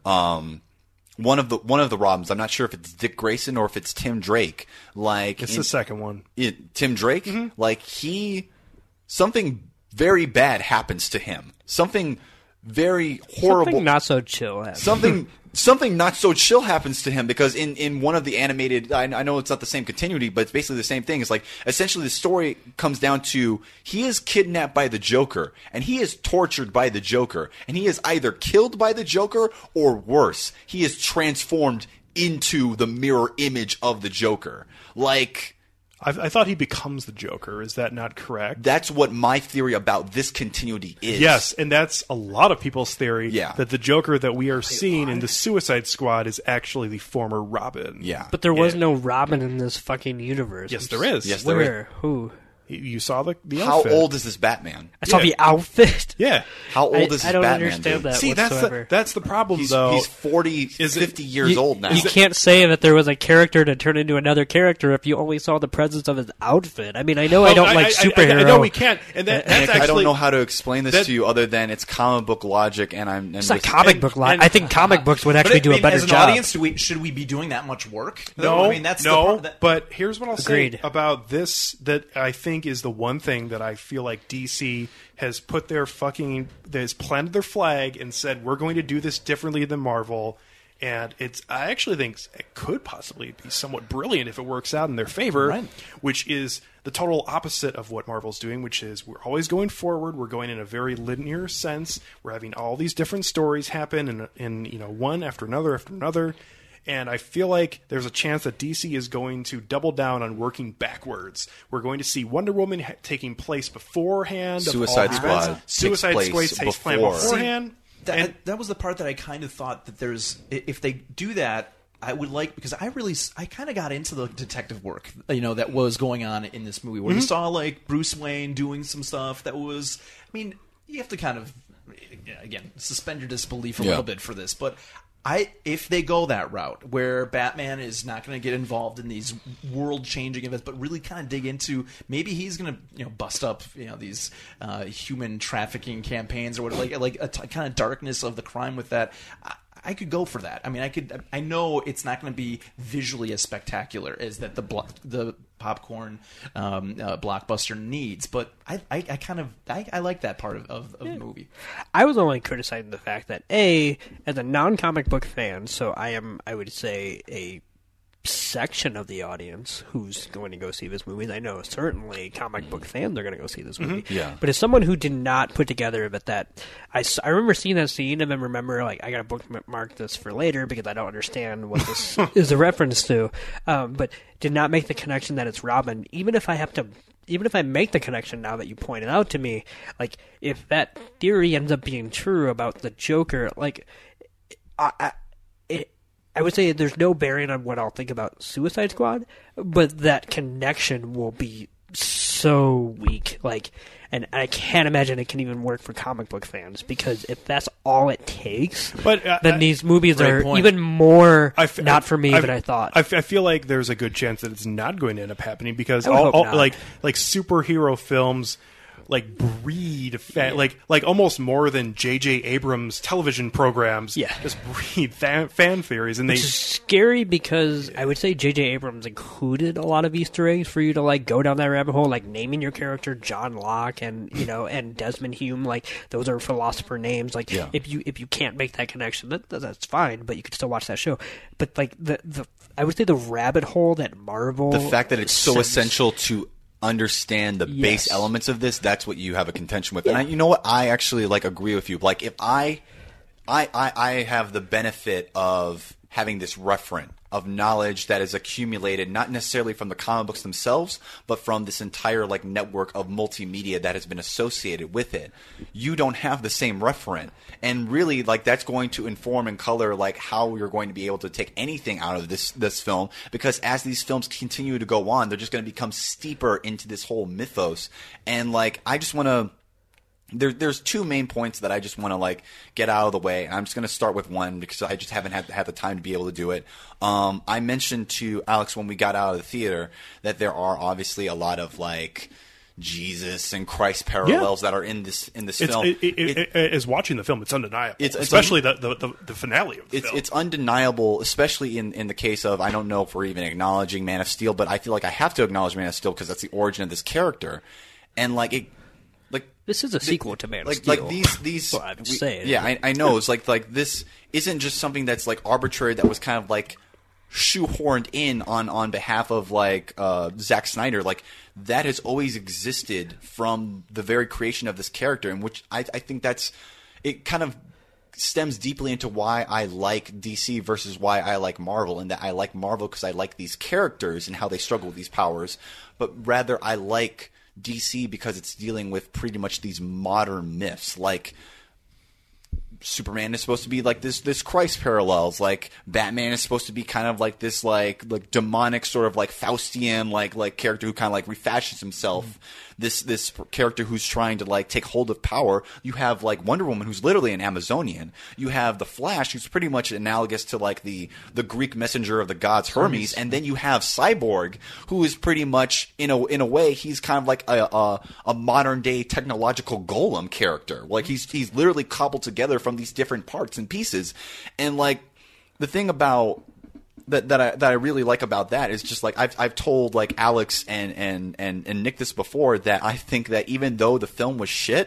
um one of the one of the Robins, I'm not sure if it's Dick Grayson or if it's Tim Drake. Like It's in- the second one. it, Tim Drake, Mm-hmm. like he, something very bad happens to him. Something very horrible. Something not so chill. happened. something something not so chill happens to him because in, in one of the animated, I, I know it's not the same continuity, but it's basically the same thing. It's like essentially the story comes down to he is kidnapped by the Joker and he is tortured by the Joker and he is either killed by the Joker or worse, he is transformed into the mirror image of the Joker. Like, I, I thought he becomes the Joker. Is that not correct? that's what my theory about this continuity is. Yes, and that's a lot of people's theory. Yeah. That the Joker that we are seeing in the Suicide Squad is actually the former Robin. Yeah. But there was Yeah. no Robin in this fucking universe. Yes, there is. Yes, there is. Where? Who? You- You saw the the How outfit. old is this Batman? I saw Yeah. the outfit. Yeah. How old I, is this I don't Batman? understand dude? that See, that's whatsoever. the that's the problem He's, though. he's forty, Is it- fifty years you, old now. You can't say that there was a character to turn into another character if you only saw the presence of his outfit. I mean, I know I Oh, don't like superhero. I, I know we can't, and that, that's actually. I don't know how to explain this that- to you other than it's comic book logic, and I'm. And It's not with- comic and- book line. and- I think comic books would But actually I do mean, a better as an job. audience, do we should we be doing that much work? No, I mean that's no. the part that, But here's what I'll Agreed. say about this: that I think is the one thing that I feel like D C has put their fucking has planted their flag and said we're going to do this differently than Marvel. And it's I actually think it could possibly be somewhat brilliant if it works out in their favor, Right. which is the total opposite of what Marvel's doing, which is we're always going forward. We're going in a very linear sense. We're having all these different stories happen in, in you know one after another after another. And I feel like there's a chance that D C is going to double down on working backwards. We're going to see Wonder Woman ha- taking place beforehand. of all Suicide the Squad events. takes Suicide place Squad takes place before. beforehand. that, and- that was the part that I kind of thought that there's if they do that, I would like because I really I kind of got into the detective work you know that was going on in this movie where you saw like Bruce Wayne doing some stuff that was I mean you have to kind of again suspend your disbelief a Yeah. little bit for this, but I if they go that route where Batman is not going to get involved in these world-changing events, but really kind of dig into maybe he's going to you know bust up you know these uh, human trafficking campaigns or what like like a t- kind of darkness of the crime with that. I, I could go for that. I mean, I could. I know it's not going to be visually as spectacular as that the blo- the popcorn um, uh, blockbuster needs, but I, I, I kind of I, I like that part of, of, of the movie. I was only criticizing the fact that a as a non-comic book fan, so I am I would say a section of the audience who's going to go see this movie. I know certainly comic book fans are going to go see this movie. Mm-hmm. Yeah. But as someone who did not put together but that I, s- I remember seeing that scene and then remember like I got to bookmark this for later because I don't understand what this is a reference to. Um, but did not make the connection that it's Robin. Even if I have to even if I make the connection now that you pointed out to me, like if that theory ends up being true about the Joker, like I, I it I would say there's no bearing on what I'll think about Suicide Squad, but that connection will be so weak. Like, and I can't imagine it can even work for comic book fans because if that's all it takes, But, uh, then I- these movies Great are point. even more I f- not for me I- than I thought. I, f- I feel like there's a good chance that it's not going to end up happening because I would all, hope all- not. like like superhero films like breed fan, like like almost more than J J Abrams television programs. Yeah. just breed fan, fan theories, and they Which is scary because I would say J J Abrams included a lot of Easter eggs for you to like go down that rabbit hole, like naming your character John Locke and you know and Desmond Hume, like those are philosopher names. Like Yeah. if you if you can't make that connection, that, that's fine, but you can still watch that show. But like the the I would say the rabbit hole that Marvel the fact that it's so sends- essential to understand the Yes. base elements of this, that's what you have a contention with. And I, you know what? I actually like agree with you. Like if I, I, I, I have the benefit of having this referent of knowledge that is accumulated not necessarily from the comic books themselves, but from this entire like network of multimedia that has been associated with it. You don't have the same referent, and really like that's going to inform and color like how you're going to be able to take anything out of this this film, because as these films continue to go on, they're just going to become steeper into this whole mythos. And like I just want to There, there's two main points that I just want to like get out of the way. I'm just going to start with one because I just haven't had, had the time to be able to do it. Um, I mentioned to Alex when we got out of the theater that there are obviously a lot of like Jesus and Christ parallels Yeah. that are in this in this It's, film. it, it, it, it, as watching the film, it's undeniable. It's- it's especially un- the, the, the, the finale of the It's film. it's undeniable, especially in, in the case of, I don't know if we're even acknowledging Man of Steel, but I feel like I have to acknowledge Man of Steel because that's the origin of this character, and like it. This is a sequel to Man of like, Steel. Like these, these. Well, I'm we- saying. Yeah, I, I know. It's like like this isn't just something that's like arbitrary. That was kind of like shoehorned in on on behalf of like uh, Zack Snyder. Like that has always existed from the very creation of this character, and which I, I think that's it. Kind of stems deeply into why I like D C versus why I like Marvel, and that I like Marvel because I like these characters and how they struggle with these powers, but rather I like D C because it's dealing with pretty much these modern myths. Like Superman is supposed to be like this this Christ parallels. Like Batman is supposed to be kind of like this like like demonic sort of like Faustian like like character who kind of like refashions himself. Mm-hmm. This this character who's trying to like take hold of power. You have like Wonder Woman who's literally an Amazonian. You have the Flash who's pretty much analogous to like the the Greek messenger of the gods Hermes. And then you have Cyborg who is pretty much in a in a way he's kind of like a a, a modern day technological golem character. Like he's he's literally cobbled together from these different parts and pieces. And like the thing about that that I that I really like about that is just like I've I've told like Alex and and and and Nick this before, that I think that even though the film was shit,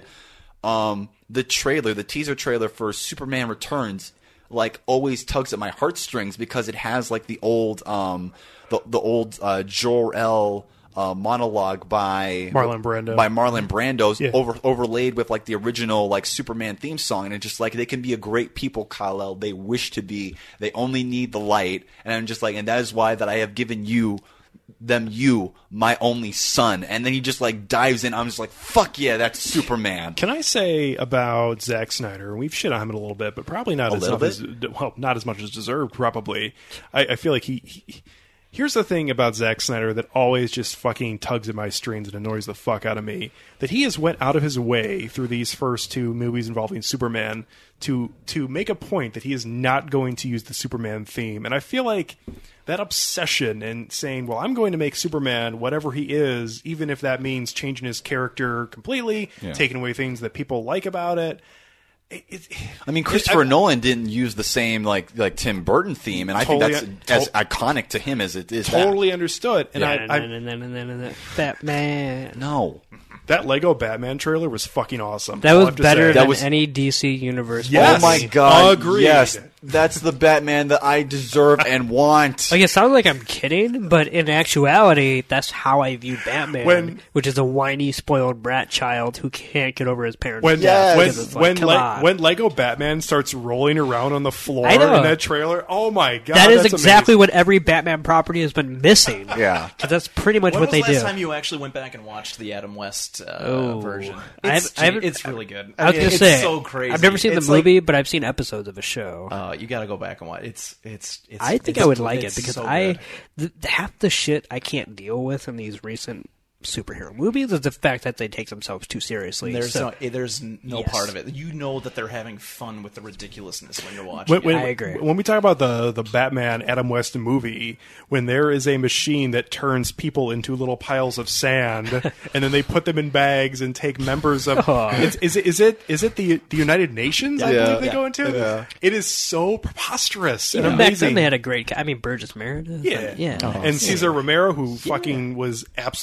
um the trailer, the teaser trailer for Superman Returns like always tugs at my heartstrings because it has like the old um the the old uh Jor-El Uh, monologue by Marlon Brando. by Marlon Brando's Yeah. over overlaid with like the original like Superman theme song, and it's just like they can be a great people, Kal-El. They wish to be. They only need the light, and I'm just like, and that is why that I have given you them you my only son. And then he just like dives in. I'm just like, fuck yeah, that's Superman. Can I say about Zack Snyder? We've shit on him a little bit, but probably not A as little much as well, not as much as deserved. Probably, I, I feel like he, he. Here's the thing about Zack Snyder that always just fucking tugs at my strings and annoys the fuck out of me. That he has went out of his way through these first two movies involving Superman to to make a point that he is not going to use the Superman theme. And I feel like that obsession and saying, well, I'm going to make Superman whatever he is, even if that means changing his character completely, Yeah. taking away things that people like about it. It, it, I mean, Christopher I- Nolan didn't use the same like like Tim Burton theme, and I Totally, think that's to- as iconic to him as it is. that. Totally understood. And Yeah. I, I and then and then and then Batman. No. That Lego Batman trailer was fucking awesome. That All I was have to better say. than That was- any D C universe. Yes. Oh my god! Agreed. Yes, that's the Batman that I deserve and want. Like, it sounds like I'm kidding, but in actuality, that's how I view Batman, When- which is a whiny, spoiled brat child who can't get over his parents' When death. when because it's like, when, come Le- on. when Lego Batman starts rolling around on the floor I in know. that trailer, oh my god, that is that's exactly amazing. what every Batman property has been missing. Yeah. Because that's pretty much When what was they the last do. time you actually went back and watched the Adam West uh, Oh. version? I It's, haven't- I haven't- it's really good. I was mean, gonna it's say, so crazy. I've never seen It's the like- movie, but I've seen episodes of a show. Uh, you got to go back and watch. It's it's. it's I think it's, I would like it it's because so I good. the, half the shit I can't deal with in these recent superhero movies is the fact that they take themselves too seriously. There's So- no, there's no Yes. part of it. You know that they're having fun with the ridiculousness when you're watching. When, when, it. I agree. When we talk about the the Batman Adam West movie, when there is a machine that turns people into little piles of sand, and then they put them in bags and take members of Oh. it's, is it is it is it the the United Nations? I Yeah. believe they Yeah. go into. Yeah. It is so preposterous and Even back amazing. then they had a great. ca- I mean, Burgess Meredith. Yeah, and- yeah. and Cesar Romero, who fucking was absolutely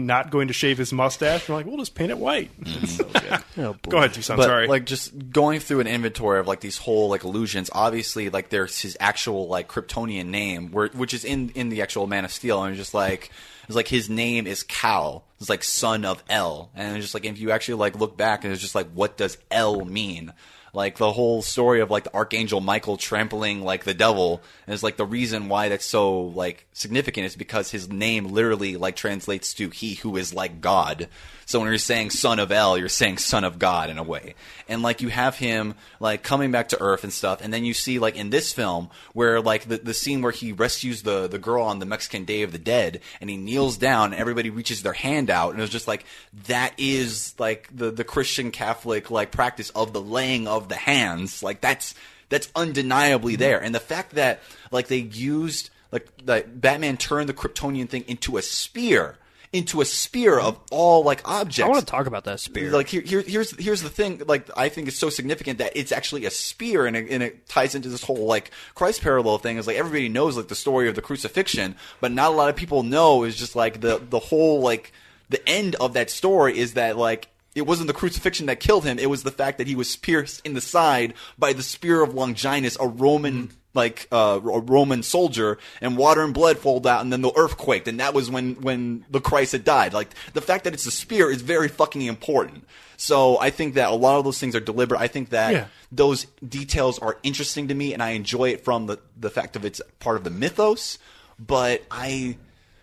not going to shave his mustache. We're like, we'll just paint it white. It's so good. Oh, boy. Go ahead, Tucson. But, Sorry. like, just going through an inventory of like these whole like illusions. Obviously, like there's his actual like Kryptonian name, where which is in in the actual Man of Steel, and it's just like it's like his name is Kal. It's like son of El, and it's just like if you actually like look back, and it's just like what does El mean? Like the whole story of like the Archangel Michael trampling like the devil, and it's like the reason why that's so like significant is because his name literally like translates to he who is like God. So when you're saying son of El, you're saying son of God in a way. And like you have him like coming back to Earth and stuff, and then you see like in this film where like the, the scene where he rescues the, the girl on the Mexican Day of the Dead, and he kneels down and everybody reaches their hand out, and it was just like that is like the, the Christian Catholic like practice of the laying of the hands. Like that's that's undeniably there. And the fact that like they used like that Batman turned the Kryptonian thing into a spear. Into a spear of all like objects. I want to talk about that spear. Like here, here, here's here's the thing. Like I think it's so significant that it's actually a spear, and it, and it ties into this whole like Christ parallel thing. Is like everybody knows like the story of the crucifixion, but not a lot of people know is just like the the whole like the end of that story is that like it wasn't the crucifixion that killed him. It was the fact that he was pierced in the side by the spear of Longinus, a Roman. Mm. like uh, a Roman soldier, and water and blood flowed out, and then the earth quaked, and that was when, when the Christ had died. Like, the fact that it's a spear is very fucking important. So I think that a lot of those things are deliberate. I think that yeah. those details are interesting to me, and I enjoy it from the, the fact of it's part of the mythos, but I...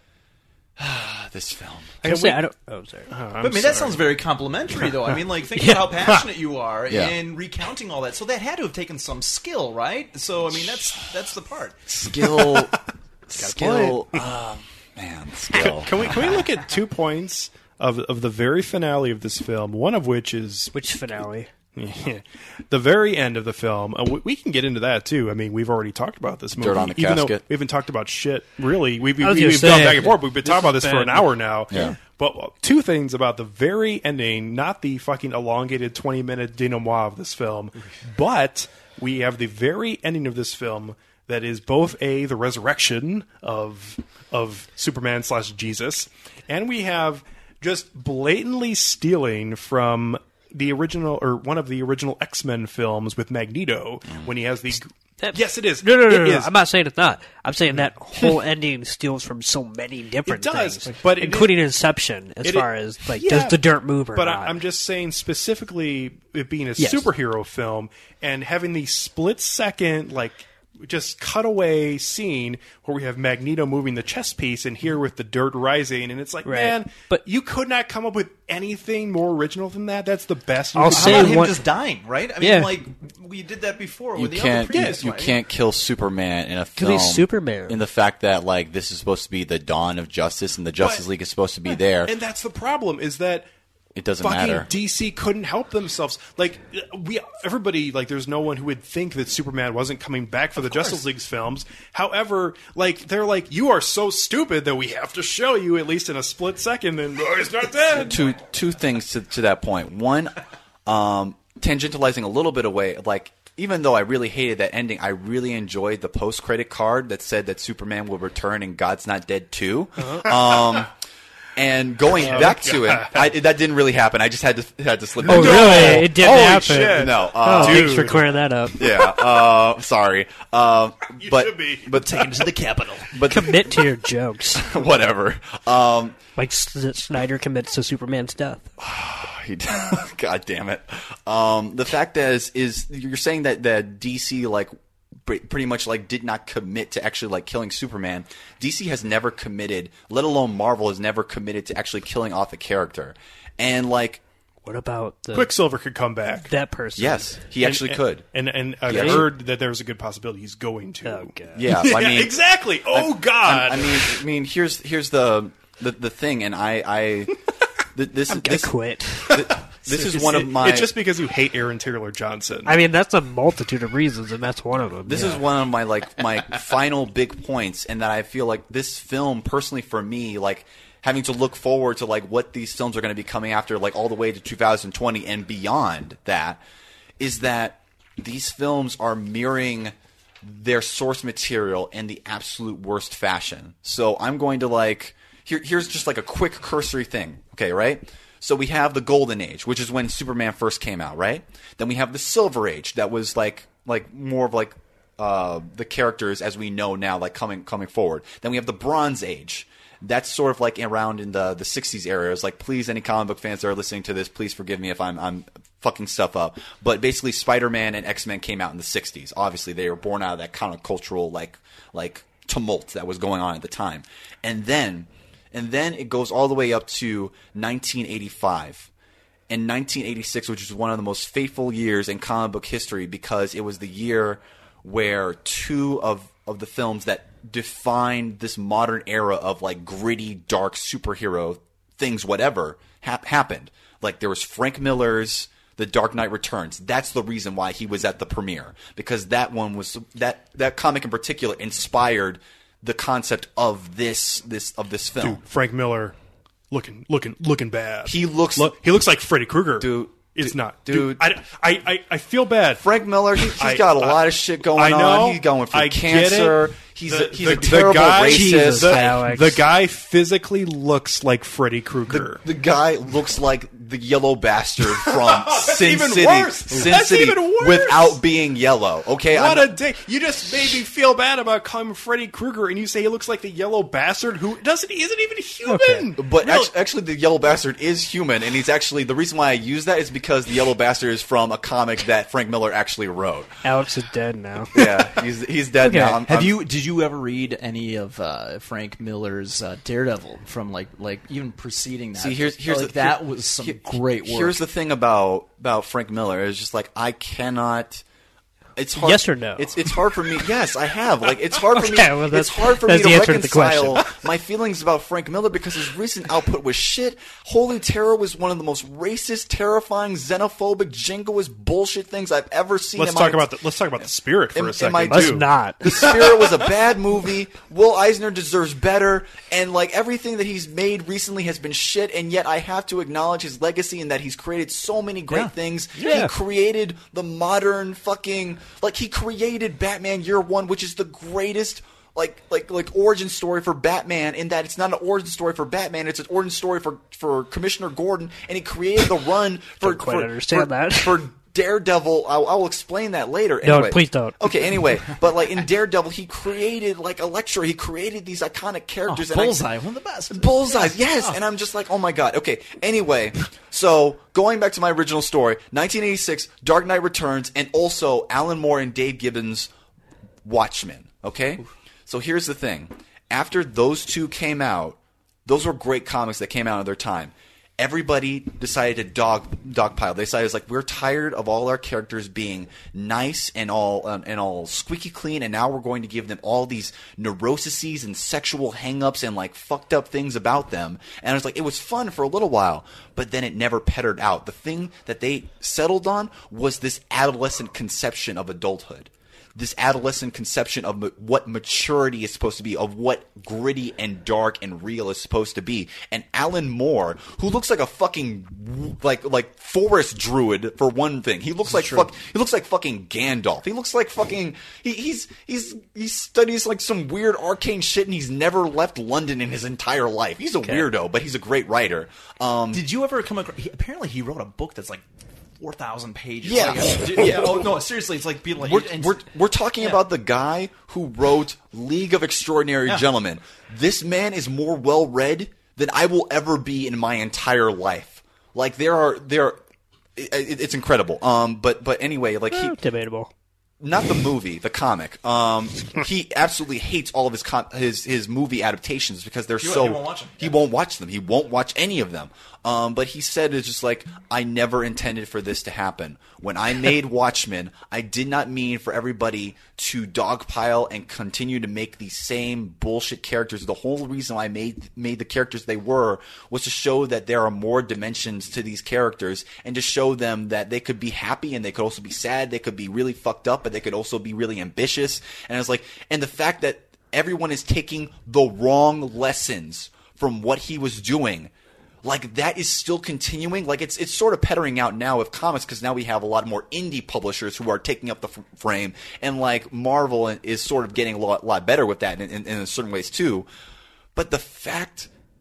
this film. I, say, I don't. Oh, sorry. Oh, but I mean, sorry. that sounds very complimentary, though. I mean, like, think yeah. about how passionate you are yeah. in recounting all that. So that had to have taken some skill, right? So I mean, that's that's the part. Skill, skill. Oh, man, skill. Can, can we can we look at two points of of the very finale of this film? One of which is which finale? Yeah. The very end of the film. Uh, we, we can get into that too. I mean, we've already talked about this movie. Dirt on the even casket. Though we haven't talked about shit, really. We, we, I was we, gonna we've say, gone back and forth. We've been this talking about this has for an been- hour now. Yeah. But uh, two things about the very ending, not the fucking elongated twenty-minute denouement of this film, but we have the very ending of this film that is both a the resurrection of of Superman slash Jesus, and we have just blatantly stealing from the original or one of the original X-Men films with Magneto when he has the That, yes, it is. No, no, no, It no, no. is. I'm not saying it's not. I'm saying that whole ending steals from so many different It does, things, but it including Inception, as it- far as like yeah, does the dirt move or but not. I, I'm just saying specifically it being a Yes. superhero film and having the split second like just cutaway scene where we have Magneto moving the chess piece and here with the dirt rising, and it's like, Right. man, But- you could not come up with anything more original than that. That's the best. you I'll could say How do. about him one- just dying, right? I mean, Yeah. like we did that before You with the can't, other previous you one. can't kill Superman in a 'Cause film. he's Superman. In the fact that like this is supposed to be the dawn of justice, and the Justice But- League is supposed to be there. and that's the problem is that. It doesn't fucking matter. D C couldn't help themselves. Like we, everybody, like there's no one who would think that Superman wasn't coming back for the Justice League's films. However, like they're like, you are so stupid that we have to show you at least in a split second. And oh, he's not dead. two two things to, to that point. One, um, tangentializing a little bit away, like even though I really hated that ending, I really enjoyed the post credit card that said that Superman will return and God's not dead too. Um, and going Oh, back to it, I, that didn't really happen. I just had to had to slip. oh, it in. really? It didn't Holy happen. shit. No, Oh, uh, thanks for Dude. clearing that up. yeah. Uh, sorry, uh, You but should be. but Taken to the Capitol. but Commit to your jokes, whatever. Um, like S- Snyder commits to Superman's death. He, God damn it! Um, the fact is, is you're saying that that D C like pre- pretty much like did not commit to actually like killing Superman. D C has never committed, let alone Marvel has never committed to actually killing off a character. And like, What about the, Quicksilver could come back. that person? yes, he actually and, could. And and, and Yeah. I heard that there was a good possibility he's going to. Oh god. Yeah, I mean, exactly. Oh God. I, I mean, I mean, here's here's the the, the thing, and I, I th- this I'm is gonna this, quit. th- this is one of my. It's just because you hate Aaron Taylor Johnson. I mean, that's a multitude of reasons, and that's one of them. This yeah. is one of my like my final big points, and that I feel like this film, personally for me, like having to look forward to like what these films are going to be coming after, like all the way to two thousand twenty and beyond. That is that these films are mirroring their source material in the absolute worst fashion. So I'm going to like here, here's just like a quick cursory thing. Okay, right? So we have the Golden Age, which is when Superman first came out, right? Then we have the Silver Age, that was like like more of like uh, the characters as we know now, like coming coming forward. Then we have the Bronze Age. That's sort of like around in the the sixties era. It's like, please, any comic book fans that are listening to this, please forgive me if I'm I'm fucking stuff up. But basically, Spider-Man and X-Men came out in the sixties. Obviously, they were born out of that kind of cultural like like tumult that was going on at the time. And then and then it goes all the way up to nineteen eighty-five. And nineteen eighty-six, which is one of the most fateful years in comic book history, because it was the year where two of of the films that defined this modern era of like gritty, dark superhero things, whatever, hap- happened. Like there was Frank Miller's The Dark Knight Returns. That's the reason why he was at the premiere, because that one was that that comic in particular inspired the concept of this this of this film. Dude, Frank Miller, looking looking looking bad. He looks Look, he looks like Freddy Krueger. Dude, it's dude, not, dude. dude. I, I, I, I feel bad. Frank Miller, he, he's I, got a I, lot of shit going I know, on. He's going for I cancer. Get it. He's the, a, he's the, a terrible the guy, racist. Jesus, the, Alex. the guy physically looks like Freddy Krueger. The, the guy looks like the yellow bastard from Sin even City. worse. Sin That's City even worse. without being yellow. Okay, What I'm, a dick! You just made me feel bad about calling him Freddy Krueger, and you say he looks like the yellow bastard who doesn't isn't even human. Okay. But Really? actually, actually, the yellow bastard is human, and he's actually the reason why I use that is because the yellow bastard is from a comic that Frank Miller actually wrote. Alex is dead now. Yeah, he's he's dead Okay. now. I'm, Have I'm- you? Did you ever read any of uh, Frank Miller's uh, Daredevil from like like even preceding that? See, here's here's like the, that here- was some here- great work. Here's the thing about about Frank Miller is just like I cannot. It's hard. Yes or no? It's it's hard for me. Yes, I have. Like it's hard for Okay, me. well, that's- it's hard for me that's to the answer to the reconcile question. my feelings about Frank Miller because his recent output was shit. Holy Terror was one of the most racist, terrifying, xenophobic, jingoist bullshit things I've ever seen. Let's in talk my, about the, let's talk about the Spirit for in- a in second. my- Let's too. not. The Spirit was a bad movie. Will Eisner deserves better, and like everything that he's made recently has been shit. And yet, I have to acknowledge his legacy in that he's created so many great Yeah. things. Yeah. He created the modern fucking like he created Batman Year One, which is the greatest. Like, like, like origin story for Batman in that it's not an origin story for Batman, it's an origin story for, for Commissioner Gordon, and he created the run for Don't quite for, understand for, that. for Daredevil. I'll, I'll explain that later. No, Anyway. please don't. Okay, anyway, but like in Daredevil, he created like Elektra. He created these iconic characters. Oh, and I- Bullseye, one of the best. Bullseye, yes. And I'm just like, oh my god. Okay. Anyway, so going back to my original story, nineteen eighty-six, Dark Knight Returns, and also Alan Moore and Dave Gibbons' Watchmen. Okay. So here's the thing: after those two came out, those were great comics that came out at their time. Everybody decided to dog dogpile. They decided it's like we're tired of all our characters being nice and all um, and all squeaky clean, and now we're going to give them all these neuroses and sexual hang-ups and like fucked up things about them. And I was like, it was fun for a little while, but then it never pettered out. The thing that they settled on was this adolescent conception of adulthood. This adolescent conception of ma- what maturity is supposed to be, of what gritty and dark and real is supposed to be. And Alan Moore, who looks like a fucking like like forest druid for one thing, he looks like fuck, he looks like fucking Gandalf. He looks like fucking he, he's he's he studies like some weird arcane shit, and he's never left London in his entire life. He's a weirdo, but he's a great writer. Um, Did you ever come across? He, apparently, he wrote a book that's like four thousand pages. Yeah. Like, yeah. Oh no, seriously, it's like people like We're, and- we're, we're talking yeah. about the guy who wrote League of Extraordinary Yeah. Gentlemen. This man is more well read than I will ever be in my entire life. Like there are there, it, it's incredible. Um, but but anyway, like he Eh, debatable. not the movie, the comic. Um, he absolutely hates all of his com- his his movie adaptations because they're He so won't- he won't watch them. he won't watch them. He won't watch any of them. Um, but he said it's just like I never intended for this to happen. When I made Watchmen, I did not mean for everybody to dogpile and continue to make these same bullshit characters. The whole reason why I made made the characters they were was to show that there are more dimensions to these characters and to show them that they could be happy and they could also be sad. They could be really fucked up, but they could also be really ambitious. And I was like, and the fact that everyone is taking the wrong lessons from what he was doing. Like that is still continuing. Like it's it's sort of pettering out now with comics because now we have a lot more indie publishers who are taking up the f- frame, and like Marvel is sort of getting a lot, lot better with that in, in, in certain ways too. But the fact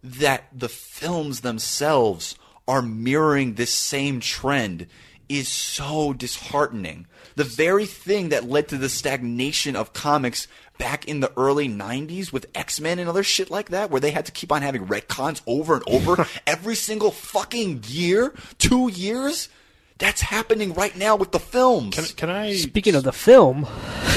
that the films themselves are mirroring this same trend is so disheartening. The very thing that led to the stagnation of comics back in the early nineties with X-Men and other shit like that, where they had to keep on having retcons over and over every single fucking year, two years, that's happening right now with the films. Can, can I... Speaking of the film...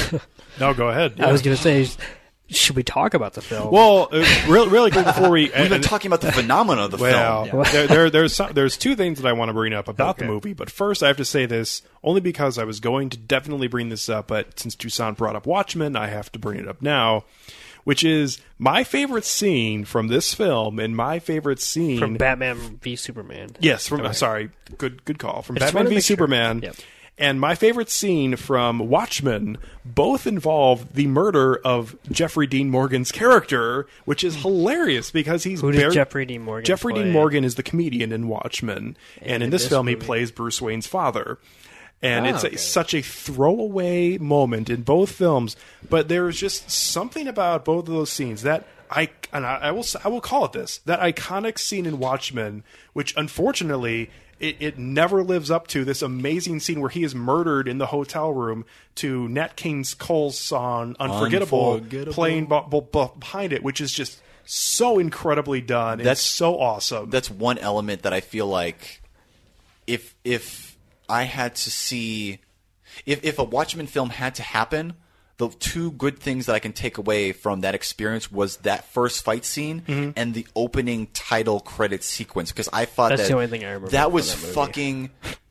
No, go ahead. Yeah. I was going to say... Should we talk about the film? Well, uh, really, really quick before we... We've been and, talking about the phenomena of the well, film. Yeah. there, there, there's some, there's two things that I want to bring up about okay. the movie, but first I have to say this, only because I was going to definitely bring this up, but since Toussaint brought up Watchmen, I have to bring it up now, which is my favorite scene from this film, and my favorite scene... From Batman v Superman. Yes, from okay. sorry, good good call. From I Batman v Superman. Sure. Yep. And my favorite scene from Watchmen both involve the murder of Jeffrey Dean Morgan's character, which is hilarious because he's Who does very, Jeffrey Dean Morgan Jeffrey play? Dean Morgan is the comedian in Watchmen, and, and in, in this, this film movie. he plays Bruce Wayne's father. And oh, it's okay. a, such a throwaway moment in both films, but there's just something about both of those scenes that I and I, I will I will call it this, that iconic scene in Watchmen, which unfortunately. It, it never lives up to this amazing scene where he is murdered in the hotel room to Nat King Cole's song Unforgettable, Unforgettable. playing b- b- b- behind it, which is just so incredibly done. That's it's so awesome. That's one element that I feel like if if I had to see if if a Watchmen film had to happen, the two good things that I can take away from that experience was that first fight scene mm-hmm. and the opening title credit sequence. Because I thought That's that the only thing I remember that was that fucking.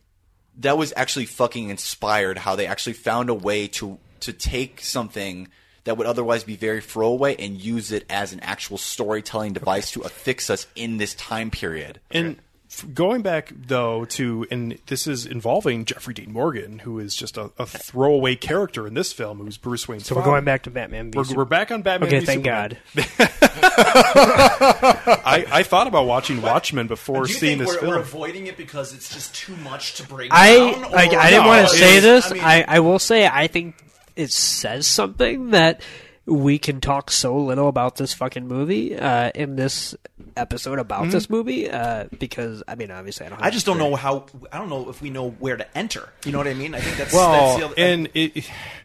That was actually fucking inspired. How they actually found a way to to take something that would otherwise be very throwaway and use it as an actual storytelling device to affix us in this time period. And going back, though, to, and this is involving Jeffrey Dean Morgan, who is just a, a throwaway character in this film, who's Bruce Wayne's So father. we're going back to Batman v We're, Superman. we're back on Batman okay, v thank Superman. God. I, I thought about watching Watchmen before Do you seeing think this we're, film. we're avoiding it because it's just too much to break I, down? Or, I, I didn't no, want to say this. I, mean, I, I will say I think it says something that we can talk so little about this fucking movie uh, in this episode about mm-hmm. this movie uh, because I mean obviously I don't. Have I just don't know how. I don't know if we know where to enter. You know what I mean? I think that's well, that's the other, and it,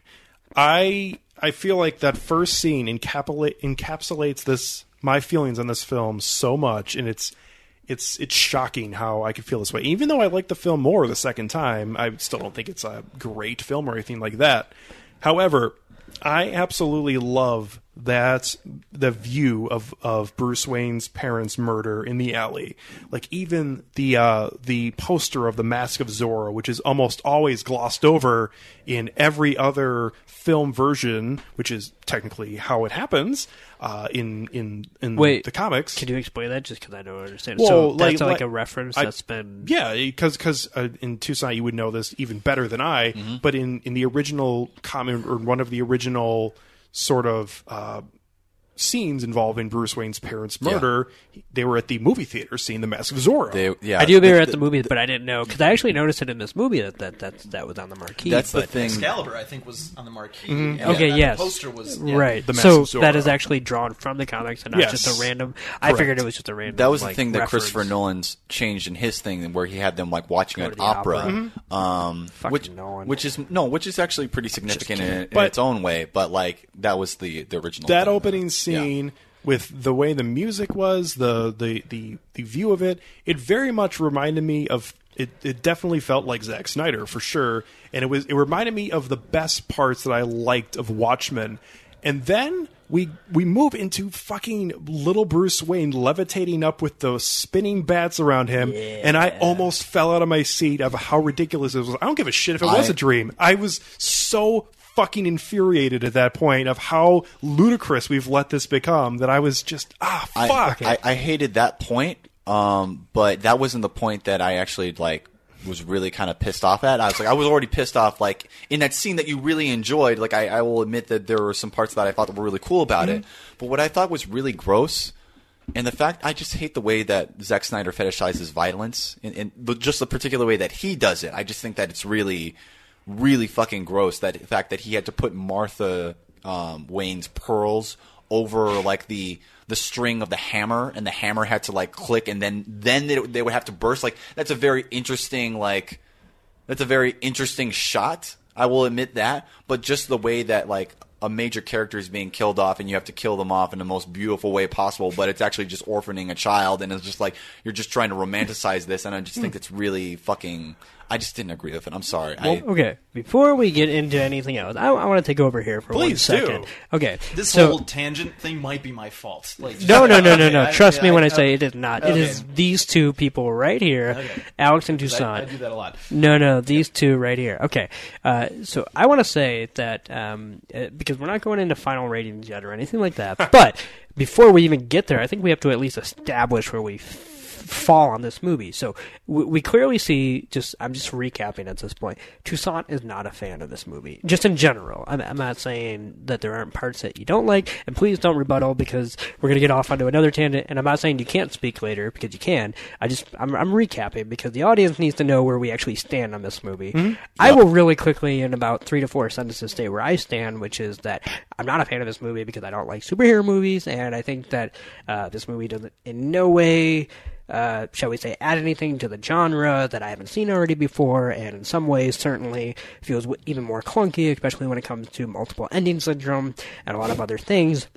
I I feel like that first scene encapsulate, encapsulates this my feelings on this film so much, and it's. It's it's shocking how I could feel this way. Even though I like the film more the second time, I still don't think it's a great film or anything like that. However, I absolutely love that the view of, of Bruce Wayne's parents' murder in the alley. Like even the uh, the poster of the Mask of Zorro, which is almost always glossed over in every other film version, which is technically how it happens uh, in in in Wait, the comics. Can you explain that? Just because I don't understand. Well, so like, that's like, like a reference I, that's been yeah, because because uh, in Toussaint you would know this even better than I. Mm-hmm. But in in the original comic or one of the original sort of uh, scenes involving Bruce Wayne's parents' murder, yeah. they were at the movie theater seeing The Mask of Zorro. They, yeah, I knew they the, were at the, the movie, but I didn't know because I actually noticed it in this movie that that that, that was on the marquee. That's but, the thing. Excalibur, I think, was on the marquee. Mm-hmm. And okay, and yes, the poster was yeah. right. The Mask so of Zorro. that is actually drawn from the comics and not yes. just a random. Correct. I figured it was just a random. That was like, the thing that reference. Christopher Nolan's changed in his thing, where he had them like watching Go an to opera, opera. Mm-hmm. um, which Nolan. which is no, which is actually pretty significant in, in But- its own way. But like that was the the original. That thing. opening scene. Yeah. With the way the music was, the, the, the, the view of it, it very much reminded me of it. It definitely felt like Zack Snyder for sure, and it was it reminded me of the best parts that I liked of Watchmen. And then we we move into fucking little Bruce Wayne levitating up with those spinning bats around him, yeah. and I almost fell out of my seat of how ridiculous it was. I don't give a shit if it I, was a dream. I was so fucking infuriated at that point of how ludicrous we've let this become that I was just ah fuck. I, I, I hated that point, um, but that wasn't the point that I actually like was really kind of pissed off at. I was like, I was already pissed off like in that scene that you really enjoyed. Like I, I will admit that there were some parts that I thought that were really cool about mm-hmm. it, but what I thought was really gross. And the fact, I just hate the way that Zack Snyder fetishizes violence, and, and the, just the particular way that he does it. I just think that it's really, really fucking gross. That the fact that he had to put Martha um, Wayne's pearls over like the the string of the hammer, and the hammer had to like click, and then then they, they would have to burst. Like that's a very interesting like that's a very interesting shot. I will admit that, but just the way that like a major character is being killed off, and you have to kill them off in the most beautiful way possible, but it's actually just orphaning a child, and it's just like you're just trying to romanticize this, and I just think it's really fucking. I just didn't agree with it. I'm sorry. Well, I, okay, before we get into anything else, I, I want to take over here for Please one do. second. Okay, This so, whole tangent thing might be my fault. Like, No, no, no, no, no. okay, Trust I, me I, when I I, say it is not. It okay. is these two people right here, Okay. Alex and 'Cause I- Toussaint. I do that a lot. No, no, these two right here. Okay, uh, so I want to say that um, uh, because we're not going into final ratings yet or anything like that, but before we even get there, I think we have to at least establish where we f- fall on this movie. So we, we clearly see, just I'm just recapping at this point, Toussaint is not a fan of this movie, just in general. I'm, I'm not saying that there aren't parts that you don't like, and please don't rebuttal because we're going to get off onto another tangent, and I'm not saying you can't speak later because you can. I just, I'm, I'm recapping because the audience needs to know where we actually stand on this movie. Mm-hmm. I will really quickly, in about three to four sentences, state where I stand, which is that I'm not a fan of this movie because I don't like superhero movies, and I think that uh, this movie doesn't in no way... Uh, shall we say, add anything to the genre that I haven't seen already before, and in some ways certainly feels w- even more clunky, especially when it comes to multiple ending syndrome and a lot of other things.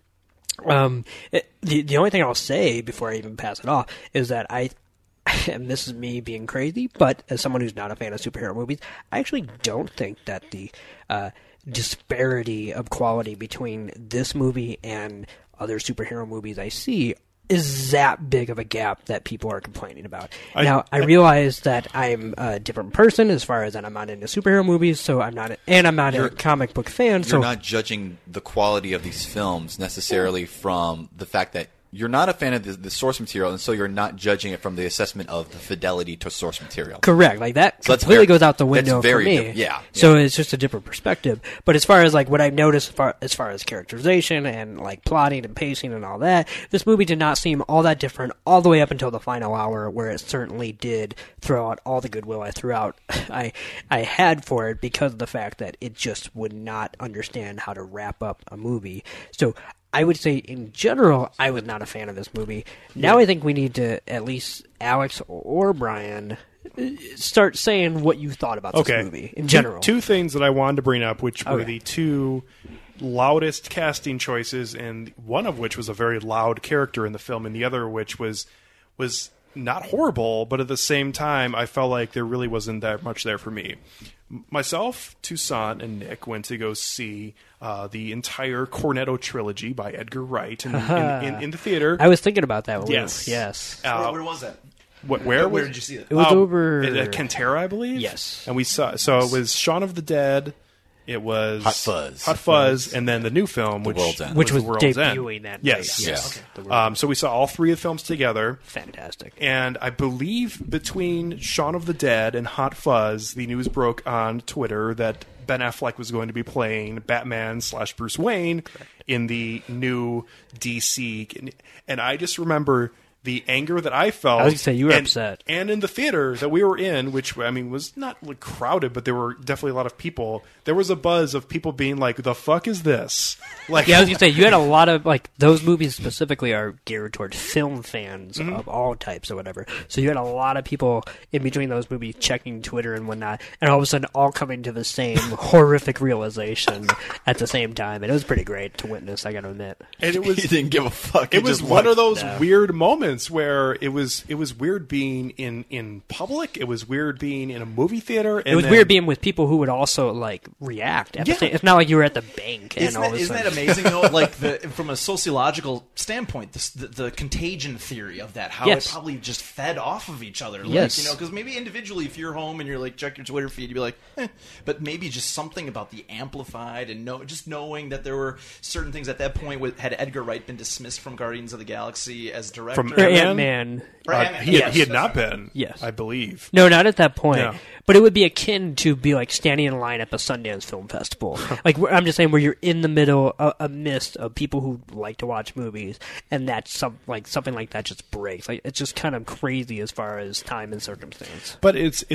Um, it, the the only thing I'll say before I even pass it off is that I, and this is me being crazy, but as someone who's not a fan of superhero movies, I actually don't think that the uh, disparity of quality between this movie and other superhero movies I see is that big of a gap that people are complaining about. I, now, I, I realize that I'm a different person as far as that I'm not into superhero movies, so I'm not, a, and I'm not a comic book fan. You're so not judging the quality of these films necessarily from the fact that you're not a fan of the, the source material, and so you're not judging it from the assessment of the fidelity to source material. Correct. Like that So that's completely very- goes out the window that's very for me. diff- yeah, So it's just a different perspective. But as far as like what I've noticed, as far, as far as characterization and like plotting and pacing and all that, this movie did not seem all that different all the way up until the final hour, where it certainly did throw out all the goodwill I threw out. I I had for it because of the fact that it just would not understand how to wrap up a movie. So I would say, in general, I was not a fan of this movie. Now I think we need to, at least Alex or Brian, start saying what you thought about Okay. this movie in Two- general. Two, things that I wanted to bring up, which were Okay. the two loudest casting choices, and one of which was a very loud character in the film, and the other of which was was not horrible, but at the same time, I felt like there really wasn't that much there for me. Myself, Toussaint, and Nick went to go see uh, the entire Cornetto trilogy by Edgar Wright in, in, in, in the theater. I was thinking about that. When Yes. we were, yes. Uh, where, where was that? What, where? Where was- did you see it? It was Um, over at, at Kentera, I believe. Yes. And we saw. So it was Shaun of the Dead. It was Hot Fuzz. Hot Fuzz, and then the new film, which World's End. Which was The World's End. debuting that Yes. night. Yeah. Yes. The World- Um, so we saw all three of the films together. Fantastic. And I believe between Shaun of the Dead and Hot Fuzz, the news broke on Twitter that Ben Affleck was going to be playing Batman slash Bruce Wayne in the new D C. And I just remember the anger that I felt. I was gonna say, you were and, upset. And in the theater that we were in, which, I mean, was not like crowded, but there were definitely a lot of people. There was a buzz of people being like, the fuck is this? Like, Yeah, I was gonna say you had a lot of like those movies specifically are geared towards film fans Mm-hmm. of all types or whatever. So you had a lot of people in between those movies checking Twitter and whatnot, and all of a sudden all coming to the same horrific realization at the same time, and it was pretty great to witness. I gotta admit. and it was He didn't give a fuck. It He was just one watched- of those No. weird moments where it was it was weird being in, in public. It was weird being in a movie theater. And It was then- weird being with people who would also like react. At Yeah. the same, it's not like you were at the bank and Isn't, all that, of a isn't sudden. that amazing though? Like the, from a sociological standpoint, the, the, the contagion theory of that, how Yes. it probably just fed off of each other. Like, Yes. you know, because maybe individually, if you're home and you're like check your Twitter feed, you'd be like, eh. But maybe just something about the amplified and know, just knowing that there were certain things at that point. With, had Edgar Wright been dismissed from Guardians of the Galaxy as director? From Or Ant-Man? Ant-Man. Or Uh, Ant-Man, he, had, yes, he had that's not right. been. Yes. I believe. No, not at that point. No. But it would be akin to be like standing in line at the Sundance Film Festival. Like where- I'm just saying, where you're in the middle, a, a mist of people who like to watch movies, and that's some like something like that just breaks. Like it's just kind of crazy as far as time and circumstance. But it's it's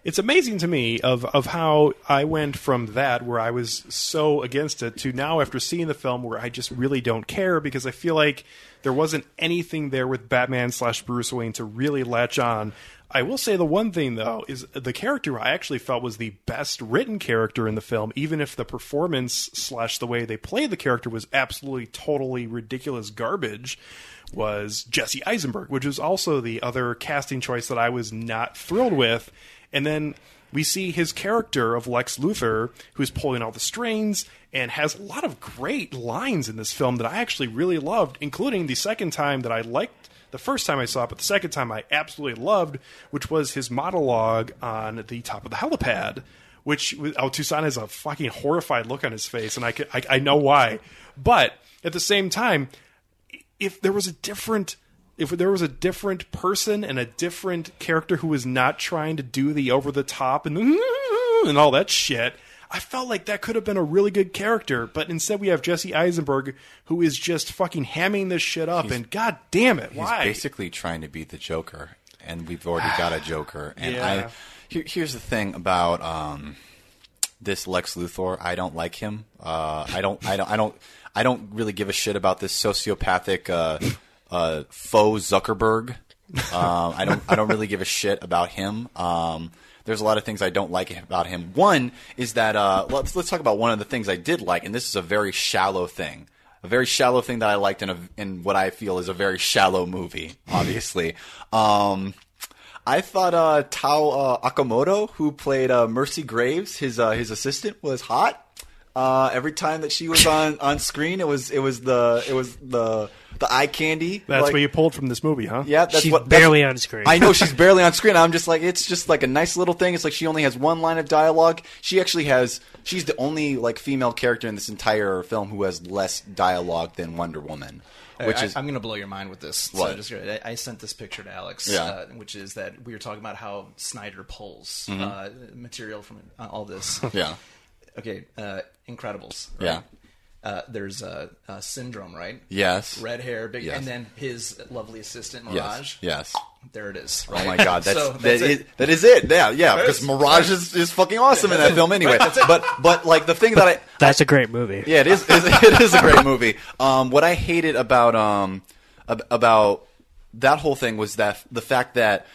it's amazing to me of, of how I went from that, where I was so against it, to now after seeing the film where I just really don't care, because I feel like there wasn't anything there with Batman slash Bruce Wayne to really latch on. I will say the one thing, though, is the character I actually felt was the best written character in the film, even if the performance slash the way they played the character was absolutely, totally ridiculous garbage, was Jesse Eisenberg, which was also the other casting choice that I was not thrilled with. And then we see his character of Lex Luthor, who's pulling all the strings and has a lot of great lines in this film that I actually really loved, including the second time that I liked the first time I saw it, but the second time I absolutely loved, which was his monologue on the top of the helipad, which oh, Toussaint has a fucking horrified look on his face, and I, can, I, I know why. But at the same time, if there was a different... If there was a different person and a different character who was not trying to do the over-the-top and, and all that shit, I felt like that could have been a really good character. But instead we have Jesse Eisenberg, who is just fucking hamming this shit up. He's, and god damn it, he's why? He's basically trying to be the Joker, and we've already got a Joker. And yeah. I, here, here's the thing about um, this Lex Luthor. I don't like him. Uh, I don't. I don't. I don't. I don't really give a shit about this sociopathic. Uh, Uh, faux Zuckerberg. Um, I don't. I don't really give a shit about him. Um, there's a lot of things I don't like about him. One is that uh, let's let's talk about one of the things I did like, and this is a very shallow thing, a very shallow thing that I liked in a, in what I feel is a very shallow movie. Obviously, um, I thought uh, Tao uh, Okamoto, who played uh, Mercy Graves, his uh, his assistant, was hot. Uh, every time that she was on, on screen, it was it was the it was the the eye candy. That's like, what you pulled from this movie, huh? Yeah, that's she's what, barely that's, on screen. I know she's barely on screen. I'm just like, it's just like a nice little thing. It's like she only has one line of dialogue. She actually has. She's the only like female character in this entire film who has less dialogue than Wonder Woman. Which I, is, I'm going to blow your mind with this. What? So just, I, I sent this picture to Alex, yeah. uh, which is that we were talking about how Snyder pulls mm-hmm. uh, material from uh, all this. Yeah. Okay, uh, Incredibles. Right? Yeah. Uh, there's a uh, uh, Syndrome, right? Yes. Red hair, big, yes. and then his lovely assistant Mirage. Yes. yes. There it is. Right? Oh my god, that's, so, that, that's is, it. that is it. Yeah, yeah. Because Mirage is, is fucking awesome in that film anyway. But but like the thing that I that's a great movie. Yeah, it is. It is a great movie. Um, what I hated about um about that whole thing was that the fact that.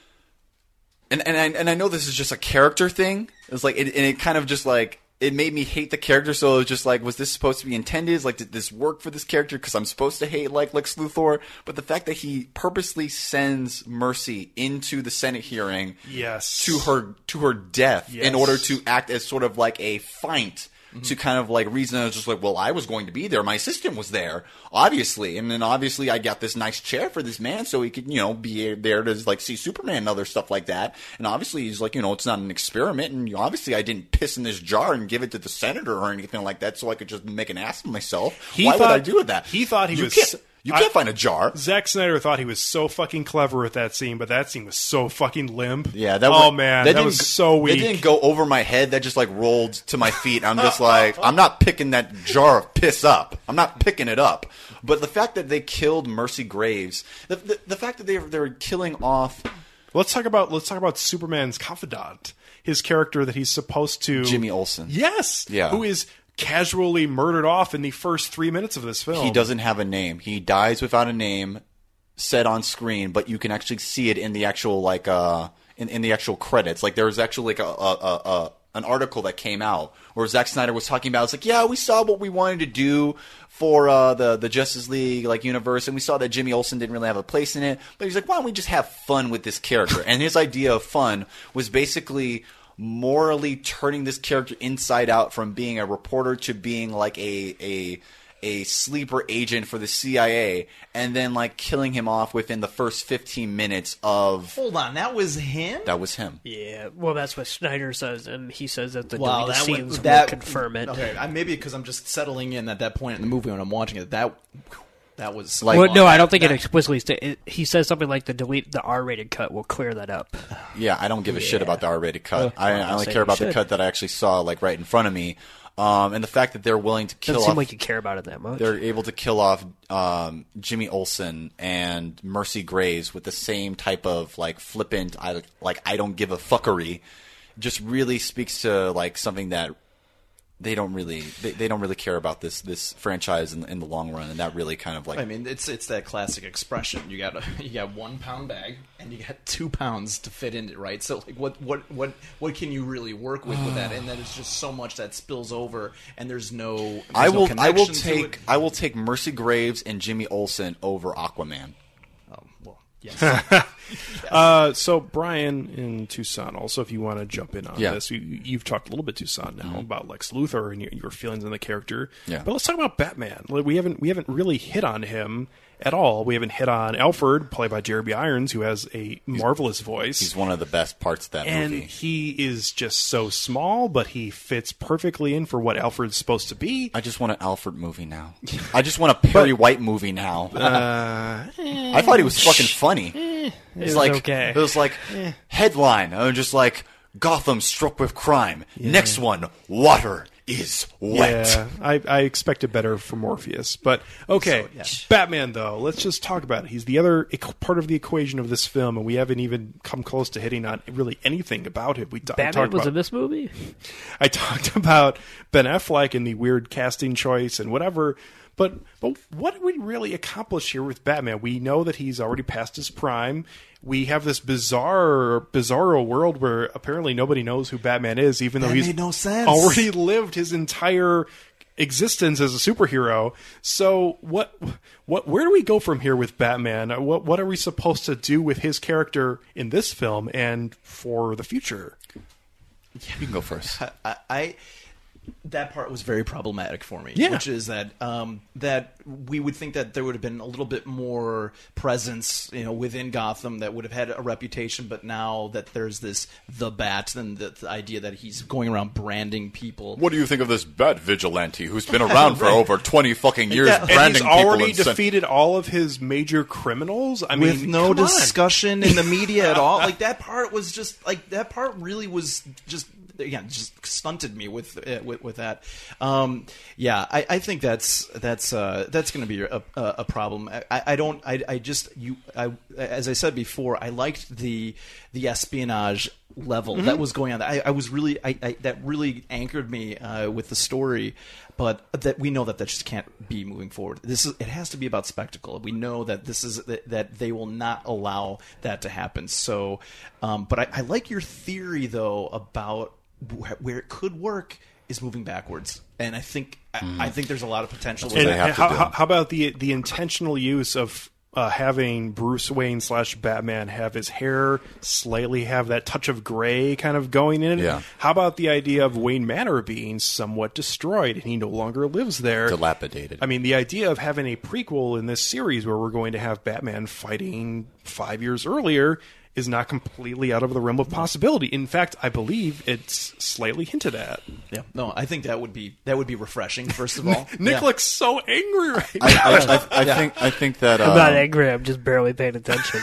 And and I, and I know this is just a character thing. It's like it, and it kind of just like it made me hate the character. So it was just like, was this supposed to be intended? Like, did this work for this character? Because I'm supposed to hate like Lex Luthor. But the fact that he purposely sends Mercy into the Senate hearing, yes, to her to her death, yes. in order to act as sort of like a feint. Mm-hmm. To kind of like reason, I was just like, well, I was going to be there. My assistant was there, obviously, and then obviously I got this nice chair for this man so he could, you know, be there to like see Superman and other stuff like that. And obviously he's like, you know, it's not an experiment, and you know, obviously I didn't piss in this jar and give it to the senator or anything like that so I could just make an ass of myself. He Why thought, would I do that? He thought he you was. Can't, you can't I, find a jar. Zack Snyder thought he was so fucking clever with that scene, but that scene was so fucking limp. Yeah, that oh was, man, that, that was so weak. It didn't go over my head. That just like rolled to my feet. I'm just like, I'm not picking that jar of piss up. I'm not picking it up. But the fact that they killed Mercy Graves, the the, the fact that they they were killing off. Let's talk about let's talk about Superman's confidant, his character that he's supposed to Jimmy Olsen. Yes, yeah, who is casually murdered off in the first three minutes of this film. He doesn't have a name. He dies without a name said on screen, but you can actually see it in the actual like uh in, in the actual credits. Like there was actually like a, a, a, a an article that came out where Zack Snyder was talking about. It's like, yeah, we saw what we wanted to do for uh, the the Justice League like universe, and we saw that Jimmy Olsen didn't really have a place in it. But he's like, why don't we just have fun with this character? And his idea of fun was basically morally turning this character inside out from being a reporter to being like a a a sleeper agent for the C I A, and then like killing him off within the first fifteen minutes of. Hold on, that was him? That was him. Yeah, well, that's what Snyder says, and he says that the wow, deleted that scenes would, that, will confirm it. Okay, I, maybe because I'm just settling in at that point in the movie when I'm watching it. That that was like. Well, no, I don't think that, it explicitly states. He says something like the delete the R-rated cut will clear that up. Yeah, I don't give a yeah. shit about the R-rated cut. Uh, I, I only care about the cut that I actually saw like right in front of me. Um, and the fact that they're willing to kill Doesn't off... seem like you care about it that much. They're able to kill off um, Jimmy Olsen and Mercy Graves with the same type of like flippant, I, like I don't give a fuckery, just really speaks to like something that they don't really they, they don't really care about this this franchise in, in the long run, and that really kind of like I mean it's it's that classic expression. You got a, you got one pound bag and you got two pounds to fit in it, right? So like what what what what can you really work with with that? And then it's just so much that spills over, and there's no there's I will no I will connection to take it. I will take Mercy Graves and Jimmy Olsen over Aquaman. Oh well, yes. Uh, so Brian in Tucson, also, if you want to jump in on Yeah. this, you, you've talked a little bit Tucson now Mm-hmm. about Lex Luthor and your, your feelings on the character. Yeah. But let's talk about Batman. Like, We haven't we haven't really hit on him at all. We haven't hit on Alfred, played by Jeremy Irons, who has a marvelous voice. He's one of the best parts of that and movie. he is just so small, but he fits perfectly in for what Alfred's supposed to be. I just want an Alfred movie now. I just want a Perry White movie now. Uh, I thought he was fucking funny. It It's was like okay. it was like headline. I was just like Gotham struck with crime. Next one, water is wet. Yeah, I, I expected better from Morpheus. But, okay, So, yeah. Batman, though, let's just talk about it. He's the other equ- part of the equation of this film, and we haven't even come close to hitting on really anything about it. We t- I Batman talked was about, in this movie? I talked about Ben Affleck and the weird casting choice and whatever. But, but what did we really accomplish here with Batman? We know that he's already past his prime. We have this bizarre, bizarro world where apparently nobody knows who Batman is, even though That he's made no sense. already lived his entire existence as a superhero. So what, what, where do we go from here with Batman? What, what are we supposed to do with his character in this film and for the future? You can go first. I, I that part was very problematic for me. Yeah. Which is that um, that we would think that there would have been a little bit more presence, you know, within Gotham that would have had a reputation, but now that there's this the Bat and the, the idea that he's going around branding people. What do you think of this Bat vigilante who's been around for over twenty fucking years, Yeah, and branding And he's already people? and sen- defeated all of his major criminals. I with mean, no come on. discussion in the media at all. Like that part was just like that part really was just again just stunted me with uh, with, with that. Um, yeah, I, I think that's that's uh, that's going to be a, a, a problem. I, I don't. I, I just you. I, as I said before, I liked the the espionage level Mm-hmm. that was going on. I, I was really I, I, that really anchored me uh, with the story. But that we know that that just can't be moving forward. This is it has to be about spectacle. We know that this is that, that they will not allow that to happen. So, um, but I, I like your theory though about wh- where it could work is moving backwards, and I think I, I think there's a lot of potential. That's what with And they that. have to how, do. how, how about the the intentional use of uh, having Bruce Wayne slash Batman have his hair slightly have that touch of gray kind of going in? Yeah. How about the idea of Wayne Manor being somewhat destroyed and he no longer lives there? Dilapidated. I mean, the idea of having a prequel in this series where we're going to have Batman fighting five years earlier is not completely out of the realm of possibility. In fact, I believe it's slightly hinted at. Yeah, no, I think that would be that would be refreshing. First of all, Nick Yeah. looks so angry right now. I, I, I, I think I think that I'm not um, angry. I'm just barely paying attention.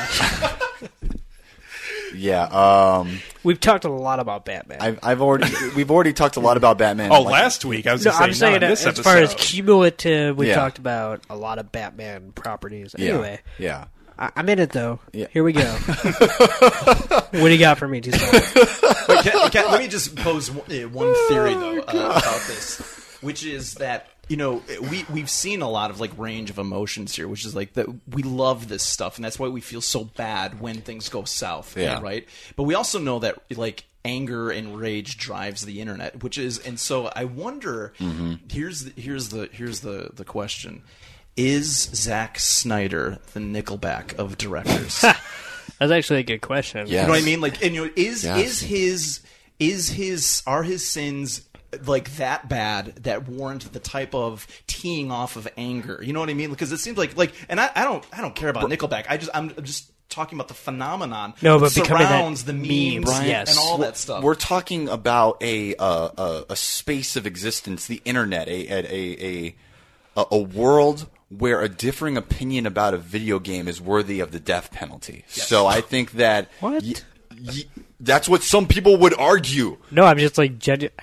yeah. Um, We've talked a lot about Batman. I've I've already we've already talked a lot about Batman. Oh, Like, last week I was no, gonna I'm say, saying not in as this far as episode. cumulative, we Yeah. talked about a lot of Batman properties. Yeah. Anyway, Yeah. I- I'm in it though. Yeah. Here we go. What do you got for me, Tucson? Wait, can, can, let me just pose one, uh, one theory though uh, about this, which is that you know we we've seen a lot of like range of emotions here, which is like that we love this stuff, and that's why we feel so bad when things go south. Yeah. Right. But we also know that like anger and rage drives the internet, which is, and so I wonder. Mm-hmm. Here's the, here's the here's the the question. Is Zack Snyder the Nickelback of directors? That's actually a good question. Yeah. You know what I mean? Like, and you know, is Yes. is his is his are his sins like that bad that warrant the type of teeing off of anger? You know what I mean? Because it seems like like, and I, I don't I don't care about Nickelback. I just I'm just talking about the phenomenon. No, but that becoming that surrounds the memes meme, yes. and all that stuff. We're talking about a uh, a, a space of existence, the internet, a a a a, a world where a differing opinion about a video game is worthy of the death penalty. So I think that What? y- y- that's what some people would argue. No, I'm just like genu- I,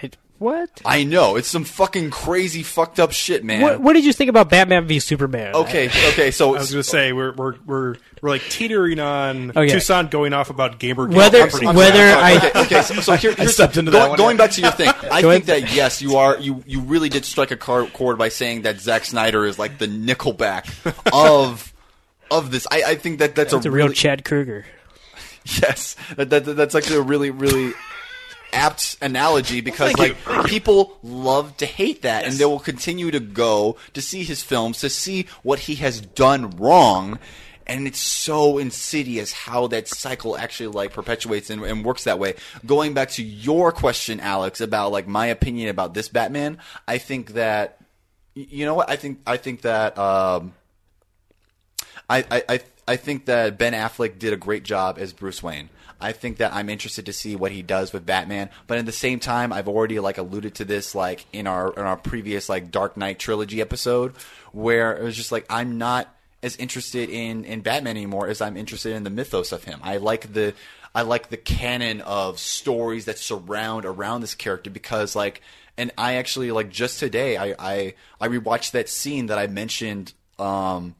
What? I know it's some fucking crazy, fucked up shit, man. What, what did you think about Batman v Superman? Okay, okay, so I was going to say we're we're we're we're like teetering on Okay. Tucson going off about Gamer. Whether- I'm pretty- whether I- okay, okay, so, so here, here's stepped into go- that one. going back to your thing. I Go think ahead. that yes, you are you you really did strike a car- chord by saying that Zack Snyder is like the Nickelback of of this. I, I think that that's, It's a a real really, Chad Kruger. yes, that, that that's actually a really really apt analogy because like people love to hate that, and they will continue to go to see his films to see what he has done wrong. And it's so insidious how that cycle actually like perpetuates and, and works that way. Going back to your question, Alex, about like my opinion about this Batman, I think that y- you know what I think. I think that um, I, I I I think that Ben Affleck did a great job as Bruce Wayne. I think that I'm interested to see what he does with Batman, but at the same time, I've already like alluded to this like in our in our previous like Dark Knight trilogy episode, where it was just like I'm not as interested in, in Batman anymore as I'm interested in the mythos of him. I like the I like the canon of stories that surround around this character because like and I actually like just today I I, I rewatched that scene that I mentioned um,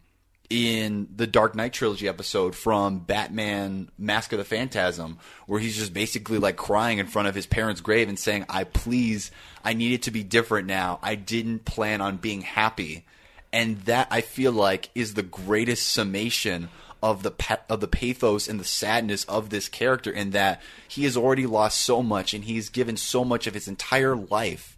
in the Dark Knight trilogy episode from Batman Mask of the Phantasm, where he's just basically like crying in front of his parents' grave and saying, I please I need it to be different now. I didn't plan on being happy. And that, I feel like, is the greatest summation of the pa- of the pathos and the sadness of this character, in that he has already lost so much, and he's given so much of his entire life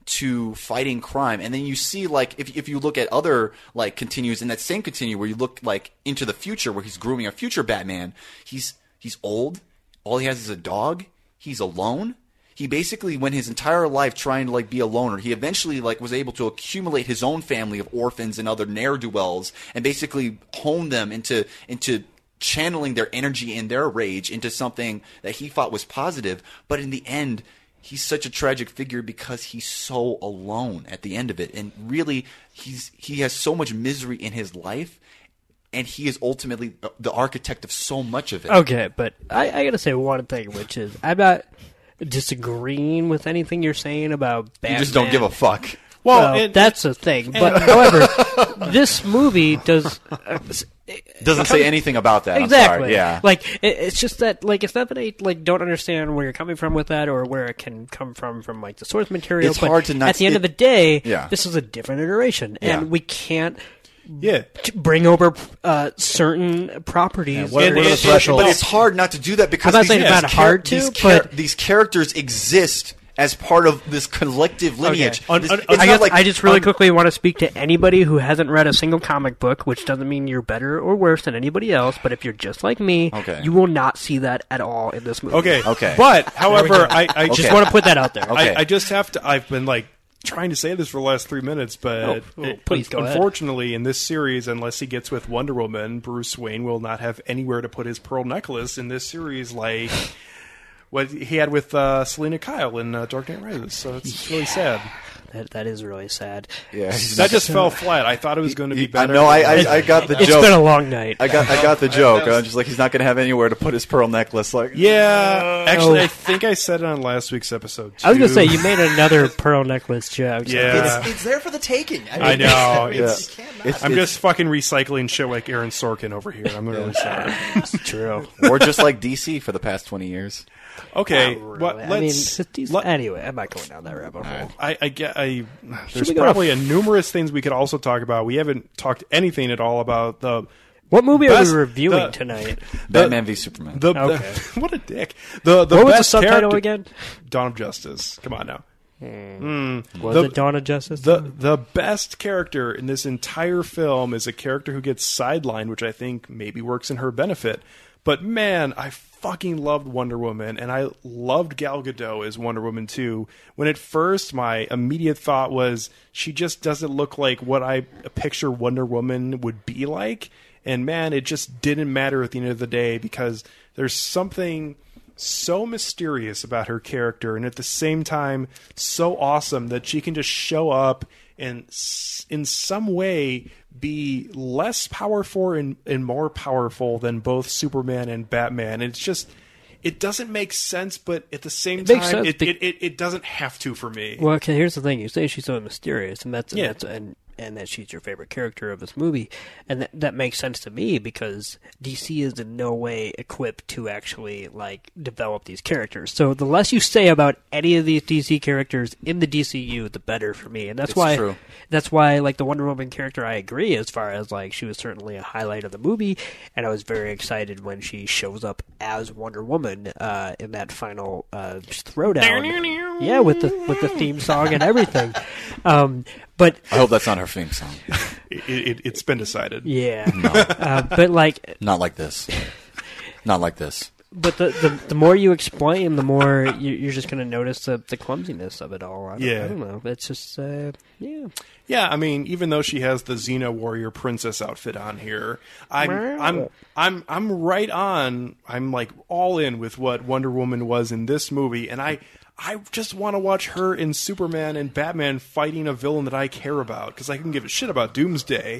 to fighting crime. And then you see, like, if if you look at other, like, continues in that same continue, where you look, like, into the future, where he's grooming a future Batman, he's he's old, all he has is a dog, he's alone. He basically went his entire life trying to like be a loner. He eventually like was able to accumulate his own family of orphans and other ne'er-do-wells, and basically hone them into into channeling their energy and their rage into something that he thought was positive. But in the end, he's such a tragic figure because he's so alone at the end of it, and really he's he has so much misery in his life. And he is ultimately the architect of so much of it. Okay, but I, I gotta say one thing, which is I'm not disagreeing with anything you're saying about Batman. You just don't give a fuck. Well, Well, and- that's the thing. But however, this movie does uh, Doesn't say anything about that. exactly. I'm sorry. Yeah. Like it, it's just that like it's not that I like don't understand where you're coming from with that, or where it can come from from like the source material. It's but hard to not- at the end it- of the day, Yeah. this is a different iteration, Yeah. and we can't. Yeah. t- bring over uh, certain properties. what- And- what are the and- thresholds? But it's hard not to do that because I'm not these, saying it's these not hard to, these, but- these characters exist as part of this collective lineage. Okay. Un- This- un- it's un- not I, guess, like I just really un- quickly want to speak to anybody who hasn't read a single comic book, which doesn't mean you're better or worse than anybody else, but if you're just like me, Okay. you will not see that at all in this movie. Okay. Okay. But however, I, I Just just want to put that out there. Okay. I, I just have to. I've been like trying to say this for the last three minutes, but Oh, oh, it- please go ahead. unfortunately, in this series, unless he gets with Wonder Woman, Bruce Wayne will not have anywhere to put his pearl necklace in this series, like what he had with uh, Selena Kyle in uh, Dark Knight Rises. So it's, it's really sad. That, that is really sad. Yeah, he's That not- just fell flat. I thought it was going to be I better. know. I, I, I got the It's joke. been a long night. I got I got the joke. I'm just like he's not going to have anywhere to put his pearl necklace. Like Yeah, actually, Oh. I think I said it on last week's episode. Too. I was going to say, you made another pearl necklace joke. so- Yeah. It's, it's there for the taking. I, mean, I know. It's, Yeah. you can't It's- I'm just fucking recycling shit like Aaron Sorkin over here. I'm really sorry. It's true. or just like D C for the past twenty years. Okay, Not really. what, I mean, let's. it's decent- let- anyway, I'm not going down that rabbit hole. I, I get. I there's we go to probably f- a numerous things we could also talk about. We haven't talked anything at all about the. What movie best- are we reviewing the- tonight? Batman v Superman. The, Okay. the what a dick. The the What was the best subtitle character- again? Dawn of Justice. Come on now. Was The- it Dawn of Justice? The the best character in this entire film is a character who gets sidelined, which I think maybe works in her benefit. But man, I fucking loved Wonder Woman, and I loved Gal Gadot as Wonder Woman too. When at first my immediate thought was she just doesn't look like what I picture Wonder Woman would be like. And man, it just didn't matter at the end of the day because there's something so mysterious about her character, and at the same time so awesome that she can just show up and s- in some way be less powerful and, and more powerful than both Superman and Batman. It's just it doesn't make sense, but at the same It makes time, sense it, be- it, it, it doesn't have to for me. Well, okay, here's the thing. You say she's so mysterious, and that's, Yeah. that's and and that she's your favorite character of this movie, and that, that makes sense to me because D C is in no way equipped to actually like develop these characters. So the less you say about any of these D C characters in the D C U, the better for me. And that's It's why true. that's why like the Wonder Woman character, I agree as far as like she was certainly a highlight of the movie, and I was very excited when she shows up as Wonder Woman uh, in that final uh, throwdown. Yeah, with the with the theme song and everything. Um, but I hope that's not her theme song. It, it, it's been decided. yeah, No. uh, but like, Not like this. Not like this. but the, the the more you explain, the more you, you're just going to notice the, the clumsiness of it all. I don't, Yeah. I don't know. It's just uh, yeah. Yeah, I mean, even though she has the Xena warrior princess outfit on here, I'm I'm I'm I'm right on. I'm like all in with what Wonder Woman was in this movie, and I I just want to watch her and Superman and Batman fighting a villain that I care about because I can give a shit about Doomsday,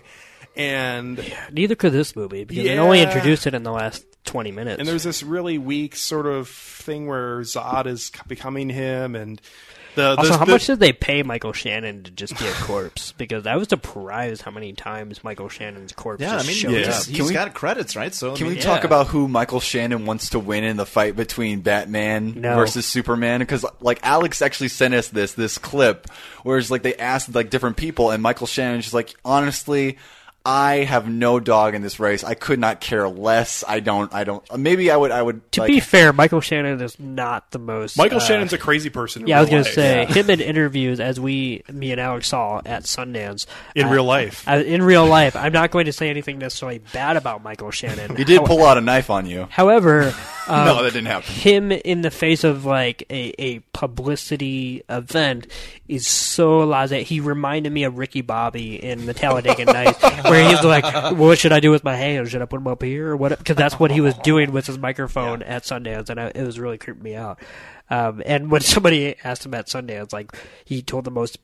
and Neither could this movie because they only Yeah. introduced it in the last twenty minutes. and there's this really weak sort of thing where Zod is becoming him, and the, the Also, how the- much did they pay Michael Shannon to just be a corpse? Because I was surprised how many times Michael Shannon's corpse Yeah, I just mean, showed he's, up. he's Can we- got credits, right? So I Can we mean, talk yeah. about who Michael Shannon wants to win in the fight between Batman No. versus Superman? Because like Alex actually sent us this this clip where it's like they asked like different people, and Michael Shannon's just like, honestly, I have no dog in this race. I could not care less. I don't. I don't. Maybe I would. I would. To like, be fair, Michael Shannon is not the most. Michael uh, Shannon's a crazy person. In Yeah, I was real going to life. say him in interviews, as we, me and Alex saw at Sundance. In uh, real life. uh, in real life, I'm not going to say anything necessarily bad about Michael Shannon. he did How- pull out a knife on you. However, um, No, that didn't happen. Him in the face of like a, a publicity event is so laissez. He reminded me of Ricky Bobby in the Talladega Nights, where he's like, "What should I do with my hands? Should I put them up here or what?" Because that's what he was doing with his microphone at Sundance, and I, it was really creeping me out. Um, and when somebody asked him at Sundance, like he told the most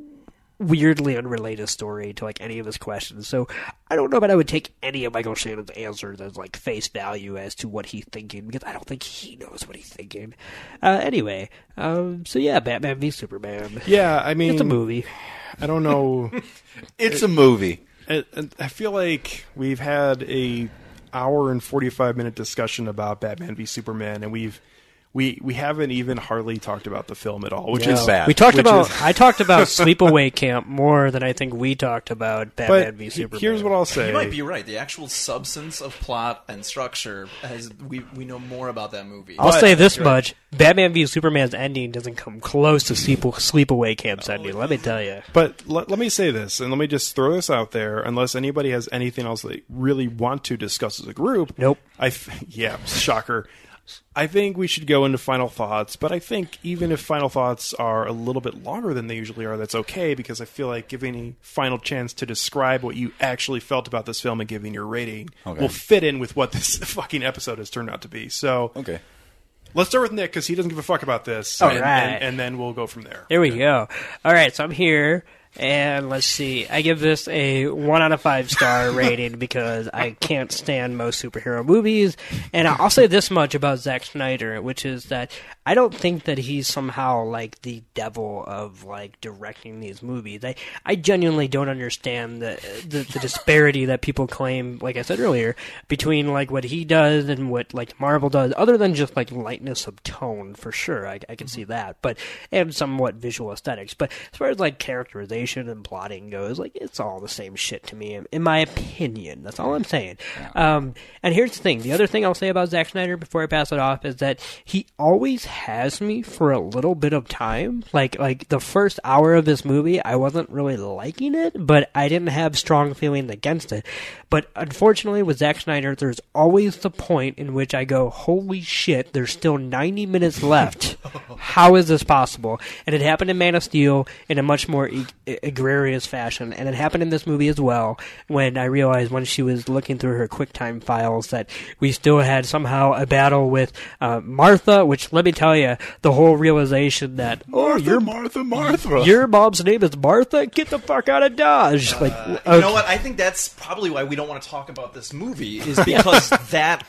weirdly unrelated story to like any of his questions. So I don't know, but I would take any of Michael Shannon's answers as like face value as to what he's thinking because I don't think he knows what he's thinking. Uh, anyway, um, so yeah, Batman v Superman. Yeah, I mean, It's a movie. I don't know. It's a movie. I, I feel like we've had a hour and forty-five minute discussion about Batman v Superman, and we've we we haven't even hardly talked about the film at all, which No. is bad. We talked Which about is- I talked about Sleepaway Camp more than I think we talked about Batman But v he- Superman. here's what I'll say. You might be right. The actual substance of plot and structure has we we know more about that movie. I'll But- say this You're right. much: Batman v Superman's ending doesn't come close to Sleep- Sleepaway Camp's ending. Let me tell you. But let, let me say this, and let me just throw this out there. Unless anybody has anything else they really want to discuss as a group, nope. I f- yeah, shocker. I think we should go into final thoughts, but I think even if final thoughts are a little bit longer than they usually are, that's okay because I feel like giving a final chance to describe what you actually felt about this film and giving your rating Okay. will fit in with what this fucking episode has turned out to be. So, Okay. let's start with Nick because he doesn't give a fuck about this, All and, right. and, and then we'll go from there. There we go. All right, so I'm here, and let's see. I give this a one out of five star rating because I can't stand most superhero movies. And I'll say this much about Zack Snyder, which is that I don't think that he's somehow like the devil of like directing these movies. I, I genuinely don't understand the, the the disparity that people claim, like I said earlier, between like what he does and what like Marvel does, other than just like lightness of tone for sure. I, I can see that, but and somewhat visual aesthetics. But as far as like characterization and plotting goes, like it's all the same shit to me, in, in my opinion. That's all I'm saying. Um, and here's the thing: the other thing I'll say about Zack Snyder before I pass it off is that he always has me for a little bit of time. Like like the first hour of this movie, I wasn't really liking it, but I didn't have strong feelings against it. But unfortunately, with Zack Snyder, there's always the point in which I go, "Holy shit! There's still ninety minutes left. How is this possible?" And it happened in Man of Steel in a much more e- egregious fashion, and it happened in this movie as well. When I realized when she was looking through her QuickTime files that we still had somehow a battle with uh, Martha, which let me tell you, the whole realization that oh, Martha, your Martha, Martha. your mom's name is Martha. Get the fuck out of Dodge. Like, Uh, okay. You know what? I think that's probably why we don't want to talk about this movie is because that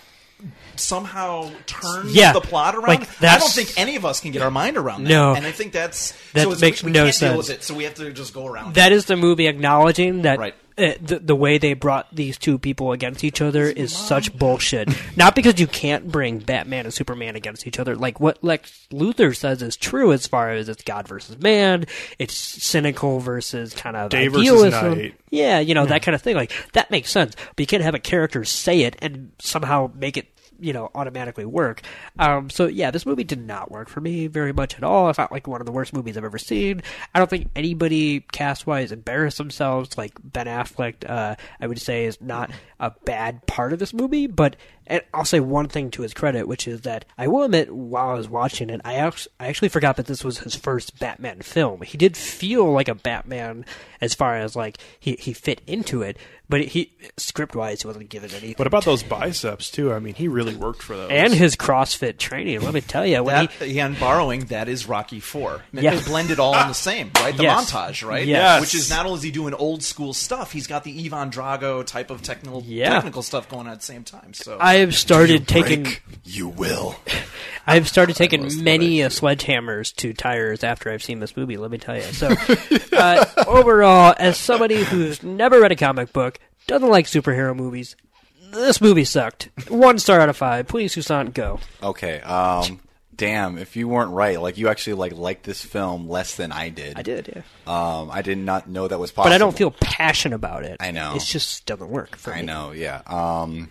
somehow turn Yeah, the plot around. like, I don't that's- think any of us can get our mind around that. No. And I think that's That so it's, makes we, we no can't deal sense. with it, so we have to just go around. That it. is the movie acknowledging that Right. uh, the, the way they brought these two people against each other is such bullshit. Not because you can't bring Batman and Superman against each other. Like what Lex Luthor says is true as far as it's God versus man. It's cynical versus kind of Day versus idealism. night. Yeah, you know, that kind of thing. Like that makes sense. But you can't have a character say it and somehow make it, you know, automatically work. Um, so yeah, this movie did not work for me very much at all. I felt like one of the worst movies I've ever seen. I don't think anybody cast-wise embarrassed themselves. Like Ben Affleck, uh, I would say is not a bad part of this movie, but and I'll say one thing to his credit, which is that I will admit, while I was watching it, I actually, I actually forgot that this was his first Batman film. He did feel like a Batman as far as like he, he fit into it, but he script-wise he wasn't given anything. What about those biceps too? I mean, he really worked for those. And his CrossFit training. Let me tell you, when That, he, and borrowing, that is Rocky Four. Yeah. They blend it all in the same, right? The Yes. montage, right? Yes. Which is not only is he doing old school stuff, he's got the Ivan Drago type of technical Yeah. technical stuff going on at the same time. So I have started taking, You will. I have started taking many uh, sledgehammers to tires after I've seen this movie. Let me tell you. So, uh, overall, as somebody who's never read a comic book, doesn't like superhero movies, this movie sucked. One star out of five. Please, Susan, go. Okay. Um, damn, if you weren't right, like you actually like liked this film less than I did. I did, yeah. Um, I did not know that was possible. But I don't feel passionate about it. I know. It just doesn't work for I me. know, yeah. Um,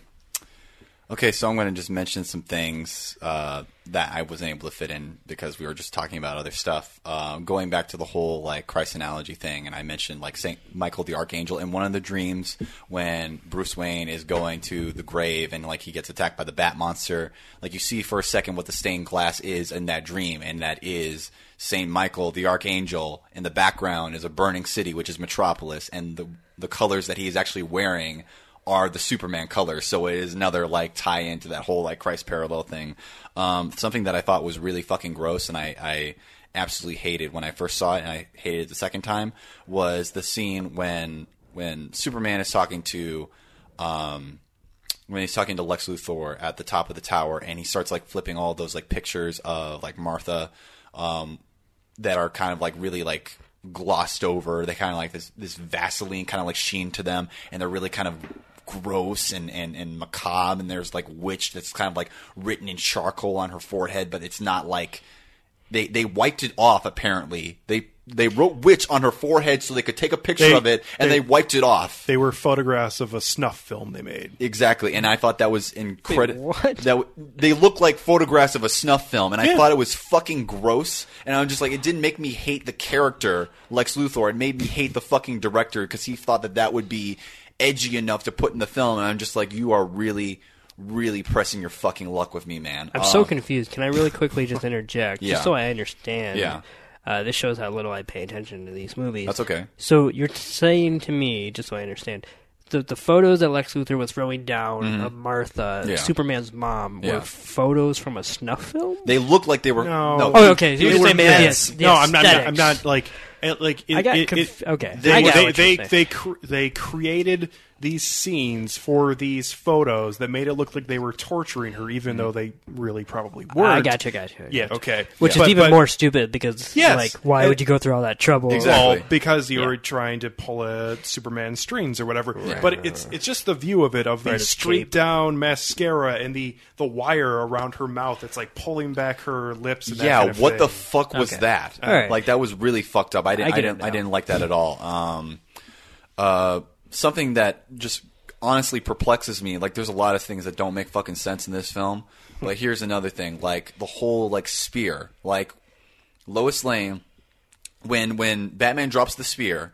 okay, so I'm going to just mention some things uh, that I wasn't able to fit in because we were just talking about other stuff. Um, going back to the whole like Christ analogy thing, and I mentioned like Saint Michael the Archangel in one of the dreams when Bruce Wayne is going to the grave and like he gets attacked by the Bat Monster. Like you see for a second what the stained glass is in that dream, and that is Saint Michael the Archangel. In the background is a burning city, which is Metropolis, and the the colors that he is actually wearing are the Superman colors, so it is another like tie into that whole like Christ parallel thing. Um, something that I thought was really fucking gross, and I, I absolutely hated when I first saw it, and I hated it the second time, was the scene when when Superman is talking to um, when he's talking to Lex Luthor at the top of the tower, and he starts like flipping all those like pictures of like Martha um, that are kind of like really like glossed over. They kind of like this this Vaseline kind of like sheen to them, and they're really kind of gross and, and, and macabre, and there's like witch that's kind of like written in charcoal on her forehead, but it's not like they they wiped it off apparently. They they wrote witch on her forehead so they could take a picture They- of it, and they, they- wiped it off. They were photographs of a snuff film they made. Exactly, and I thought that was incredible. Wait, what? That w- they look like photographs of a snuff film, and I Yeah. thought it was fucking gross. And I'm just like, it didn't make me hate the character Lex Luthor. It made me hate the fucking director because he thought that that would be edgy enough to put in the film. And I'm just like, you are really, really pressing your fucking luck with me, man. I'm Uh, so confused. Can I really quickly just interject, Yeah. just so I understand? Yeah. Uh, this shows how little I pay attention to these movies. That's okay. So you're saying to me, just so I understand, the the photos that Lex Luthor was throwing down Mhm. of Martha, Yeah. Superman's mom, Yeah. were photos from a snuff film? They look like they were. No. no Oh, okay. They, You're they were saying meant- yes. the no, I'm not. I'm aesthetics. not like. It, like it, I got it, conf- it- okay. They I get they what they you're they, saying. cr- they created these scenes for these photos that made it look like they were torturing her, even though they really probably weren't. I gotcha, gotcha. Yeah. Okay. Which But- is even but- more stupid because, Yes. like, why And- would you go through all that trouble? Exactly. Well, because you Yeah. were trying to pull a Superman strings or whatever. Right. But it's it's just the view of it of the Right, it's straight cheap. down mascara and the the wire around her mouth. It's like pulling back her lips. And that Yeah, kind of what thing. the fuck was Okay. that? All right. Like that was really fucked up. I didn't. I I, get it didn't. I now. didn't like that at all. Um, uh, something that just honestly perplexes me. Like, there's a lot of things that don't make fucking sense in this film. But here's another thing. Like the whole like spear. Like Lois Lane, when when Batman drops the spear,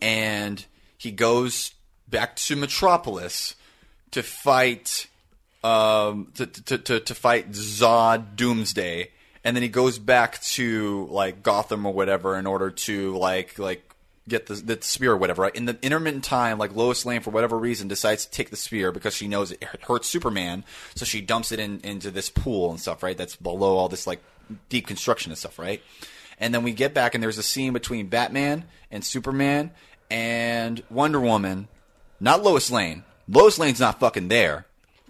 and he goes back to Metropolis to fight. Um, to, to to to fight Zod Doomsday, and then he goes back to like Gotham or whatever in order to like like get the the spear or whatever. Right? In the intermittent time, like Lois Lane for whatever reason decides to take the spear because she knows it hurts Superman, so she dumps it in into this pool and stuff. Right? That's below all this like deep construction and stuff. Right? And then we get back and there's a scene between Batman and Superman and Wonder Woman, not Lois Lane. Lois Lane's not fucking there.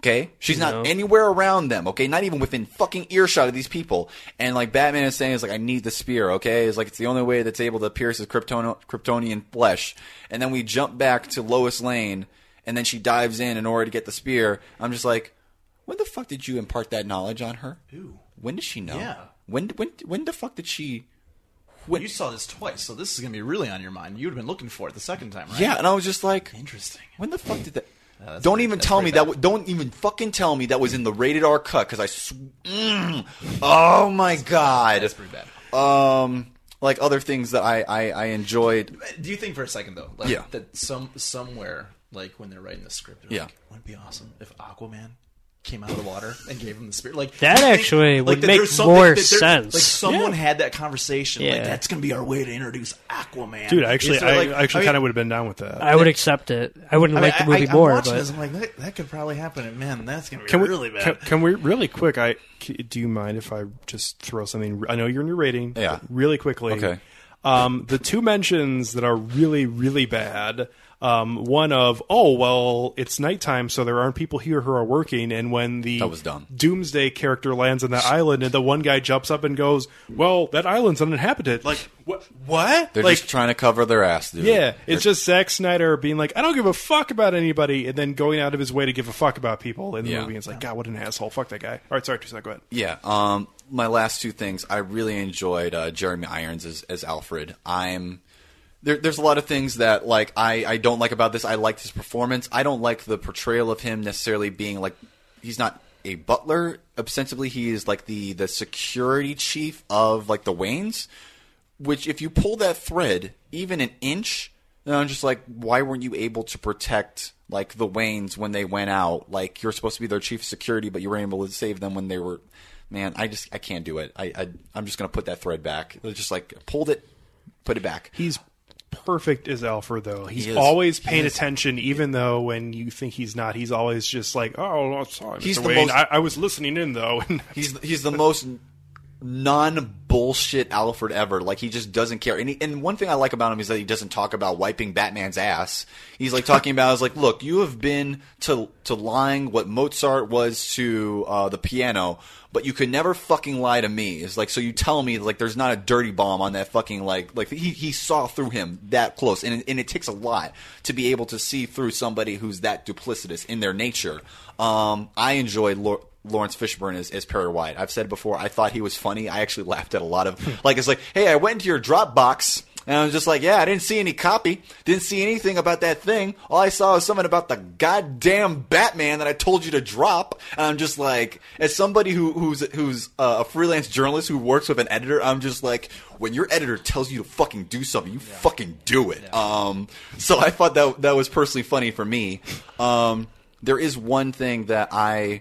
Okay, she's No. not anywhere around them. Okay, not even within fucking earshot of these people. And like Batman is saying, is like, I need the spear. Okay, it's like it's the only way that's able to pierce his Krypton- Kryptonian flesh. And then we jump back to Lois Lane, and then she dives in in order to get the spear. I'm just like, when the fuck did you impart that knowledge on her? Ooh. When did she know? Yeah. When when when the fuck did she? When you saw this twice, so this is going to be really on your mind. You would have been looking for it the second time, right? Yeah, and I was just like, interesting. When the fuck did that? Uh, don't pretty, even tell me bad. that. W- don't even fucking tell me that was in the rated R cut because I. Sw- mm, oh my god, that's pretty bad. Um, like other things that I, I, I enjoyed. Do you think for a second though, like, yeah, that some somewhere, like when they're writing the script, they're yeah, like, wouldn't it be awesome if Aquaman came out of the water and gave him the spear? Like that think, actually like, would that make there's something more that there- sense. Like someone Yeah. had that conversation. Yeah. Like that's going to be our way to introduce Aquaman, Dude, actually, Is there, I like- actually I mean, kind of would have been down with that. I would accept it. I wouldn't I mean, like the I- movie I, more, I'm watching but this, I'm like, that, that could probably happen. And man, that's going to be Can we, really bad. Can, can we really quick? I c- do you mind if I just throw something? I know you're in your rating. Yeah. but really quickly. Okay. Um, the two mentions that are really, really bad. Um, one of, oh, well, it's nighttime, so there aren't people here who are working. And when the That was dumb. Doomsday character lands on that island, and the one guy jumps up and goes, well, that island's uninhabited. Like, what? What? They're like, just trying to cover their ass, dude. yeah, They're- it's just Zack Snyder being like, I don't give a fuck about anybody, and then going out of his way to give a fuck about people in the Yeah. movie. And it's like, God, what an asshole. Fuck that guy. All right, sorry, Tucson, go ahead. Yeah. Um, my last two things, I really enjoyed uh, Jeremy Irons as, as Alfred. I'm there, there's a lot of things that like I, I don't like about this. I liked his performance. I don't like the portrayal of him necessarily being like he's not a butler. Ostensibly, he is like the the security chief of like the Waynes. Which, if you pull that thread even an inch, then I'm just like, why weren't you able to protect like the Waynes when they went out? Like you're supposed to be their chief of security, but you were able to save them when they were. Man, I just I can't do it. I, I I'm just gonna put that thread back. It's just like pulled it, put it back. He's perfect as Alfred, though. He's He is. always paying He is. attention, even though when you think he's not, he's always just like, "Oh, sorry, He's Mister the Wayne. most- I, I was listening in, though." He's he's the most non bullshit Alfred ever. Like he just doesn't care. And, he, and one thing I like about him is that he doesn't talk about wiping Batman's ass. He's like talking about is like, look, you have been to to lying what Mozart was to uh, the piano, but you could never fucking lie to me. It's like, so you tell me like there's not a dirty bomb on that fucking like like he he saw through him that close, and it, and it takes a lot to be able to see through somebody who's that duplicitous in their nature. Um, I enjoyed Lord. Lawrence Fishburne as, as Perry White. I've said it before, I thought he was funny. I actually laughed at a lot of, like, it's like, hey, I went into your Dropbox, and I was just like, yeah, I didn't see any copy, didn't see anything about that thing. All I saw was something about the goddamn Batman that I told you to drop. And I'm just like, as somebody who, who's who's uh, a freelance journalist who works with an editor, I'm just like, when your editor tells you to fucking do something, you yeah. fucking do it. Yeah. Um, so I thought that that was personally funny for me. Um, there is one thing that I...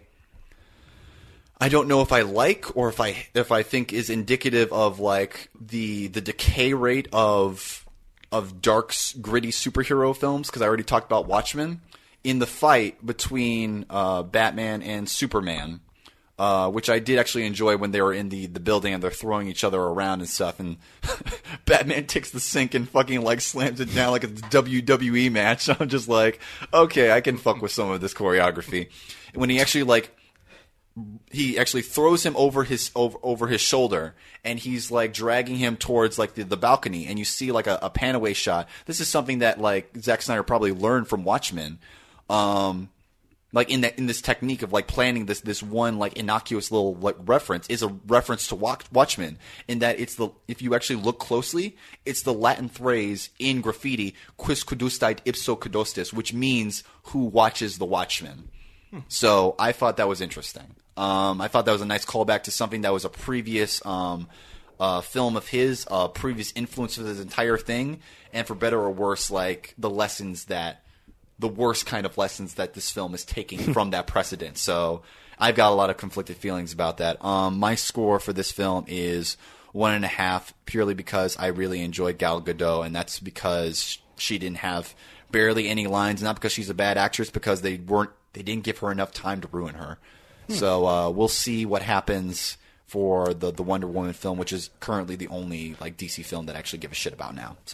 I don't know if I like or if I if I think is indicative of like the the decay rate of of dark gritty superhero films, because I already talked about Watchmen. In the fight between uh, Batman and Superman, uh, which I did actually enjoy when they were in the, the building and they're throwing each other around and stuff, and Batman takes the sink and fucking like slams it down like it's a W W E match. I'm just like, okay, I can fuck with some of this choreography. When he actually like he actually throws him over his over, over his shoulder, and he's like dragging him towards like the, the balcony, and you see like a, a pan away shot. This is something that like Zack Snyder probably learned from Watchmen, um, like in that in this technique of like planning this this one like innocuous little like reference is a reference to Watch, Watchmen, in that it's the if you actually look closely, it's the Latin phrase in graffiti "Quis cudustait ipso cudostis," which means who watches the Watchmen. Hmm. So I thought that was interesting. Um, I thought that was a nice callback to something that was a previous um, uh, film of his, uh, previous influence of this entire thing, and for better or worse, like the lessons that, the worst kind of lessons that this film is taking from that precedent. So I've got a lot of conflicted feelings about that. Um, my score for this film is one and a half, purely because I really enjoyed Gal Gadot, and that's because she didn't have barely any lines, not because she's a bad actress, because they weren't, they didn't give her enough time to ruin her. Hmm. So uh, we'll see what happens for the the Wonder Woman film, which is currently the only like D C film that I actually give a shit about now. So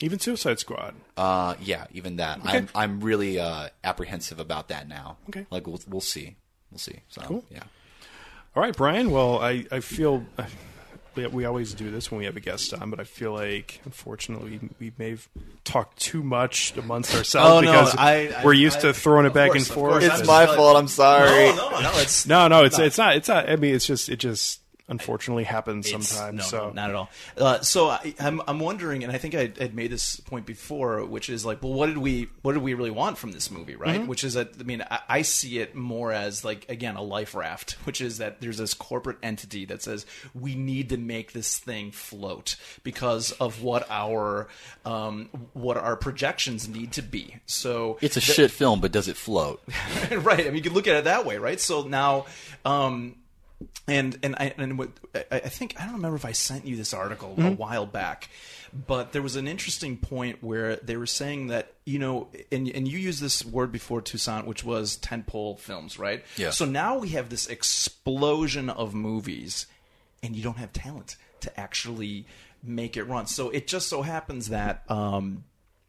Even Suicide Squad. Uh, yeah, even that. Okay. I'm I'm really uh, apprehensive about that now. Okay. Like we'll we'll see, we'll see. So Cool. yeah. All right, Brian. Well, I I feel. Uh, we, we always do this when we have a guest on, but I feel like, unfortunately, we may have talked too much amongst ourselves Oh, no, because I- I- we're used I- to throwing it of back course, and of forth. course. It's and- my fault. I'm sorry. No, no, no. It's no, no. It's not. it's not. It's not. I mean, it's just it just unfortunately happens It's- sometimes. No, so no, not at all. Uh, so I, I'm, I'm wondering, and I think I had made this point before, which is like, well, what did we, what did we really want from this movie, right? Mhm. Which is that, I mean, I, I see it more as like, again, a life raft, which is that there's this corporate entity that says we need to make this thing float because of what our, um, what our projections need to be. So It's a the- shit film, but does it float? right. I mean, you can look at it that way, right? So now, um, and and I and what I, I think I don't remember if I sent you this article a Mhm. while back, but there was an interesting point where they were saying that, you know, and and you used this word before, Toussaint, which was tentpole films, right? Yeah. So now we have this explosion of movies, and you don't have talent to actually make it run. So it just so happens that. Um,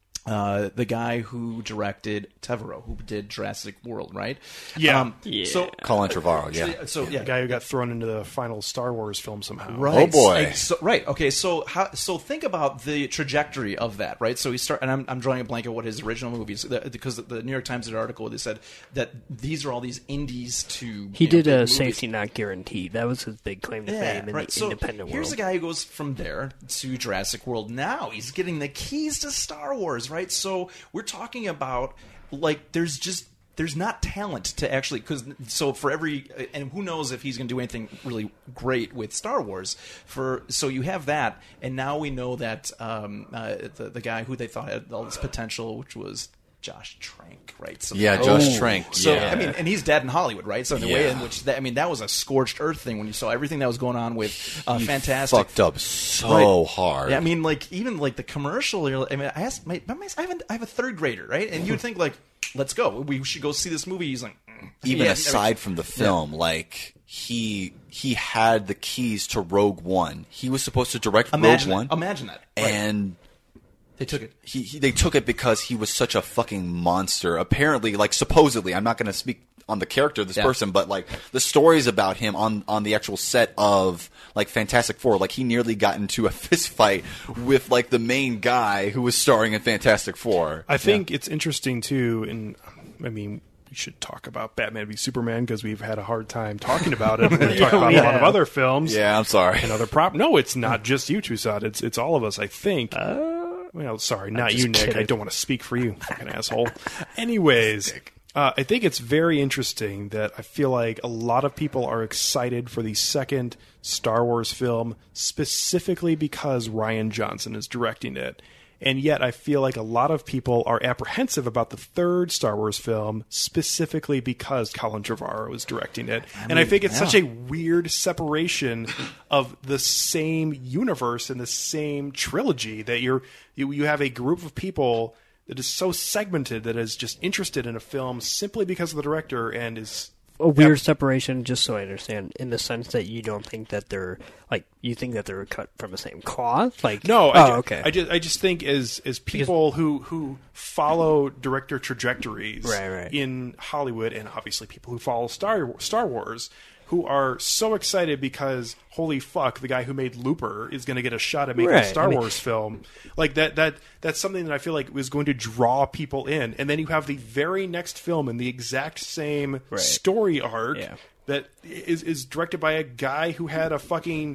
Uh, the guy who directed Trevorrow, who did Jurassic World, right? Yeah. Um, Yeah. So Colin Trevorrow, yeah. So yeah, the guy who got thrown into the final Star Wars film somehow. Right. Oh, boy. Like, so, right. Okay. So how? So think about the trajectory of that. Right. So he start, and I'm I'm drawing a blank at what his original movies, the, because the New York Times did an article where they said that these are all these indies to. He you know, did big a movies. Safety Not Guaranteed. That was his big claim to fame in right. the So independent here's world. a guy who goes from there to Jurassic World. Now he's getting the keys to Star Wars, right? So we're talking about like there's just there's not talent to actually because so for every and who knows if he's going to do anything really great with Star Wars for so you have that and now we know that um, uh, the the guy who they thought had all this potential, which was Josh Trank, right? So Yeah, Josh Trank, So yeah. I mean, and he's dead in Hollywood, right? So in the way in Yeah. which that, I mean, that was a scorched earth thing when you saw everything that was going on with uh, He Fantastic. fucked up so hard. Yeah, I mean, like even like the commercial. you're- I mean, I asked my, my I have an, I have a third grader, right? And you'd think like, let's go, we should go see this movie. He's like, mm. Even Yeah, aside from the film, like he he had the keys to Rogue One. He was supposed to direct Imagine Rogue that. One. Imagine that. Right. And they took it. He, he they took it because he was such a fucking monster. Apparently, like supposedly, I'm not going to speak on the character of this Yeah. person, but like the stories about him on on the actual set of like Fantastic Four, like he nearly got into a fist fight with like the main guy who was starring in Fantastic Four. I think it's interesting too, and I mean, we should talk about Batman v Superman because we've had a hard time talking about it. We're talking about a lot of other films. Yeah, I'm sorry. And other prop. No, it's not just you, Toussaint. It's it's all of us. I think. Uh, well, sorry, not just you, Nick. kidding. I don't want to speak for you, fucking asshole. Anyways. Uh, I think it's very interesting that I feel like a lot of people are excited for the second Star Wars film specifically because Rian Johnson is directing it. And yet I feel like a lot of people are apprehensive about the third Star Wars film specifically because Colin Trevorrow is directing it. I and I mean, think it's yeah. such a weird separation of the same universe and the same trilogy that you're you, you have a group of people that is so segmented that is just interested in a film simply because of the director and is a weird separation, just so I understand, in the sense that you don't think that they're like you think that they're cut from the same cloth. Like no, oh, I, ju- okay. I just I just think as as people who who follow director trajectories Right, right. in Hollywood, and obviously people who follow Star Star Wars, who are so excited because holy fuck, the guy who made Looper is going to get a shot at making Right, a Star I mean- Wars film. Like that that that's something that I feel like was going to draw people in. And then you have the very next film in the exact same Right. story arc Yeah. that is is directed by a guy who had a fucking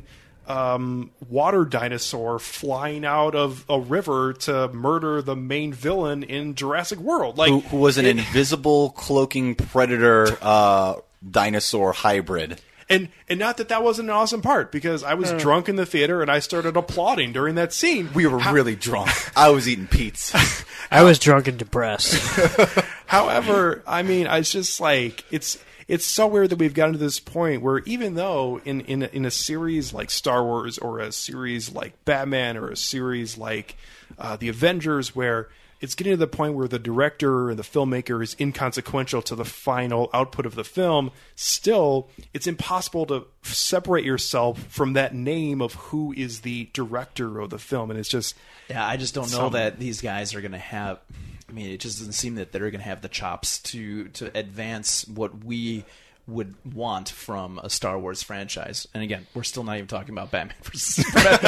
um, water dinosaur flying out of a river to murder the main villain in Jurassic World. Like who, who was an it- invisible cloaking predator uh, dinosaur hybrid. And and not that that wasn't an awesome part, because I was Uh. drunk in the theater and I started applauding during that scene. We were How- really drunk. I was eating pizza. I was drunk and depressed. However, I mean, I was just like, it's it's so weird that we've gotten to this point where even though in in a, in a series like Star Wars or a series like Batman or a series like uh, the Avengers, where it's getting to the point where the director and the filmmaker is inconsequential to the final output of the film. Still, it's impossible to separate yourself from that name of who is the director of the film. And it's just... Yeah, I just don't know some, that these guys are going to have... I mean, it just doesn't seem that they're going to have the chops to, to advance what we would want from a Star Wars franchise. And again, we're still not even talking about Batman versus Superman.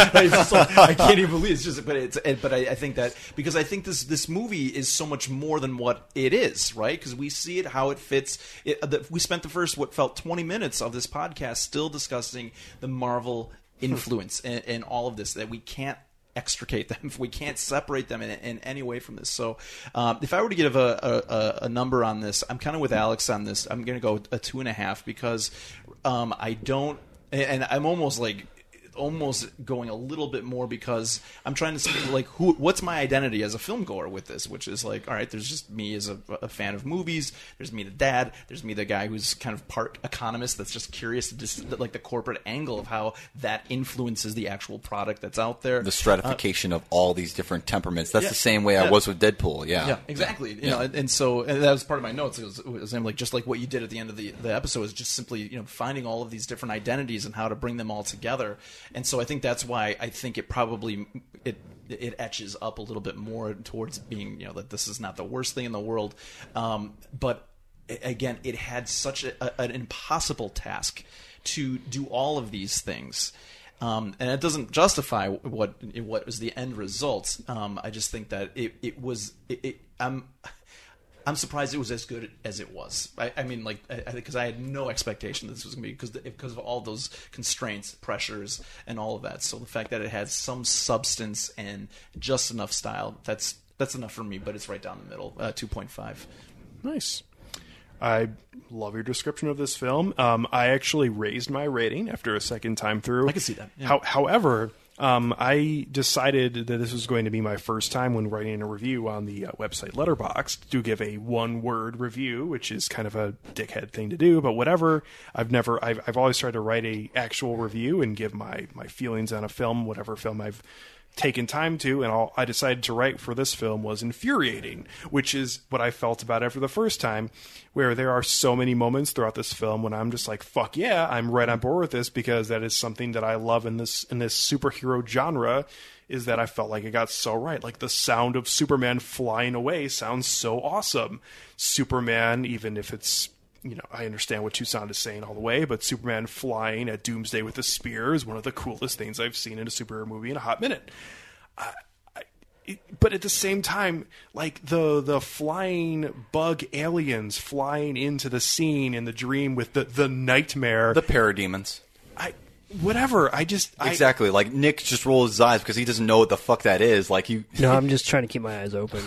I can't even believe it's just, but it's, but I, I think that because I think this this movie is so much more than what it is, right? Because we see it, how it fits. It, the, we spent the first what felt twenty minutes of this podcast still discussing the Marvel influence and, and all of this that we can't extricate them. We can't separate them in, in any way from this. So um, if I were to give a, a, a number on this, I'm kind of with Alex on this. I'm going to go a two and a half because um, I don't, and I'm almost like, almost going a little bit more because I'm trying to see like who what's my identity as a film goer with this, which is like, all right, there's just me as a, a fan of movies, there's me the dad, there's me the guy who's kind of part economist that's just curious to just like the corporate angle of how that influences the actual product that's out there, the stratification uh, of all these different temperaments. That's yeah, the same way yeah. I was with Deadpool. Yeah, yeah, exactly. Yeah. You know, and, and so and that was part of my notes. It was, it was like just like what you did at the end of the, the episode is just simply, you know, finding all of these different identities and how to bring them all together. And so I think that's why I think it probably it it etches up a little bit more towards being, you know, that this is not the worst thing in the world. Um, but again, it had such a, a, an impossible task to do all of these things. Um, and it doesn't justify what what was the end result. Um, I just think that it, it was it, it, I'm I'm surprised it was as good as it was. I, I mean, like, because I, I had no expectation that this was going to be because because of all those constraints, pressures, and all of that. So the fact that it has some substance and just enough style, that's that's enough for me. But it's right down the middle, uh, two point five. Nice. I love your description of this film. Um, I actually raised my rating after a second time through. I can see that. Yeah. How, however, um, I decided that this was going to be my first time when writing a review on the uh, website Letterboxd to give a one-word review, which is kind of a dickhead thing to do, but whatever. I've never, I've, I've always tried to write a actual review and give my, my feelings on a film, whatever film I've taken time to, and all I decided to write for this film was infuriating, which is what I felt about it for the first time, where there are so many moments throughout this film when I'm just like, fuck yeah, I'm right on board with this, because that is something that I love in this in this superhero genre, is that I felt like it got so right. Like the sound of Superman flying away sounds so awesome. Superman, even if it's, you know, I understand what Toussaint is saying all the way, but Superman flying at Doomsday with a spear is one of the coolest things I've seen in a superhero movie in a hot minute. I, I, it, but at the same time, like the the flying bug aliens flying into the scene in the dream with the, the nightmare. The parademons. I Whatever. I just I, exactly like Nick just rolls his eyes because he doesn't know what the fuck that is. Like you. No, I'm just trying to keep my eyes open.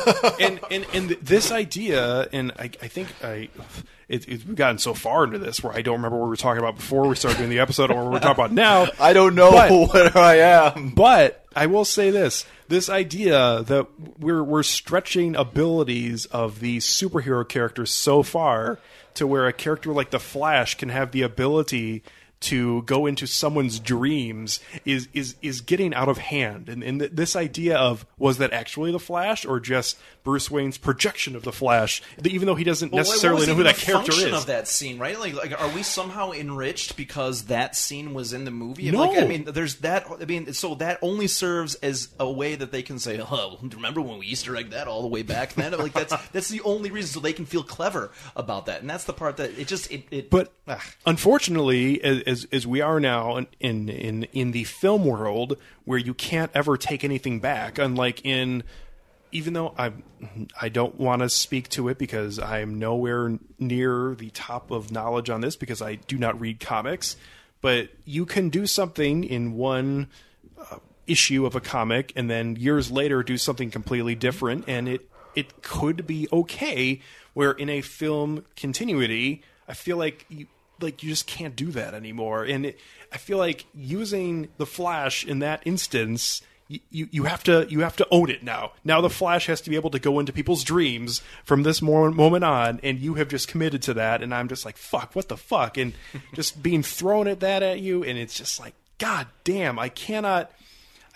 and and and this idea, and I, I think I, it, it, we've gotten so far into this where I don't remember what we were talking about before we started doing the episode, or what we're talking about now. I don't know but, what I am. But I will say this: this idea that we're we're stretching abilities of these superhero characters so far to where a character like the Flash can have the ability to go into someone's dreams is is is getting out of hand. And, and th- this idea of, was that actually the Flash or just Bruce Wayne's projection of the Flash, even though he doesn't well, necessarily know who that character is? Function of that scene, right? Like, like, are we somehow enriched because that scene was in the movie? No. Like, I mean, there's that. I mean, so that only serves as a way that they can say, "Oh, remember when we Easter egged that all the way back then?" Like, that's that's the only reason, so they can feel clever about that. And that's the part that it just it. it but ugh. unfortunately, as as we are now in in in the film world, where you can't ever take anything back, unlike in. Even though I I don't want to speak to it because I am nowhere near the top of knowledge on this because I do not read comics, but you can do something in one uh, issue of a comic and then years later do something completely different, and it it could be okay. Where in a film continuity, I feel like you like you just can't do that anymore, and it, I feel like using the Flash in that instance. You, you have to you have to own it now. Now the Flash has to be able to go into people's dreams from this moment on, and you have just committed to that. And I'm just like, fuck, what the fuck? And just being thrown at that at you, and it's just like, god damn, I cannot.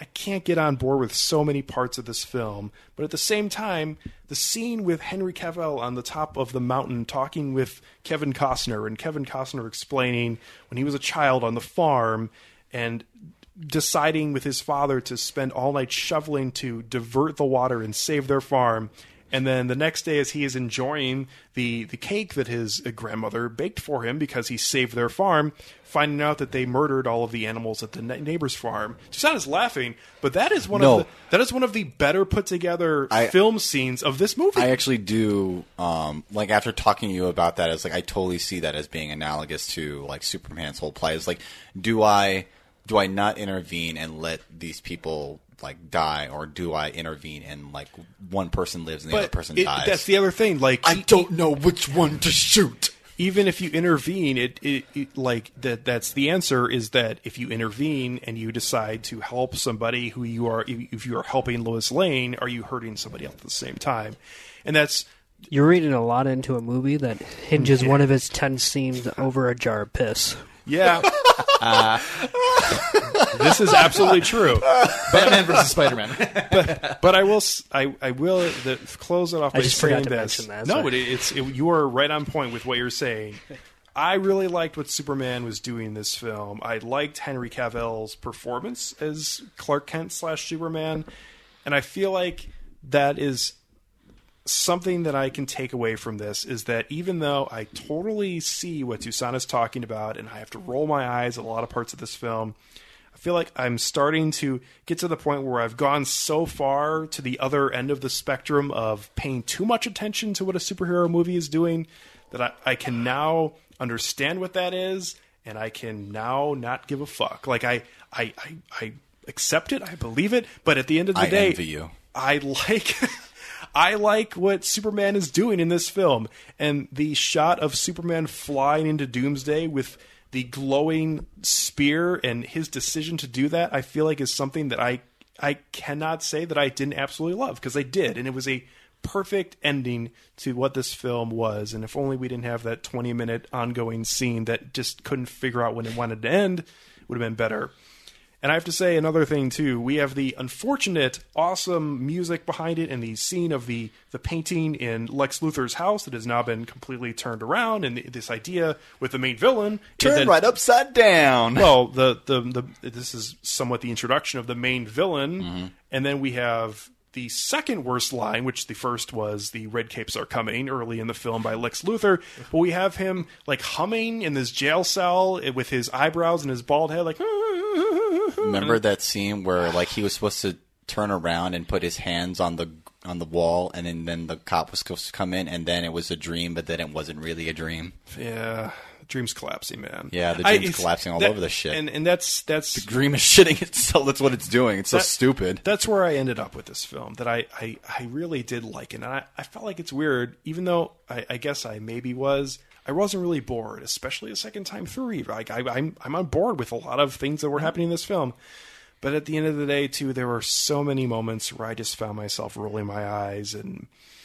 I can't get on board with so many parts of this film. But at the same time, the scene with Henry Cavill on the top of the mountain talking with Kevin Costner, and Kevin Costner explaining when he was a child on the farm and deciding with his father to spend all night shoveling to divert the water and save their farm. And then the next day, as he is enjoying the, the cake that his grandmother baked for him because he saved their farm, finding out that they murdered all of the animals at the neighbor's farm. Susanne is laughing, but that is one No. of the, that is one of the better put together I- film scenes of this movie. I actually do, um, like, after talking to you about that, it's like, I totally see that as being analogous to, like, Superman's whole plight. It's like, do I, do I not intervene and let these people, like, die, or do I intervene and, like, one person lives and the But other person it- dies? that's the other thing. Like, I don't know which one to shoot. Even if you intervene, it, it, it like that. That's the answer. Is that if you intervene and you decide to help somebody who you are, if you are helping Lois Lane, are you hurting somebody else at the same time? And that's You're reading a lot into a movie that hinges one of its ten scenes over a jar of piss. yeah. uh, this is absolutely true. Batman versus Spider-Man. but, but I will, s- I, I will the, close it off I by just saying forgot to this. mention that, No, sorry. but it, it's it, you are right on point with what you're saying. I really liked what Superman was doing in this film. I liked Henry Cavill's performance as Clark Kent slash Superman, and I feel like that is something that I can take away from this, is that even though I totally see what Susanne is talking about, and I have to roll my eyes at a lot of parts of this film, I feel like I'm starting to get to the point where I've gone so far to the other end of the spectrum of paying too much attention to what a superhero movie is doing that I, I can now understand what that is, and I can now not give a fuck. Like, I, I, I, I accept it, I believe it, but at the end of the I day, envy you. I like... I like what Superman is doing in this film, and the shot of Superman flying into Doomsday with the glowing spear and his decision to do that, I feel like is something that I I cannot say that I didn't absolutely love, because I did, and it was a perfect ending to what this film was. And if only we didn't have that twenty minute ongoing scene that just couldn't figure out when it wanted to end, it would have been better. And I have to say another thing, too. We have the unfortunate, awesome music behind it, and the scene of the, the painting in Lex Luthor's house that has now been completely turned around, and the, this idea with the main villain. Turn that, right upside down. Well, the, the, the this is somewhat the introduction of the main villain, Mm-hmm. and then we have the second worst line, which the first was the Red Capes are coming early in the film by Lex Luthor. But we have him like humming in this jail cell with his eyebrows and his bald head, like. Remember that scene where, like, he was supposed to turn around and put his hands on the on the wall, and then, then the cop was supposed to come in, and then it was a dream, but then it wasn't really a dream. Yeah, dream's collapsing, man. Yeah, the I- dream's it's- collapsing all that- over the shit. and and that's that's the dream is shitting itself. That's what it's doing. It's so That- stupid. That's where I ended up with this film. That I I, I really did like it, and I, I felt like it's weird, even though I, I guess I maybe was. I wasn't really bored, especially a second time through. Like I, I'm I'm on board with a lot of things that were happening in this film. But at the end of the day, too, there were so many moments where I just found myself rolling my eyes and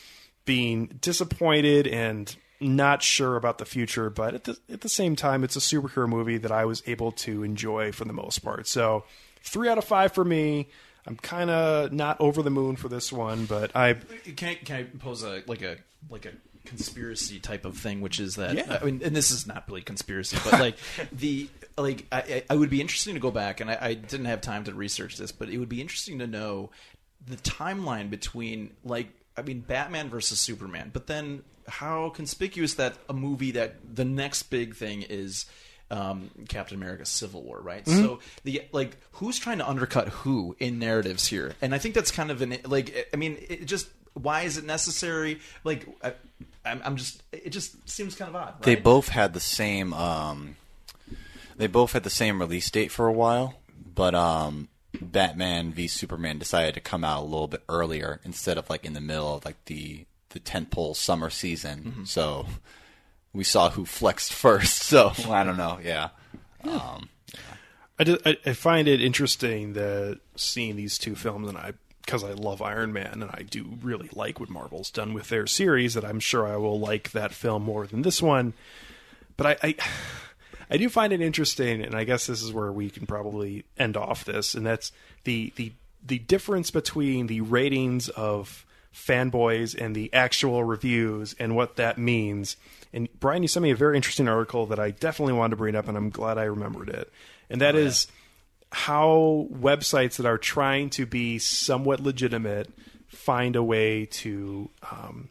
being disappointed and not sure about the future. But at the at the same time, it's a superhero movie that I was able to enjoy for the most part. So three out of five for me. I'm kind of not over the moon for this one, but I Can I, can I pose a like a like a conspiracy type of thing, which is that Yeah. I mean, and this is not really conspiracy, but like the like I, I I would be interesting to go back, and I, I didn't have time to research this, but it would be interesting to know the timeline between like I mean Batman versus Superman, but then how conspicuous that a movie that the next big thing is. Um, Captain America: Civil War, right? Mm-hmm. So the like, who's trying to undercut who in narratives here? And I think that's kind of an like. I mean, it just why is it necessary? Like, I, I'm, I'm just. It just seems kind of odd. Right? They both had the same. Um, they both had the same release date for a while, but um, Batman v Superman decided to come out a little bit earlier instead of like in the middle of like the the tentpole summer season. Mm-hmm. So we saw who flexed first. So I don't know. Yeah. Um, I, just, I, I find it interesting that seeing these two films, and I because I love Iron Man, and I do really like what Marvel's done with their series, that I'm sure I will like that film more than this one. But I, I, I do find it interesting, and I guess this is where we can probably end off this, and that's the the the difference between the ratings of fanboys and the actual reviews and what that means. And Brian, you sent me a very interesting article that I definitely wanted to bring up, and I'm glad I remembered it. And that oh, is yeah. how websites that are trying to be somewhat legitimate find a way to um,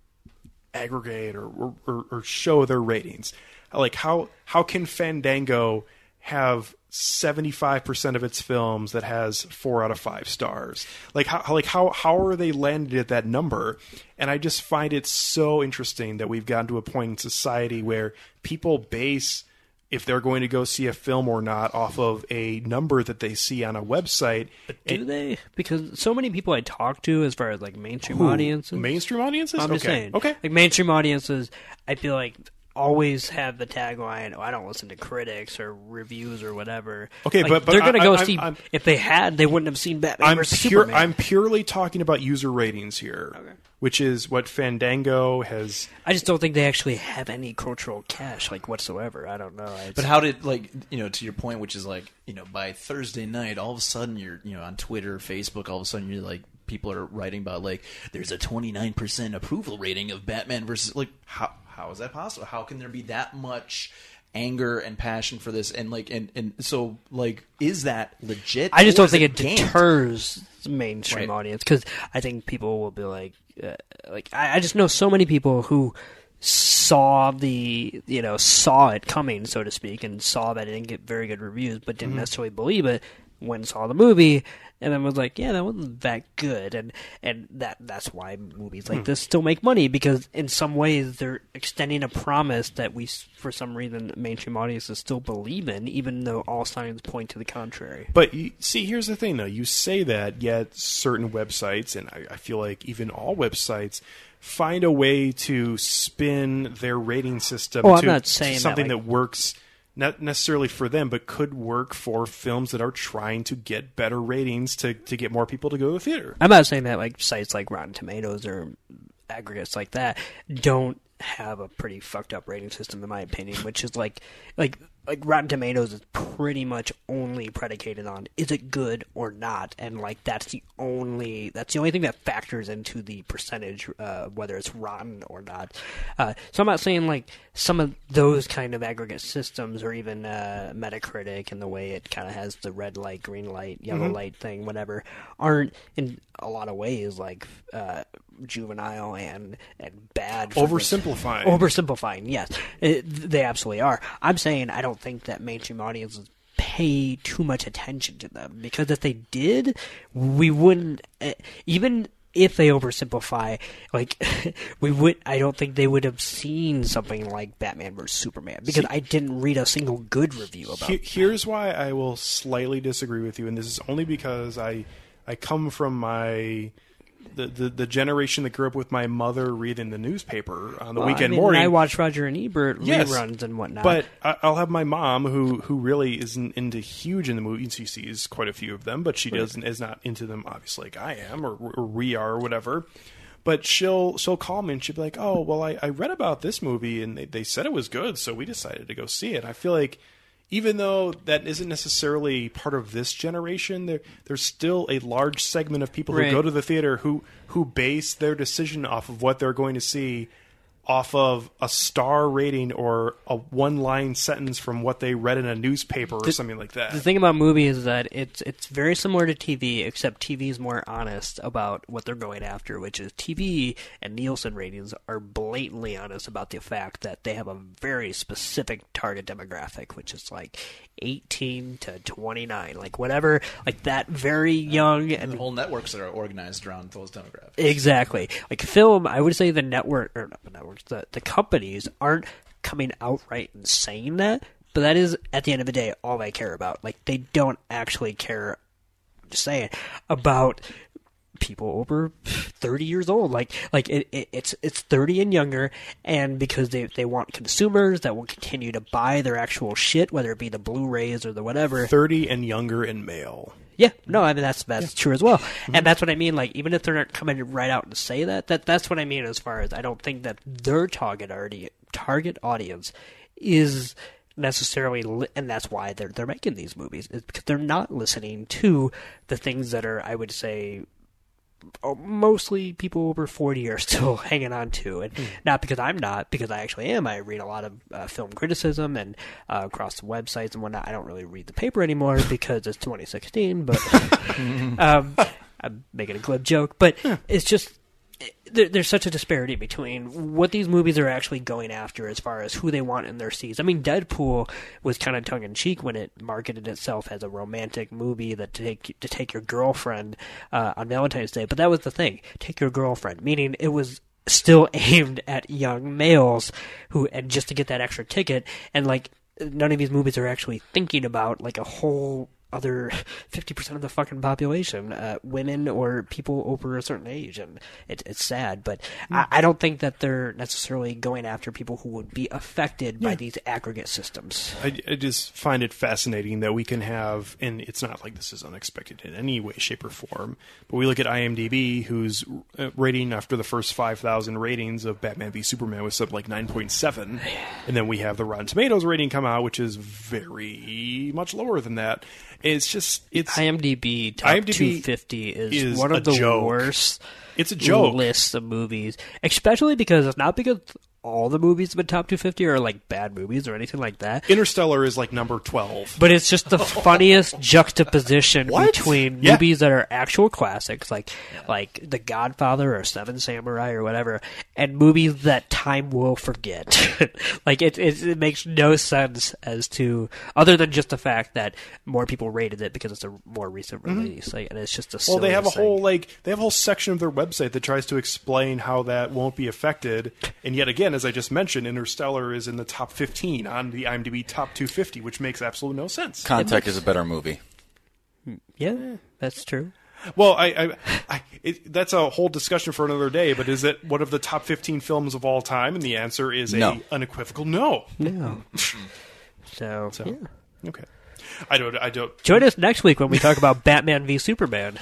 aggregate or, or, or show their ratings. Like how how can Fandango have seventy-five percent of its films that has four out of five stars? Like how like how how are they landed at that number? And I just find it so interesting that we've gotten to a point in society where people base if they're going to go see a film or not off of a number that they see on a website. But do and, they? Because so many people I talk to, as far as like mainstream who, audiences, mainstream audiences, I'm just okay. saying, okay, like mainstream audiences, I feel like always have the tagline, oh, I don't listen to critics or reviews or whatever. Okay, like, but, but they're going to go I, see. I'm, if they had, they wouldn't have seen Batman I'm versus pure, Superman. I'm purely talking about user ratings here, okay. which is what Fandango has. I just don't think they actually have any cultural cash, like whatsoever. I don't know. It's, but how did, like, you know, to your point, which is like, you know, by Thursday night, all of a sudden you're, you know, on Twitter, Facebook, all of a sudden you're like, people are writing about like, there's a twenty-nine percent approval rating of Batman versus, like, how. How is that possible? How can there be that much anger and passion for this? And like, and, and so like, is that legit? I just don't think it, it deters the mainstream right. audience, because I think people will be like, uh, like I, I just know so many people who saw the, you know, saw it coming, so to speak, and saw that it didn't get very good reviews, but didn't mm-hmm. necessarily believe it. Went and saw the movie, and then was like, yeah, that wasn't that good. And and that that's why movies like hmm. this still make money, because in some ways they're extending a promise that we, for some reason, mainstream audiences still believe in, even though all signs point to the contrary. But you, see, here's the thing, though. You say that, yet certain websites, and I, I feel like even all websites, find a way to spin their rating system oh, to, I'm not saying to something that, like, that works not necessarily for them, but could work for films that are trying to get better ratings to, to get more people to go to the theater. I'm not saying that like sites like Rotten Tomatoes or aggregates like that don't have a pretty fucked up rating system, in my opinion, which is like like like Rotten Tomatoes is pretty much only predicated on is it good or not, and like that's the only that's the only thing that factors into the percentage, uh, whether it's rotten or not. Uh, so I'm not saying like some of those kind of aggregate systems, or even uh, Metacritic and the way it kind of has the red light, green light, yellow mm-hmm. light thing, whatever, aren't in a lot of ways like uh, juvenile and and bad. Oversimplifying. Oversimplifying, yes, it, they absolutely are. I'm saying I don't think that mainstream audiences pay too much attention to them, because if they did, we wouldn't. Uh, even if they oversimplify, like we would, I don't think they would have seen something like Batman versus Superman, because See, I didn't read a single good review about it. Here's why I will slightly disagree with you, and this is only because I I come from my. The, the the generation that grew up with my mother reading the newspaper on the well, weekend I mean, morning. I watch Roger and Ebert yes, reruns and whatnot. But I'll have my mom, who who really isn't into huge in the movies. She sees quite a few of them, but she right. doesn't is not into them obviously like I am, or, or we are, or whatever. But she'll she'll call me and she'll be like, "Oh, well, I, I read about this movie and they, they said it was good, so we decided to go see it." I feel like, even though that isn't necessarily part of this generation, there there's still a large segment of people right. who go to the theater who who base their decision off of what they're going to see off of a star rating or a one-line sentence from what they read in a newspaper or the, something like that. The thing about movies is that it's it's very similar to T V, except T V is more honest about what they're going after, which is T V and Nielsen ratings are blatantly honest about the fact that they have a very specific target demographic, which is like eighteen to twenty-nine, like whatever, like that very young. And, and the whole networks that are organized around those demographics. Exactly. Like film, I would say the network, or not the networks, the, the companies aren't coming outright and saying that, but that is, at the end of the day, all they care about. Like, they don't actually care, I'm just saying, about people over thirty years old. Like, like it, it, it's it's thirty and younger, and because they they want consumers that will continue to buy their actual shit, whether it be the Blu-rays or the whatever. thirty and younger and male. Yeah, no, I mean that's that's yeah. true as well, mm-hmm. and that's what I mean. Like, even if they're not coming right out and say that, that that's what I mean. As far as I don't think that their target already target audience is necessarily, li- and that's why they're they're making these movies, is because they're not listening to the things that are, I would say, mostly people over forty are still hanging on to. And mm. not because I'm not, because I actually am. I read a lot of uh, film criticism and uh, across the websites and whatnot. I don't really read the paper anymore because it's twenty sixteen, but um, I'm making a glib joke. But yeah. it's just, there, there's such a disparity between what these movies are actually going after as far as who they want in their seats. I mean, Deadpool was kind of tongue-in-cheek when it marketed itself as a romantic movie that to take to take your girlfriend uh, on Valentine's Day. But that was the thing. Take your girlfriend, meaning it was still aimed at young males who, and just to get that extra ticket. And, like, none of these movies are actually thinking about, like, a whole other fifty percent of the fucking population, uh, women or people over a certain age, and it, it's sad, but mm. I, I don't think that they're necessarily going after people who would be affected yeah. by these aggregate systems. I, I just find it fascinating that we can have, and it's not like this is unexpected in any way, shape, or form, but we look at IMDb, whose rating after the first five thousand ratings of Batman v Superman was something like nine point seven, and then we have the Rotten Tomatoes rating come out, which is very much lower than that. It's just it's IMDb top IMDb two fifty is, is one of the joke. worst. It's a joke lists of movies, especially because it's not because all the movies in the top two fifty are like bad movies or anything like that. Interstellar is like number twelve, but it's just the funniest juxtaposition what? between yeah. movies that are actual classics, like like The Godfather or Seven Samurai or whatever, and movies that time will forget. Like it, it, it makes no sense as to other than just the fact that more people rated it because it's a more recent release, mm-hmm. like, and it's just a well, they have a thing. whole like they have a whole section of their website that tries to explain how that won't be affected, and yet again, as I just mentioned, Interstellar is in the top fifteen on the IMDb top two fifty, which makes absolutely no sense. Contact makes... is a better movie. Yeah, that's true. Well, I, I, I it, that's a whole discussion for another day. But is it one of the top fifteen films of all time? And the answer is no. a unequivocal no. No. so, so yeah. okay. I don't. I don't. Join us next week when we talk about Batman v Superman.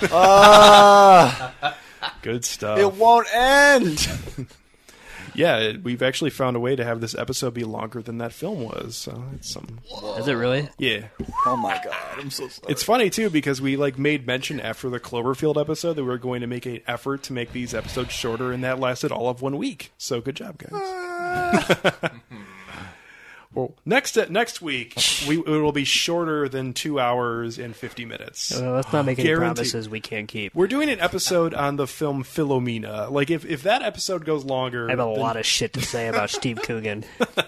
Uh, Good stuff. It won't end. Yeah, we've actually found a way to have this episode be longer than that film was. So it's some. Is it really? Yeah. Oh my god, I'm so sorry. It's funny too because we like made mention after the Cloverfield episode that we were going to make an effort to make these episodes shorter, and that lasted all of one week. So good job, guys. Well, next next week we it will be shorter than two hours and fifty minutes. Well, let's not make any Guaranteed. promises we can't keep. We're doing an episode on the film Philomena. Like if if that episode goes longer, I have a then... lot of shit to say about Steve Coogan.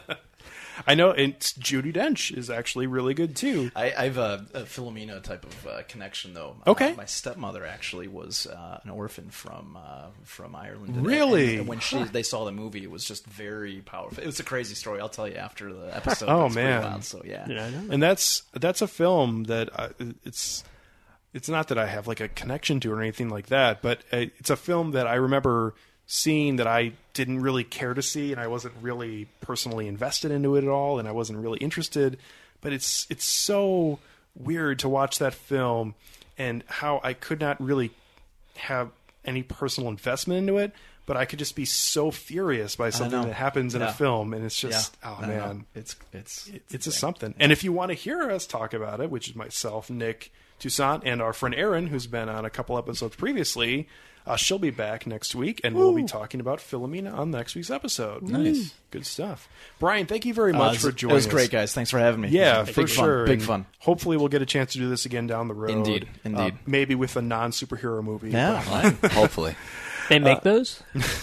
I know, and Judi Dench is actually really good too. I, I have a, a Philomena type of uh, connection, though. Okay, uh, my stepmother actually was uh, an orphan from uh, from Ireland. And, really, and when she they saw the movie, it was just very powerful. It was a crazy story. I'll tell you after the episode. Oh it's man, wild, so yeah, yeah and that's that's a film that I, it's it's not that I have like a connection to or anything like that, but it's a film that I remember seeing that I didn't really care to see, and I wasn't really personally invested into it at all, and I wasn't really interested. But it's it's so weird to watch that film and how I could not really have any personal investment into it, but I could just be so furious by something that happens in yeah. a film, and it's just yeah. oh man, it's it's it's, it's a something. Yeah. And if you want to hear us talk about it, which is myself, Nick Toussaint, and our friend Erin, who's been on a couple episodes previously. Uh, she'll be back next week, and Woo. we'll be talking about Philomena on next week's episode. Nice. Good stuff. Brian, thank you very much uh, for joining us. It was great, guys. Thanks for having me. Yeah, big for sure. Fun. Big fun. Hopefully we'll get a chance to do this again down the road. Indeed. Indeed. Uh, maybe with a non-superhero movie. Yeah. Hopefully. They make uh, those?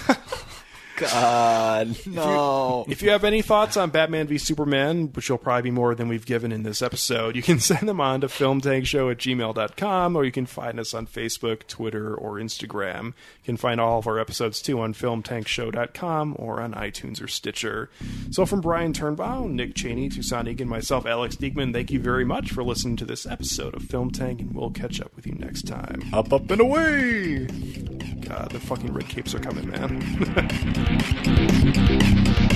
God, no. If you, if you have any thoughts on Batman v Superman, which will probably be more than we've given in this episode, you can send them on to filmtankshow at gmail dot com, or you can find us on Facebook, Twitter, or Instagram. You can find all of our episodes, too, on filmtankshow dot com or on iTunes or Stitcher. So from Brian Turnbow, Nick Cheney, Toussaint Egan, myself, Alex Diekman, thank you very much for listening to this episode of Film Tank, and we'll catch up with you next time. Up, up, and away! God, the fucking red capes are coming, man.